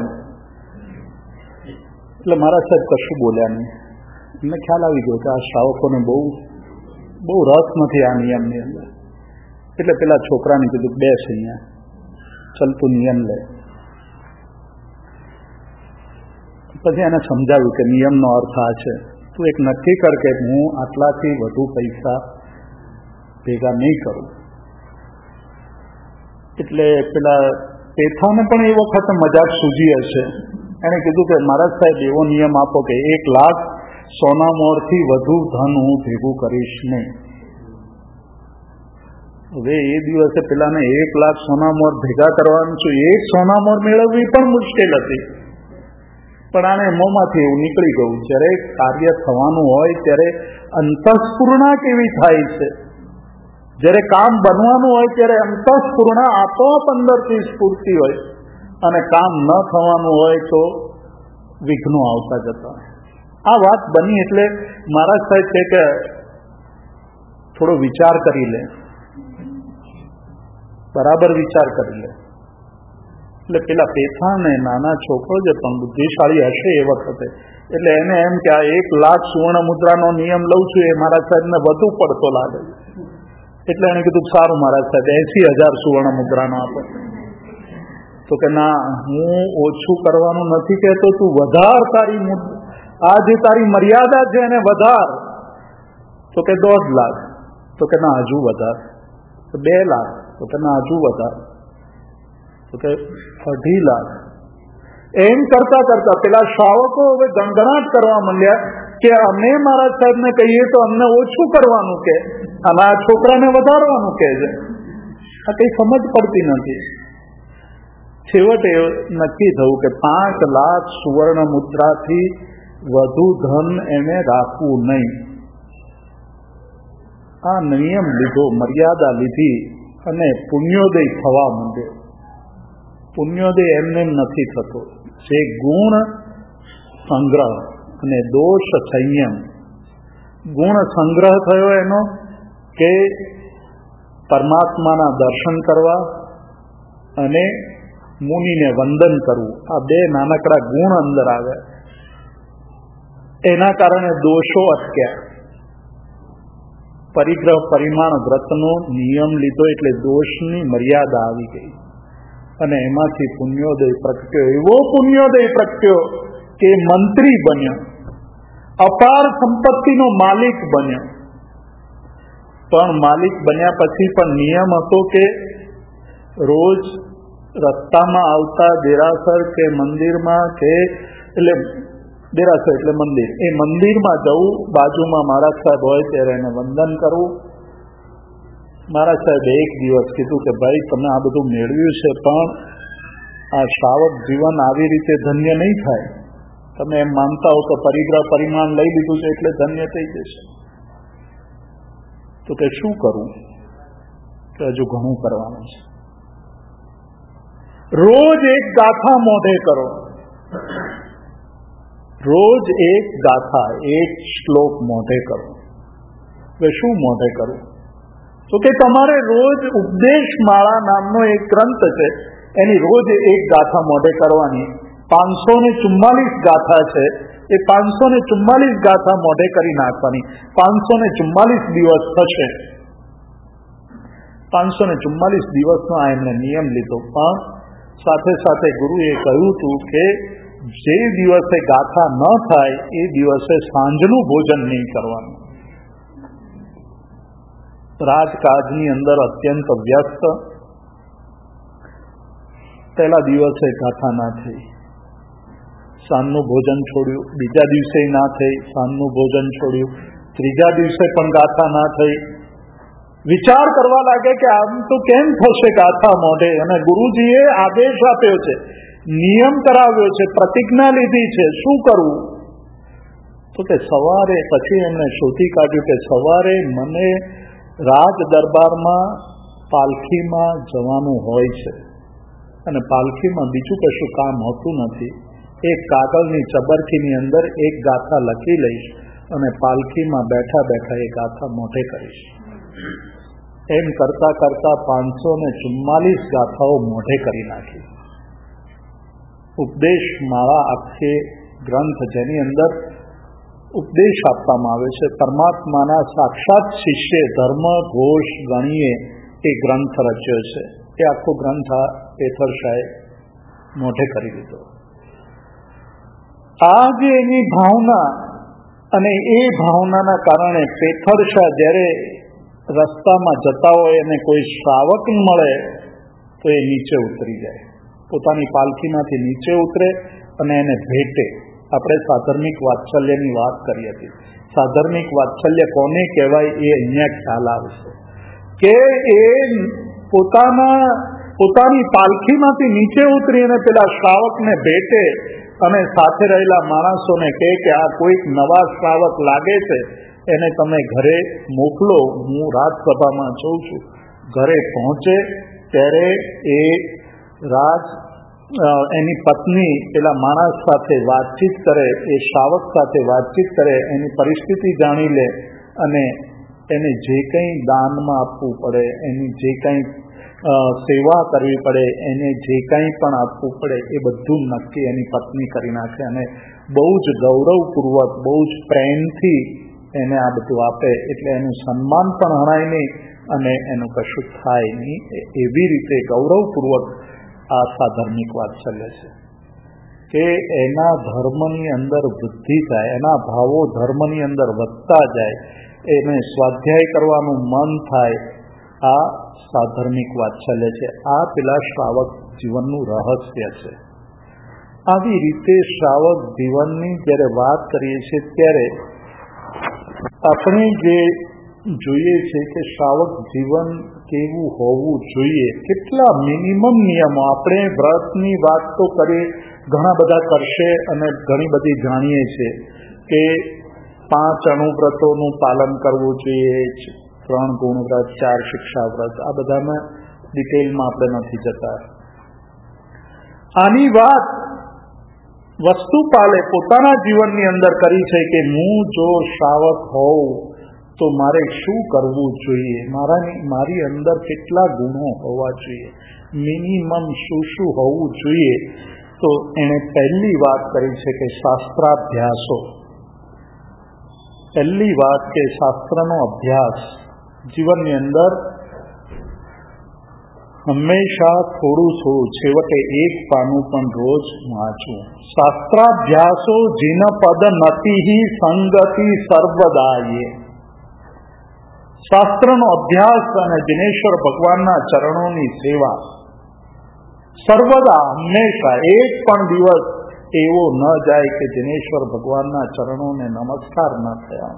એટલે મહારાજ સાહેબ કશું બોલ્યા નહીં. એમને ખ્યાલ આવી ગયો કે આ શ્રાવકોને બહુ રસ નથી આ નિયમની અંદર. એટલે પેલા છોકરાને કીધું, બેસ અહીંયા, ચલ તું નિયમ લે. પછી એને સમજાવ્યું કે નિયમનો અર્થ આ છે, તું એક નક્કી કર કે હું આટલાથી વધુ પૈસા ભેગા નહીં કરું. એટલે પેલા પેથાને પણ એ વખતે મજાક સૂજી હશે. એને કીધું કે મહારાજ સાહેબ એવો નિયમ આપો કે 1 લાખ સોના મોરથી વધુ ધન હું ભેગું કરીશ નહીં. હવે એ દિવસે પેલાને 1 લાખ સોના મોર ભેગા કરવાનું છે. એક સોના મોર મેળવવી પણ મુશ્કેલ હતી, પણ આને મોંમાંથી એવું નીકળી ગયું. જ્યારે કાર્ય થવાનું હોય ત્યારે અંતઃસ્ફૂર્ણા કેવી થાય છે. જ્યારે કામ બનવાનું હોય ત્યારે અંતઃસ્ફૂર્ણા આપોઆપ અંદરથી સ્ફૂર્તિ હોય, અને કામ ન થવાનું હોય તો વિઘ્નો આવતા જતા. આ વાત બની એટલે મહારાજ સાહેબ છે કે થોડો વિચાર કરી લે, બરાબર વિચાર કરી લે. એટલે પેલા પેથાને નાના છોકરો જે પણ બુદ્ધિશાળી હશે એ વખતે, એટલે એને એમ કે આ 1 લાખ સુવર્ણ મુદ્રાનો નિયમ લઉં છું એ મહારાજ સાહેબને વધુ પડતો લાગે. એટલે એને કીધું સારું મહારાજ સાહેબ 80,000 સુવર્ણ મુદ્રાનો આપો. તો કે ના, હું ઓછું કરવાનું નથી કહેતો, તું વધાર તારી આ જે તારી મર્યાદા છે એને વધાર. તો કે 1.5 લાખ. તો કે ના હજુ વધાર. તો 2 લાખ. તો કે ના હજુ વધાર. તો કે 2.5 લાખ. એમ કરતા કરતા પેલા શ્રાવકો હવે ગણગણાટ કરવા માંડ્યા કે અમે મહારાજ સાહેબને કહીએ તો અમને ઓછું કરવાનું કે, અને આ છોકરાને વધારવાનું કે છે. આ કઈ સમજ પડતી નથી. છેવટે નક્કી થયું કે 5 લાખ સુવર્ણ મુદ્રાથી વધુ ધન એને રાખવું નહીં. આ નિયમ લીધો, મર્યાદા લીધી અને પુણ્યોદય થવા માંડ્યો. પુણ્યોદય એમને નથી થતો. જે ગુણ સંગ્રહ અને દોષ સંયમ. ગુણ સંગ્રહ થયો એનો કે પરમાત્માના દર્શન કરવા અને મુનિને વંદન કરવું, આ બે નાનકડા ગુણ અંદર આવ્યા. એના કારણે દોષો અટક્યા. પરિગ્રહ પરિમાણ વ્રતનો નિયમ લીધો એટલે દોષની મર્યાદા આવી ગઈ અને એમાંથી પુણ્યોદય પ્રગટ્યો. એવો પુણ્યોદય પ્રગટ્યો કે મંત્રી બન્યો, અપાર સંપત્તિનો માલિક બન્યો. પણ માલિક બન્યા પછી પણ નિયમ હતો કે રોજ રસ્તામાં આવતા દેરાસર કે મંદિરમાં કે એટલે દેરાસર એટલે મંદિર, એ મંદિરમાં જવું, બાજુમાં મહારાજ સાહેબ હોય ત્યારે એને વંદન કરવું. મહારાજ સાહેબે એક દિવસ કીધું કે ભાઈ તમે આ બધું મેળવ્યું છે પણ આ શ્રાવક જીવન આવી રીતે ધન્ય નહીં થાય. તમે એમ માનતા હો તો પરિગ્રહ પરિમાણ લઈ લીધું છે એટલે ધન્ય થઈ જશે. તો કે શું કરવું? કે હજુ ઘણું કરવાનું છે. રોજ એક ગાથા મોઢે કરો, રોજ એક ગાથા, એક શ્લોક મોઢે કરો. હવે શું મોઢે કરવું? તો કે તમારે રોજ ઉપદેશ માળા નામનો એક ગ્રંથ છે, એની રોજ એક ગાથા મોઢે કરવાની. 544 ગાથા છે, એ 544 ગાથા મોઢે કરી નાખવાની. 544 દિવસ થશે. 544 દિવસનો આ એમને નિયમ લીધો. પણ સાથે સાથે ગુરુએ કહ્યું હતું કે જે દિવસે ગાથા ન થાય એ દિવસે સાંજનું ભોજન નહીં કરવાનું. રાજકાજની અંદર અત્યંત વ્યસ્ત. પહેલા દિવસે ગાથા ના થઈ, સાંજનું ભોજન છોડ્યું. બીજા દિવસે ના થઈ, સાંજનું ભોજન છોડ્યું. ત્રીજા દિવસે પણ ગાથા ના થઈ. વિચાર કરવા લાગે કે આમ તો કેમ થશે ગાથા મોઢે? અને ગુરુજીએ આદેશ આપ્યો છે, નિયમ કરાવ્યો છે, પ્રતિજ્ઞા લીધી છે, શું કરવું? તો કે સવારે, પછી એમણે શોધી કાઢ્યું કે સવારે મને રાજ દરબારમાં પાલખીમાં જવાનું હોય છે અને પાલખીમાં બીજું કશું કામ હોતું નથી. એક કાગળની ચબરકીની અંદર એક ગાથા લખી લઈશ અને પાલખીમાં બેઠા બેઠા એ ગાથા મોઢે કરીશ. એમ કરતા કરતા 544 ગાથાઓ મોઢે કરી નાખી. ઉપદેશ માળા આખે ગ્રંથ, જેની અંદર ઉપદેશ આપવામાં આવે છે. પરમાત્માના સાક્ષાત શિષ્ય ધર્મ ઘોષ ગણીએ એ ગ્રંથ રચ્યો છે. એ આખો ગ્રંથ આ પેથર શાહે મોઢે કરી દીધો. આ જે એની ભાવના, અને એ ભાવનાના કારણે પેથર શાહ જ્યારે રસ્તામાં જતા હોય અને કોઈ શ્રાવક મળે તો એ નીચે ઉતરી જાય, પોતાની પાલખીમાંથી નીચે ઉતરે અને એને ભેટે. આપણે સાધર્મિક વાત્સલ્યની વાત કરી હતી. સાધર્મિક વાત્સલ્ય કોને કહેવાય એ અહીંયા ખ્યાલ આવશે કે એ પોતાની પાલખીમાંથી નીચે ઉતરી અને પેલા શ્રાવકને ભેટે અને સાથે રહેલા માણસોને કહે કે આ કોઈક નવા શ્રાવક લાગે છે, એને તમે ઘરે મોકલો, હું રાજસભામાં જઉં છું. ઘરે પહોંચે ત્યારે એ એની પત્ની પેલા માણસ સાથે વાતચીત કરે, એ શ્રાવક સાથે વાતચીત કરે, એની પરિસ્થિતિ જાણી લે અને એને જે કંઈ દાનમાં આપવું પડે, એની જે કંઈ સેવા કરવી પડે, એને જે કંઈ પણ આપવું પડે એ બધું નક્કી એની પત્ની કરી નાખે અને બહુ જ ગૌરવપૂર્વક, બહુ જ પ્રેમથી એને આ બધું આપે. એટલે એનું સન્માન પણ હણાય નહીં અને એનું કશું થાય નહીં. એવી રીતે ગૌરવપૂર્વક આ સાધર્મિક વાત્સલ્ય છે કે એના ધર્મની અંદર વૃદ્ધિ થાય, એના ભાવો ધર્મની અંદર વધતા જાય, એને સ્વાધ્યાય કરવાનું મન થાય. આ સાધર્મિક વાત્સલ્ય છે. આ પેલા શ્રાવક જીવનનું રહસ્ય છે. આવી રીતે શ્રાવક જીવનની જ્યારે વાત કરીએ છીએ ત્યારે આપણે જે જોઈએ છે કે શ્રાવક જીવન કેવું હોવું જોઈએ, કેટલા મિનિમમ નિયમો. આપણે વ્રતની વાત તો કરીએ, ઘણા બધા કરશે અને ઘણી બધી જાણીએ છીએ કે 5 અણુવ્રતોનું પાલન કરવું જોઈએ, 3 ગુણવ્રત, 4 શિક્ષા વ્રત. આ બધામાં ડિટેલમાં આપણે નથી જતા. આની વાત વસ્તુપાલે પોતાના જીવનની અંદર કરી છે કે હું જો શ્રાવક હોઉં તો મારે શું કરવું જોઈએ, મારી અંદર કેટલા ગુણો હોવા જોઈએ, મિનિમમ શું હોવું જોઈએ. તો એણે પહેલી વાત કરી છે કે શાસ્ત્રાભ્યાસો. પહેલી વાત કે શાસ્ત્રનો અભ્યાસ જીવનની અંદર હંમેશા થોડું છેવટે એક પાનું પણ રોજ વાંચવું. શાસ્ત્રાભ્યાસો જીન પદ નતિ સંગતિ સર્વદાયે. શાસ્ત્રનો અભ્યાસ અને દિનેશ્વર ભગવાનના ચરણોની સેવા સર્વદા હંમેશા એક પણ દિવસ એવો ન જાય કે દિનેશ્વર ભગવાનના ચરણોને નમસ્કાર ન થયા.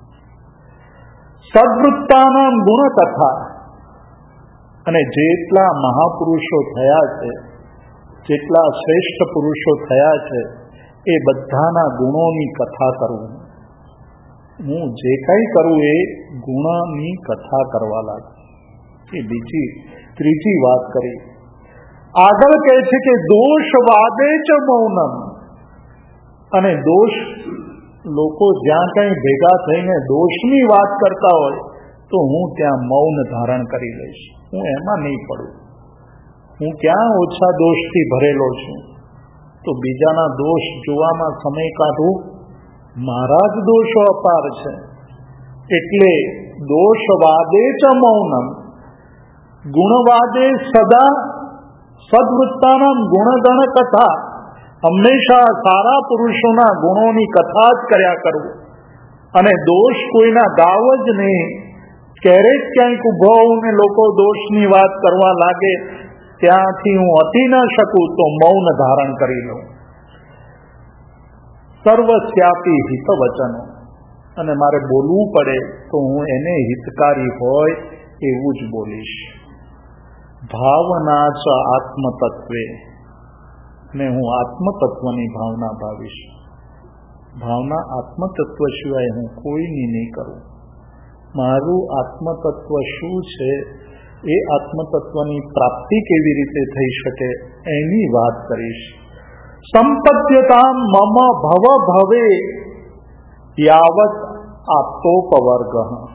સદ્વૃત્તાનામ ગુણકથા. અને જેટલા મહાપુરુષો થયા છે, જેટલા શ્રેષ્ઠ પુરુષો થયા છે, એ બધાના ગુણોની કથા કરવું. હું જે કંઈ કરું એ ગુણની કથા કરવા લાગુ. એ ત્રીજી વાત કરી. આગળ કહે છે કે દોષવાદે ચ મૌનમ. અને દોષ, લોકો જ્યાં કંઈ ભેગા થઈને દોષની વાત કરતા હોય તો હું ત્યાં મૌન ધારણ કરી લઈશ. હું એમાં નહીં પડું. હું ક્યાં ઓછા દોષથી ભરેલો છું તો બીજાના દોષ જોવામાં સમય કાઢું. મારા જ દોષો અપાર છે. એટલે દોષવાદે ચ મૌનમ, ગુણવાદે સદા સદ્વૃત્તાનામ ગુણગણ કથા. હંમેશા સારા પુરુષોના ગુણોની કથા જ કર્યા કરવું. અને દોષ કોઈના ગાવ જ નહીં. ક્યારેક ક્યાંક ઉભો હોઉં ને લોકો દોષની વાત કરવા લાગે, ત્યાંથી હું હટી ન શકું તો મૌન ધારણ કરી લઉં. સર્વસ્યાપી હિત વચનો. અને મારે બોલવું પડે તો હું એને હિતકારી હોય એવું જ બોલીશ. ભાવના ચ આત્મતત્વે. ને હું આત્મતત્વની ભાવના ભાવીશ. ભાવના આત્મતત્વ સિવાય હું કોઈની નહીં કરું. મારું આત્મતત્વ શું છે, એ આત્મતત્વની પ્રાપ્તિ કેવી રીતે થઈ શકે એની વાત કરીશ. સંપદ્યતામ મમ ભવ ભવે યાવત આત્મોપવર્ગ.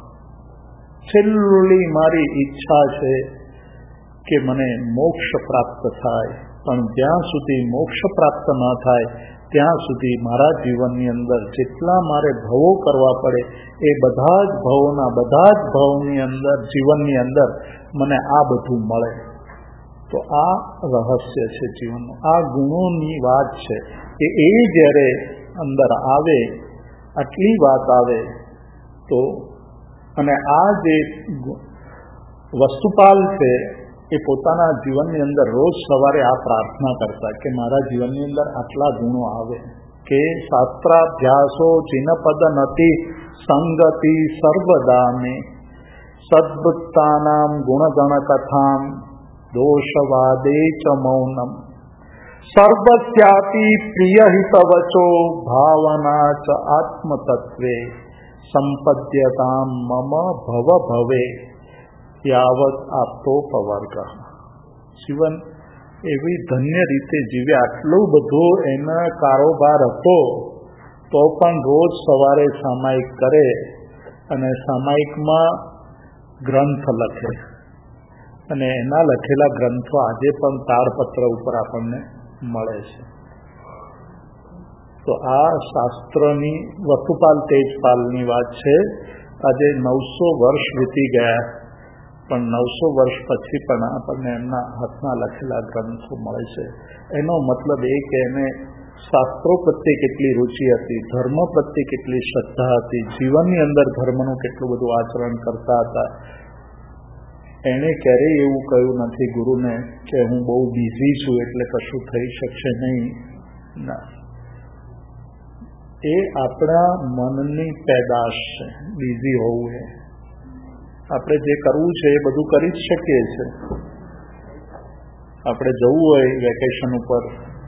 છેલ્લી મારી ઈચ્છા છે કે મને મોક્ષ પ્રાપ્ત થાય, પણ જ્યાં સુધી મોક્ષ પ્રાપ્ત ન થાય ત્યાં સુધી મારા જીવનની અંદર જેટલા મારે ભવો કરવા પડે એ બધા જ ભવની અંદર, જીવનની અંદર મને આ બધું મળે. તો આ રહસ્ય છે જીવનનું. આ ગુણોની વાત છે કે એ જ્યારે અંદર આવે, આટલી વાત આવે તો, અને આ જે વસ્તુપાલ છે એ પોતાના જીવનની અંદર રોજ સવારે આ પ્રાર્થના કરતા કે મારા જીવનની અંદર આટલા ગુણો આવે. કે શાસ્ત્રાભ્યાસો ચિહ્નપદ નતિ સંગતિ સર્વદામે સદ્વૃત્તાનામ ગુણગણ કથામ દોષવાદે ચ મૌનમ સર્વસ્યાપી પ્રિયહિતવચો ભાવના ચ આત્મતત્વે સંપદ્યતામ મમ ભવ ભવે યાવત આપ્તોપવર્ગ. જીવન એવી ધન્ય રીતે જીવે. આટલો બધો એના કારોબાર હતો તો પણ રોજ સવારે સામાયિક કરે અને સામાયિકમાં ગ્રંથ લખે. અને એના લખેલા ગ્રંથો આજે પણ તાડપત્ર ઉપર આપણને મળે છે. તો આ શાસ્ત્રની વસુપાલ તેજપાલની વાત છે. આજે 900 વર્ષ વીતી ગયા, પણ 900 વર્ષ પછી પણ આપણને એમના હાથના લખેલા ગ્રંથો મળે છે. એનો મતલબ એ કે એને શાસ્ત્રો પ્રત્યે કેટલી રુચિ હતી, ધર્મ પ્રત્યે કેટલી શ્રદ્ધા હતી, જીવનની અંદર ધર્મનું કેટલું બધું આચરણ કરતા હતા. એણે ક્યારેય એવું કહ્યું નથી ગુરુને કે હું બહુ બિઝી છું એટલે કશું થઈ શકશે નહીં. ના, એ આપણા મનની પેદાશ છે. બિઝી હોવું એ આપણે જે કરવું છે એ બધું કરી જ શકીએ છીએ. આપણે જવું હોય વેકેશન ઉપર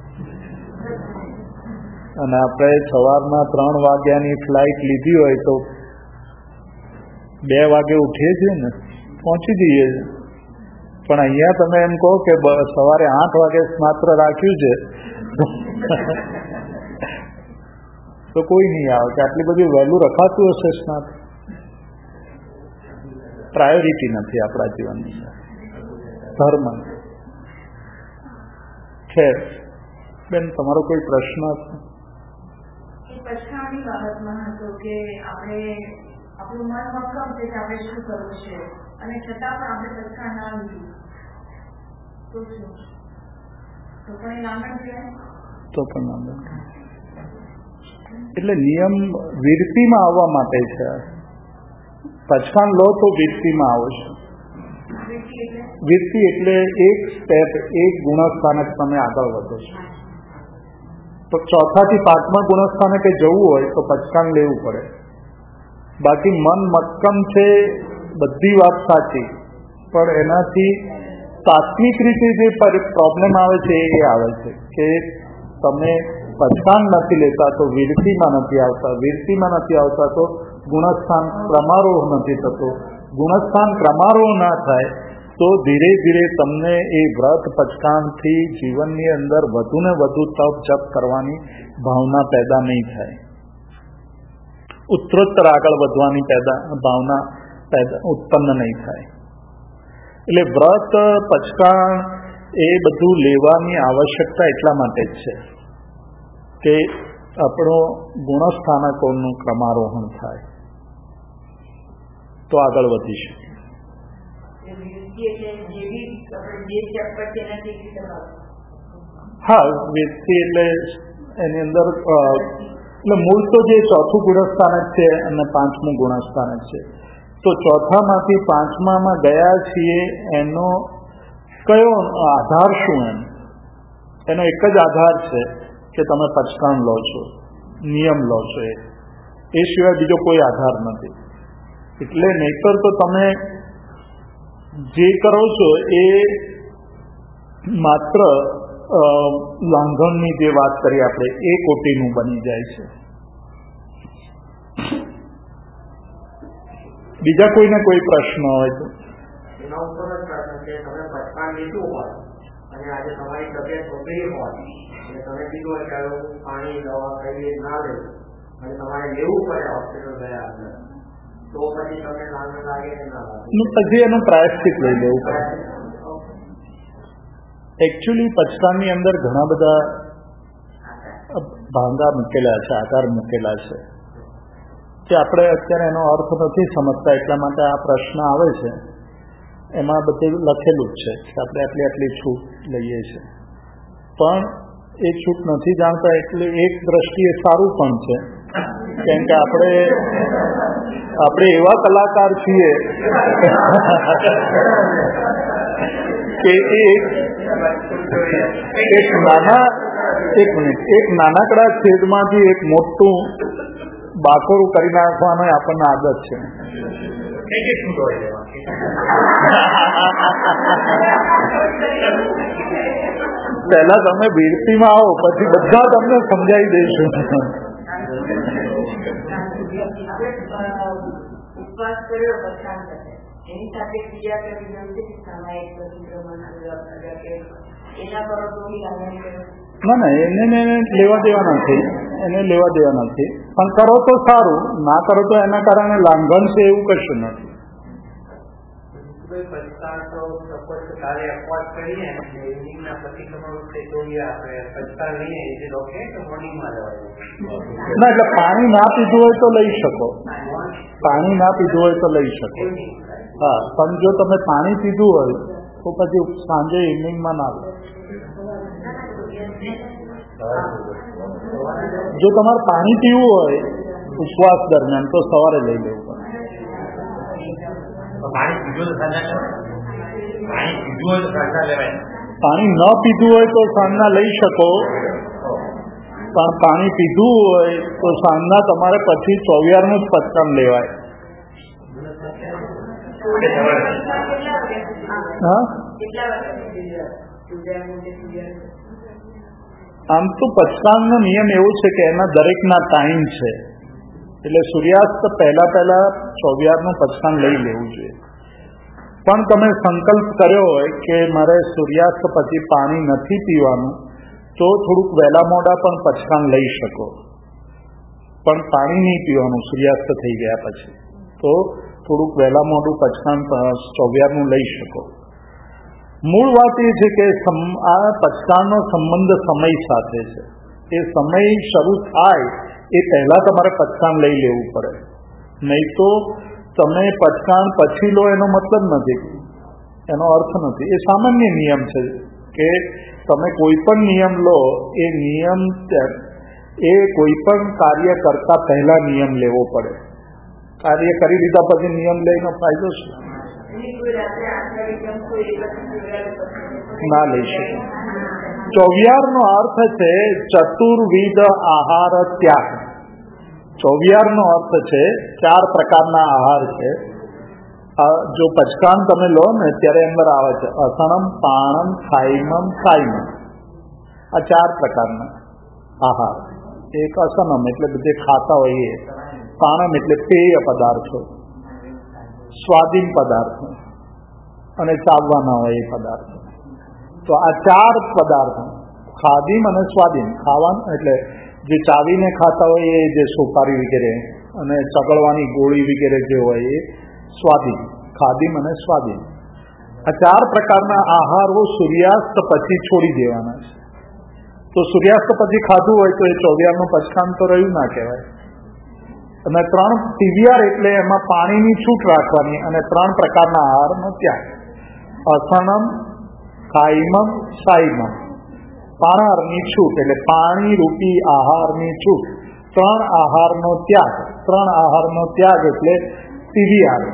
અને આપણે સવારના 3 વાગ્યાની ફ્લાઇટ લીધી હોય તો 2 વાગે ઉઠીએ છીએ ને, પહોંચી જઈએ છીએ. પણ અહીંયા તમે એમ કહો કે સવારે 8 વાગે માત્ર રાખ્યું છે તો કોઈ નહીં આવે કે આટલી બધી વહેલું રખાતું હશે સ્નાન. પ્રાયોરિટી નથી આપણા જીવનની ધર્મ. ખેર બેન, તમારો કોઈ પ્રશ્ન હતો? પછાણી બાબતમાં હતો કે આપણે આપણું મન મક્કમ છે કે આપણે શું કરવું છે અને છતાં પણ આપણે પછાણ ના લીધું તો શું? તો પણ લાંબણ કહેવાય? તો પણ લાંબણ કહેવાય. એટલે નિયમ વીરતીમાં આવવા માટે છે. પછાણ લો તો વીરતીમાં આવો છો. વીરતી એટલે એક સ્ટેપ, એક ગુણસ્થાનક તમે આગળ વધો છો. તો 4થા થી 5મા ગુણસ્થાનકે જવું હોય તો પછાણ લેવું પડે. બાકી મન મક્કમ છે, બધી વાત સાચી, પણ એનાથી તાત્વિક રીતે જે પ્રોબ્લેમ આવે છે એ આવે છે કે તમે પછાણ નથી લેતા તો વીરતીમાં નથી આવતા, વીરતીમાં નથી આવતા તો ગુણસ્થાન ક્રમારોહ નથી થતો, ગુણસ્થાન ક્રમારોહ ના થાય તો ધીરે ધીરે તમને એ વ્રત પછાણથી જીવનની અંદર વધુ ને વધુ તપ જપ કરવાની ભાવના પેદા નહીં થાય, ઉત્તરોત્તર આગળ વધવાની ભાવના ઉત્પન્ન નહીં થાય. એટલે વ્રત પછાણ એ બધું લેવાની આવશ્યકતા એટલા માટે જ છે કે આપણો ગુણસ્થાનકોનું ક્રમારોહણ થાય તો આગળ વધી શકે. હા, વ્યક્તિ એટલે એની અંદર એટલે મૂળ તો જે 4થું ગુણસ્થાનક છે અને 5મું ગુણસ્થાનક છે, તો 4થામાંથી 5મામાં ગયા છીએ એનો કયો આધાર શું? એનો એક જ આધાર છે કે તમે પછાણ લો છો, નિયમ લો છો, એ સિવાય બીજો કોઈ આધાર નથી. એટલે નહીતર તો તમે જે કરો છો એ માત્ર લાંઘણની જે વાત કરી આપણે એ કોટીનું બની જાય છે. બીજા કોઈને કોઈ પ્રશ્ન હોય તો? એના ઉપર જ પ્રશ્ન છે, તમે પછાણ લીધું હોય અને આજે તમારી તબિયત બગડી હોય અને તમે કીધું હોય કે પાણી દવા કઈ ના લેવું અને તમારે લેવું પડે હોસ્પિટલ ગયા અંદર, તો પછી તમને લાગણી લાગે કે ના લાગે? પછી એનું પ્રાયશ્ચિત લઈ લેવું પડે. એકચ્યુઅલી પછતાની અંદર ઘણા બધા ભાંગા મૂકેલા છે, આધાર મૂકેલા છે કે આપણે અત્યારે એનો અર્થ નથી સમજતા, એટલા માટે આ પ્રશ્ન આવે છે. એમાં બધું લખેલું જ છે કે આપણે આટલી આટલી છૂટ લઈએ છીએ, પણ એ છૂટ નથી જાણતા. એટલે એક દ્રષ્ટિએ સારું પણ છે, કેમ કે આપણે એવા કલાકાર છીએ કે એક નાનકડા છેદમાંથી એક મોટું બાકોરું કરી નાખવાનો આપણને આદત છે. પહેલા તમે વીરતીમાં આવો, પછી બધા તમને સમજાવી દઈશું. ઉપવાસ કર્યો પછાણ થશે, એની સાથે ક્રિયા કરી રહ્યું છે સામાયિક એના કરો તો ના, એને લેવા દેવા નથી, એને લેવા દેવા નથી. પણ કરો તો સારું, ના કરો તો એના કારણે લાંઘન છે એવું કશું નથી. ના, એટલે પાણી ના પીધું હોય તો લઈ શકો, પાણી ના પીધું હોય તો લઈ શકો. હા, પણ જો તમે પાણી પીધું હોય તો પછી સાંજે ઇવનિંગમાં ના લો. જો તમારે પાણી પીવું હોય ઉપવાસ દરમિયાન તો સવારે લઈ લેવું પડે. પાણી ન પીધું હોય તો સાંજના લઈ શકો, પણ પાણી પીધું હોય તો સાંજના તમારે પછી 24નું જ પચકામ લેવાય. હા, આમ તો પચકામનો નિયમ એવો છે કે એના દરેકના ટાઈમ છે, એટલે સૂર્યાસ્ત પહેલા 24નું પચકામ લઈ લેવું જોઈએ. પણ તમે સંકલ્પ કર્યો હોય કે મારે સૂર્યાસ્ત પછી પાણી નથી પીવાનું, તો થોડુંક વહેલા મોડા પણ પચકાણ લઈ શકો, પણ પાણી નહીં પીવાનું સૂર્યાસ્ત થઈ ગયા પછી. તો થોડુંક વહેલા મોડું પચકાણ 24નું લઈ શકો. મૂળ વાત એ છે કે આ પચકાણનો સંબંધ સમય સાથે છે. એ સમય શરૂ થાય એ પહેલા તમારે પચકાણ લઈ લેવું પડે, નહીં તો તમે પચકાણ પછી લો એનો મતલબ નથી, એનો અર્થ નથી. એ સામાન્ય નિયમ છે કે તમે કોઈ પણ નિયમ લો, એ નિયમ એ કોઈ પણ કાર્ય કરતા પહેલા નિયમ લેવો પડે. કાર્ય કરી લીધા પછી નિયમ લઈને ફાયદો શું? ના લઈ શકે. 24નો અર્થ છે ચતુર્વિધ આહાર ત્યાગ. 24નો અર્થ છે 4 પ્રકારના આહાર છે. જો પચકાણ તમે લો ને ત્યારે અંદર આવે છે અસણમ, પાણમ, ખાઈમમ, સાઈમમ. આ 4 પ્રકારના આહાર. એક અસનમ એટલે બધે ખાતા હોઈએ, પાણમ એટલે પેય પદાર્થો, સ્વાદીન પદાર્થો અને ચાવવાના હોય એ પદાર્થો. તો આ 4 પદાર્થો ખાદીમ અને સ્વાદીન. ખાવાનું એટલે જે ચાવીને ખાતા હોય એ જે સોપારી વગેરે અને ચગળવાની ગોળી વગેરે જે હોય એ સ્વાદીન, ખાદીમ અને સ્વાદીન. આ 4 પ્રકારના આહારો સૂર્યાસ્ત પછી છોડી દેવાના છે. તો સૂર્યાસ્ત પછી ખાધું હોય તો એ 24નું પચકાણ તો રહ્યું ના કહેવાય. અને 3 ટીવીઆર એટલે એમાં પાણીની છૂટ રાખવાની અને 3 પ્રકારના આહારનો ત્યાગ. અસણમ, ખાઈમમ, સાઈમમ. પાણારની છૂટ એટલે પાણી રૂપી આહારની છૂટ. 3 આહારનો ત્યાગ. 3 આહારનો ત્યાગ એટલે ટીવીઆર.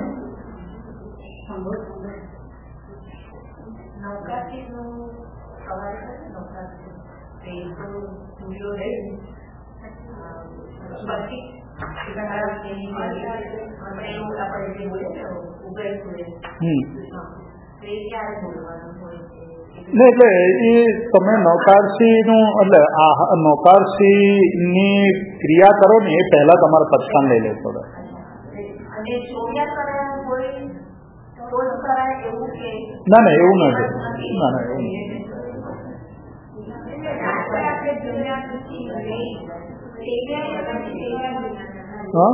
એટલે એ તમે નૌકારસીનું એટલે નૌકારસીની ક્રિયા કરો ને એ પહેલા તમારે પચકાણ લઈ લેવું પડે. ના ના એવું નથી. ના ના એવું નથી. હા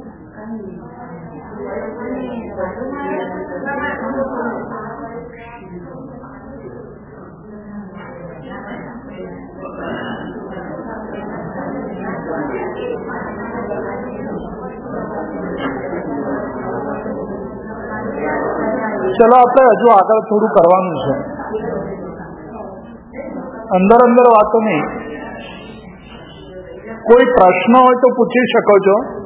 ચલો આપણે હજુ આગળ થોડું કરવાનું છે. અંદર વાતો નહીં. કોઈ પ્રશ્ન હોય તો પૂછી શકો છો.